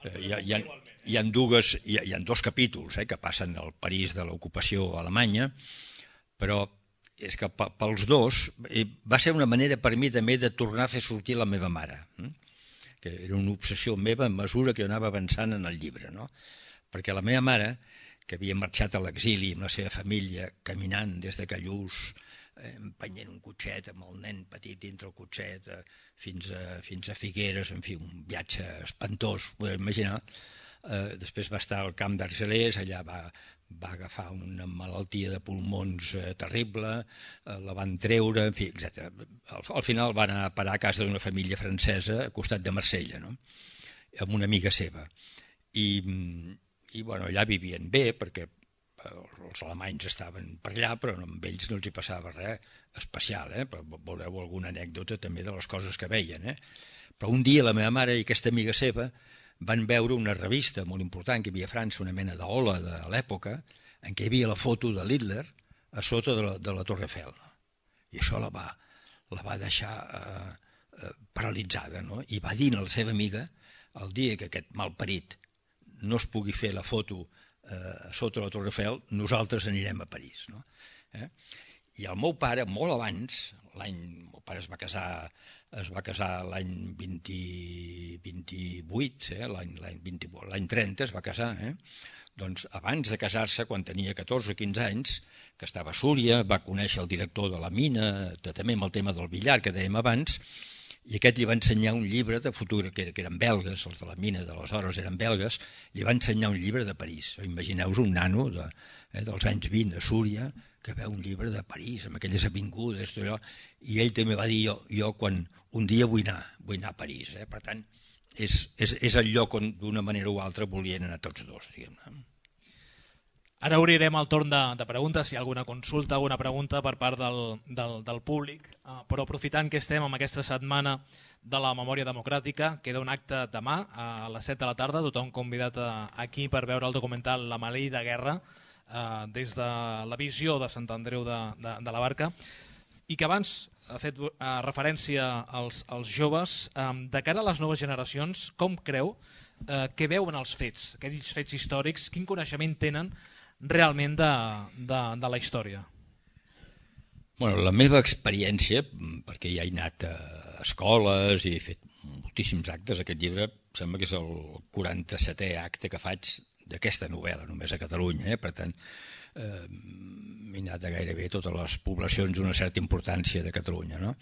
Hi ha dos capítols que passen al París de l'ocupació alemanya, però és que pels dos va ser una manera per mi també de tornar a fer sortir la meva mare, que era una obsessió meva a mesura que jo anava avançant en el llibre, perquè la meva mare, que havia marxat a l'exili amb la seva família, caminant des de Callús, empenyent un cotxet amb el nen petit dintre el cotxet fins a Figueres, en fi, un viatge espantós, podeu imaginar. Després va estar al camp d'Argelers, allà va agafar una malaltia de pulmons terrible, la van treure, en fi, etc. Al final va anar a parar a casa d'una família francesa a costat de Marsella, amb una amiga seva. I allà vivien bé, perquè els alemanys estaven per allà, però amb ells no els hi passava res especial, però veureu alguna anècdota també de les coses que veien. Però un dia la meva mare i aquesta amiga seva van veure una revista molt important que hi havia a França, una mena d'ola de l'època, en què hi havia la foto de Hitler a sota de la Torre Eiffel. I això la va deixar paralitzada, i va dir a la seva amiga, el dia que aquest malparit no es pugui fer la foto sota la Torre Eiffel, nosaltres anirem a París. I el meu pare, molt abans, el meu pare es va casar l'any 28, l'any 30 es va casar, doncs abans de casar-se, quan tenia 14 o 15 anys, que estava a Súria, va conèixer el director de la mina, també amb el tema del billar que dèiem abans, i aquest li va ensenyar un llibre de fotografia, que eren belgues, els de la mina d'aleshores eren belgues, li va ensenyar un llibre de París. Imagineu-vos un nano dels anys 20 a Súria, que veu un llibre de París, amb aquelles avingudes, i ell també va dir, jo quan un dia vull anar a París. Per tant, és el lloc on d'una manera o altra volien anar tots dos, diguem-ne. Ara obrirem el torn de preguntes, si hi ha alguna consulta, alguna pregunta per part del públic, però aprofitant que estem en aquesta setmana de la memòria democràtica, queda un acte demà a les 7 de la tarda, tothom convidat aquí per veure el documental La Maleïda de Guerra, des de la visió de Sant Andreu de la Barca, i que abans ha fet referència als joves. De cara a les noves generacions, com creu què veuen els fets, aquells fets històrics, quin coneixement tenen realment de la història? Bueno, la meva experiència, perquè ja he anat a escoles i he fet moltíssims actes, aquest llibre sembla que és el 47è acte que faig d'aquesta novel·la, només a Catalunya, per tant he anat a gairebé totes les poblacions d'una certa importància de Catalunya, no?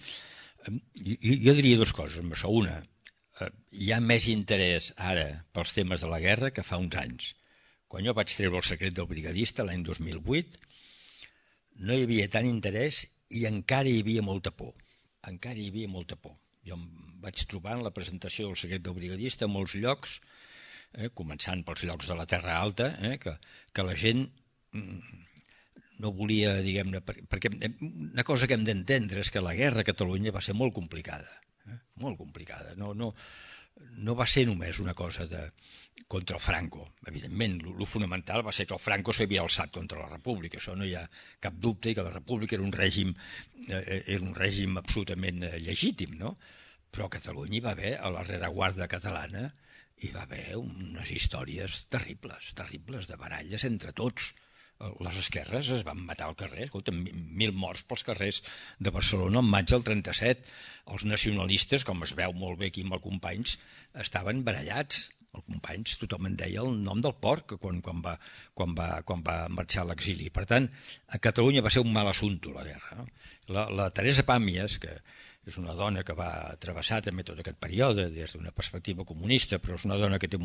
Jo diria dues coses amb això. Una, hi ha més interès ara pels temes de la guerra que fa uns anys. Quan jo vaig treure El secret del brigadista l'any 2008, no hi havia tant interès i encara hi havia molta por. Encara hi havia molta por. Jo em vaig trobar en la presentació del secret del brigadista a molts llocs, començant pels llocs de la Terra Alta, que la gent no volia, diguem-ne, perquè una cosa que hem d'entendre és que la guerra a Catalunya va ser molt complicada, molt complicada. No va ser només una cosa contra el Franco. Evidentment, el fonamental va ser que el Franco s'havia alçat contra la República, això no hi ha cap dubte, i que la República era un règim absolutament legítim, no? Però a Catalunya hi va haver, a la rereguarda catalana, hi va haver unes històries terribles, terribles, de baralles entre tots. Les esquerres es van matar al carrer, escolta, 1.000 morts pels carrers de Barcelona en maig del 37. Els nacionalistes, com es veu molt bé aquí amb el Companys, estaven barallats. El Companys, tothom en deia el nom del porc quan va marxar a l'exili. Per tant, a Catalunya va ser un mal assumpte la guerra. La Teresa Pàmies, que és una dona que va travessar també tot aquest període des d'una perspectiva comunista, però és una dona que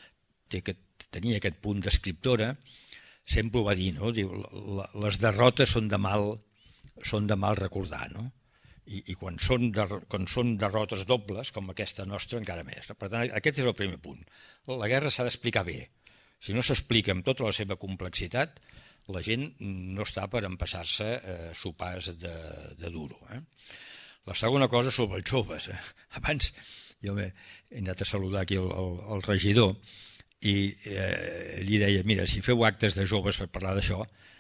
tenia aquest punt d'escriptora, sempre ho va dir, no? Diu, les derrotes són de mal recordar, no? I quan són derrotes dobles, com aquesta nostra, encara més. Per tant, aquest és el primer punt. La guerra s'ha d'explicar bé. Si no s'explica amb tota la seva complexitat, la gent no està per empassar-se sopars de duro. La segona cosa sobre els joves. Abans jo he anat a saludar aquí el regidor, i li deia, mira, si feu actes de joves per parlar d'això,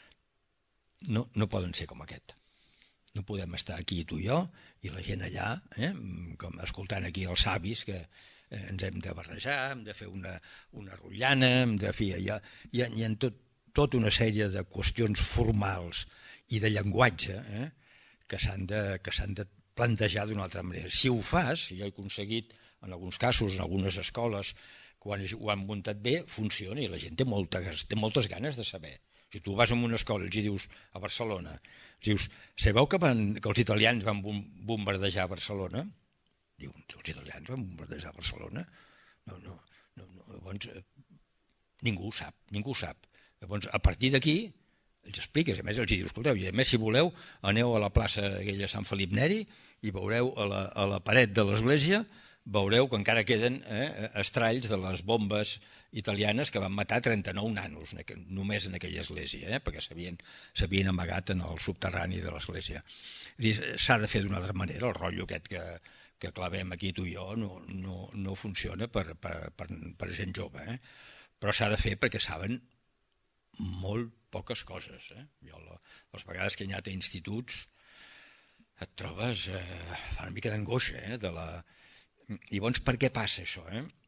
no poden ser com aquest. No podem estar aquí tu i jo, i la gent allà, com escoltant aquí els savis, que ens hem de barrejar, hem de fer una rotllana, hem de fer... Hi ha tota una sèrie de qüestions formals i de llenguatge que s'han de plantejar d'una altra manera. Si ho fas, jo he aconseguit, en alguns casos, en algunes escoles, quan ho han muntat bé, funciona i la gent té moltes ganes de saber. Si tu vas a una escola i els dius a Barcelona, dius, sabeu que els italians van bombardejar Barcelona? Diu, els italians van bombardejar Barcelona? No. Llavors, ningú ho sap. Llavors, a partir d'aquí, els expliques, a més els dius, escolteu, i a més si voleu, aneu a la plaça aquella Sant Felip Neri i veureu a la paret de l'església, veureu que encara queden estralls de les bombes italianes que van matar 39 nanos només en aquella església, perquè s'havien amagat en el subterrani de l'església. S'ha de fer d'una altra manera, el rotllo aquest que clavem aquí tu i jo no funciona per gent jove, però s'ha de fer perquè saben molt poques coses. Jo les vegades que he anat a instituts et trobes fa una mica d'angoixa de la... I llavors, per què passa això?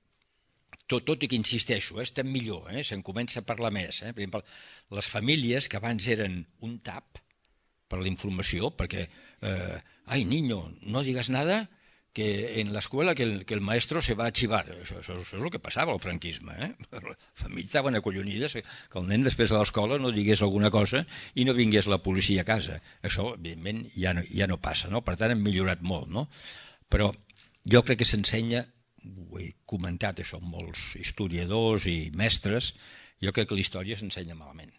Tot i que insisteixo, estem millor, se'n comença a parlar més. Per exemple, les famílies que abans eren un tap per la informació, perquè, ai, niño, no digas nada, que en la escuela que el maestro se va a chivar. Això és el que passava al franquisme. Les famílies estaven acollonides que el nen després de l'escola no digués alguna cosa i no vingués la policia a casa. Això, evidentment, ja no passa. Per tant, hem millorat molt. Però jo crec que s'ensenya, ho he comentat això amb molts historiadors i mestres, jo crec que la història s'ensenya malament.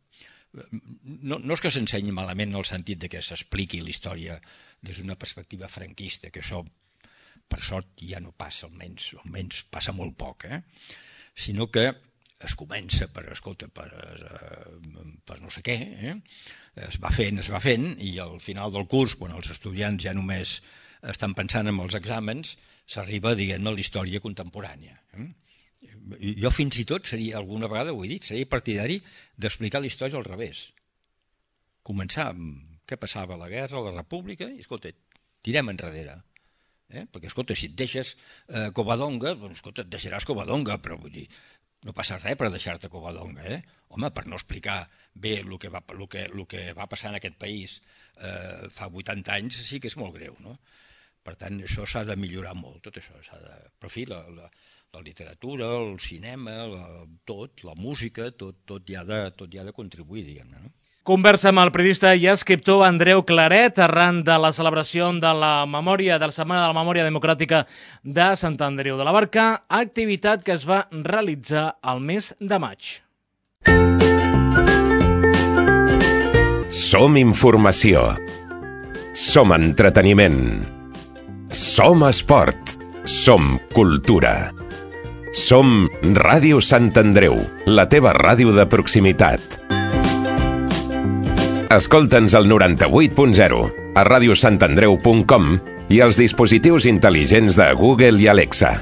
No és que s'ensenyi malament en el sentit que s'expliqui la història des d'una perspectiva franquista, que això per sort ja no passa, almenys passa molt poc, sinó que es comença per no sé què, es va fent, i al final del curs, quan els estudiants ja només estan pensant en els exàmens, s'arriba, diguem-ne, a la història contemporània. Jo fins i tot seria, alguna vegada ho he dit, seria partidari d'explicar la història al revés. Començar amb què passava a la guerra, a la república, i escolta, tirem enrere. Perquè, escolta, si et deixes Covadonga, doncs, escolta, et deixaràs Covadonga, però vull dir, no passa res per deixar-te Covadonga, Home, per no explicar bé el que va passar en aquest país fa 80 anys sí que és molt greu, no? Per tant, això s'ha de millorar molt, tot això s'ha de... Però, en fi, la literatura, el cinema, tot, la música, tot hi ha de contribuir, diguem-ne, no? Conversa amb el periodista i escriptor Andreu Claret arran de la celebració de la Setmana de la Memòria Democràtica de Sant Andreu de la Barca, activitat que es va realitzar al mes de maig. Som informació. Som entreteniment. Som esport. Som cultura. Som Ràdio Sant Andreu, la teva ràdio de proximitat. Escolta'ns al 98.0, a radiosantandreu.com i als dispositius intel·ligents de Google i Alexa.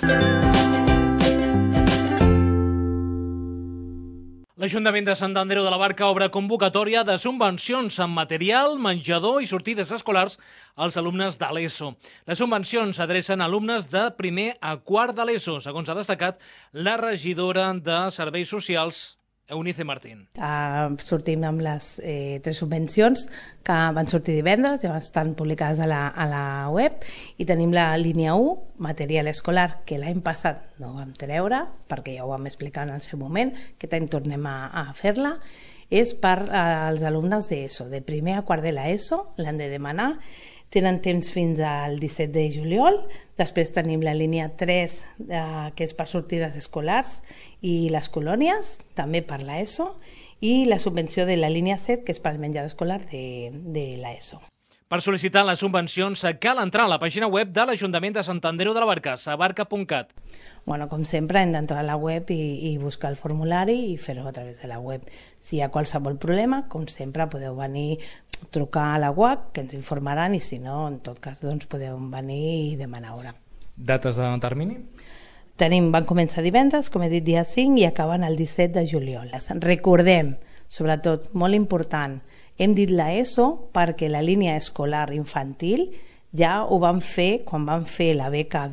L'Ajuntament de Sant Andreu de la Barca obre convocatòria de subvencions en material, menjador i sortides escolars als alumnes de l'ESO. Les subvencions s'adrecen a alumnes de primer a quart de l'ESO, segons ha destacat la regidora de Serveis Socials, Eunice Martín. Sortim amb les 3 subvencions que van sortir divendres, ja estan publicades a la web, i tenim la línia 1, material escolar, que l'any passat no vam treure, perquè ja ho vam explicar en el seu moment, aquest any tornem a fer-la, és per als alumnes d'ESO, de primer a quart de l'ESO, l'han de demanar, tenen temps fins al 17 de juliol, després tenim la línia 3, que és per sortides escolars, i les colònies, també per l'ESO, i la subvenció de la línia 7, que és pel menjador escolar de l'ESO. Per sol·licitar les subvencions cal entrar a la pàgina web de l'Ajuntament de Sant Andreu de la Barca, sabarca.cat. Bueno, com sempre, hem d'entrar a la web i buscar el formulari i fer-ho a través de la web. Si hi ha qualsevol problema, com sempre, podeu venir, trucar a la UAC, que ens informaran, i si no, en tot cas, doncs, podeu venir i demanar hora. Dates de termini? Van començar divendres, com he dit, dia 5, i acaben el 17 de juliol. Recordem, sobretot, molt important, hem dit l'ESO perquè la línia escolar infantil ja ho van fer quan van fer la beca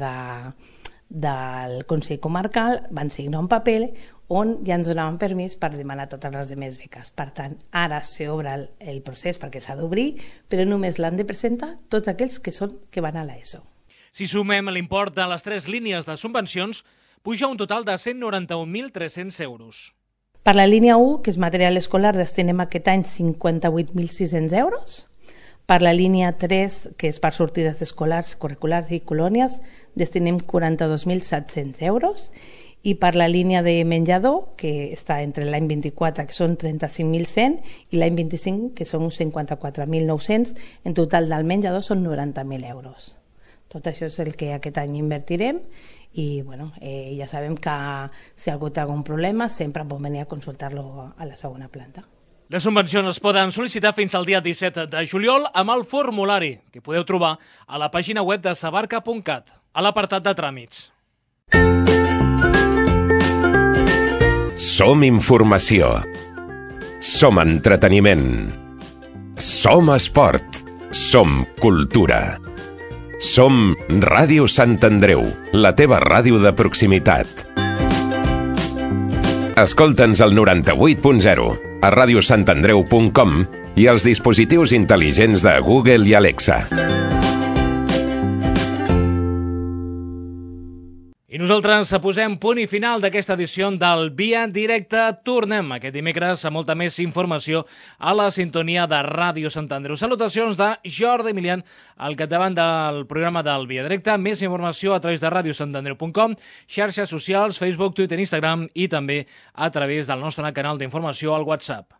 del Consell Comarcal, van signar un paper on ja ens donaven permís per demanar totes les demés beques. Per tant, ara s'obre el procés perquè s'ha d'obrir, però només l'han de presentar tots aquells que van a l'ESO. Si sumem l'import de les 3 línies de subvencions, puja un total de 191.300 euros. Per la línia 1, que és material escolar, destinem aquest any 58.600 euros. Per la línia 3, que és per sortides escolars, curriculars i colònies, destinem 42.700 euros. I per la línia de menjador, que està entre l'any 24, que són 35.100, i l'any 25, que són 54.900, en total del menjador són 90.000 euros. Tot això és el que aquest any invertirem i ja sabem que si algú té algun problema sempre pot venir a consultar-lo a la segona planta. Les subvencions es poden sol·licitar fins al dia 17 de juliol amb el formulari que podeu trobar a la pàgina web de sabarca.cat, a l'apartat de tràmits. Som informació. Som entreteniment. Som esport. Som cultura. Som Ràdio Sant Andreu, la teva ràdio de proximitat. Escolta'ns al 98.0, a radiosantandreu.com i als dispositius intel·ligents de Google i Alexa. I nosaltres posem punt i final d'aquesta edició del Via Directe. Tornem aquest dimecres a molta més informació a la sintonia de Ràdio Sant Andreu. Salutacions de Jordi Milian al capdavant del programa del Via Directe. Més informació a través de radiosantandreu.com, xarxes socials, Facebook, Twitter, Instagram i també a través del nostre canal d'informació al WhatsApp.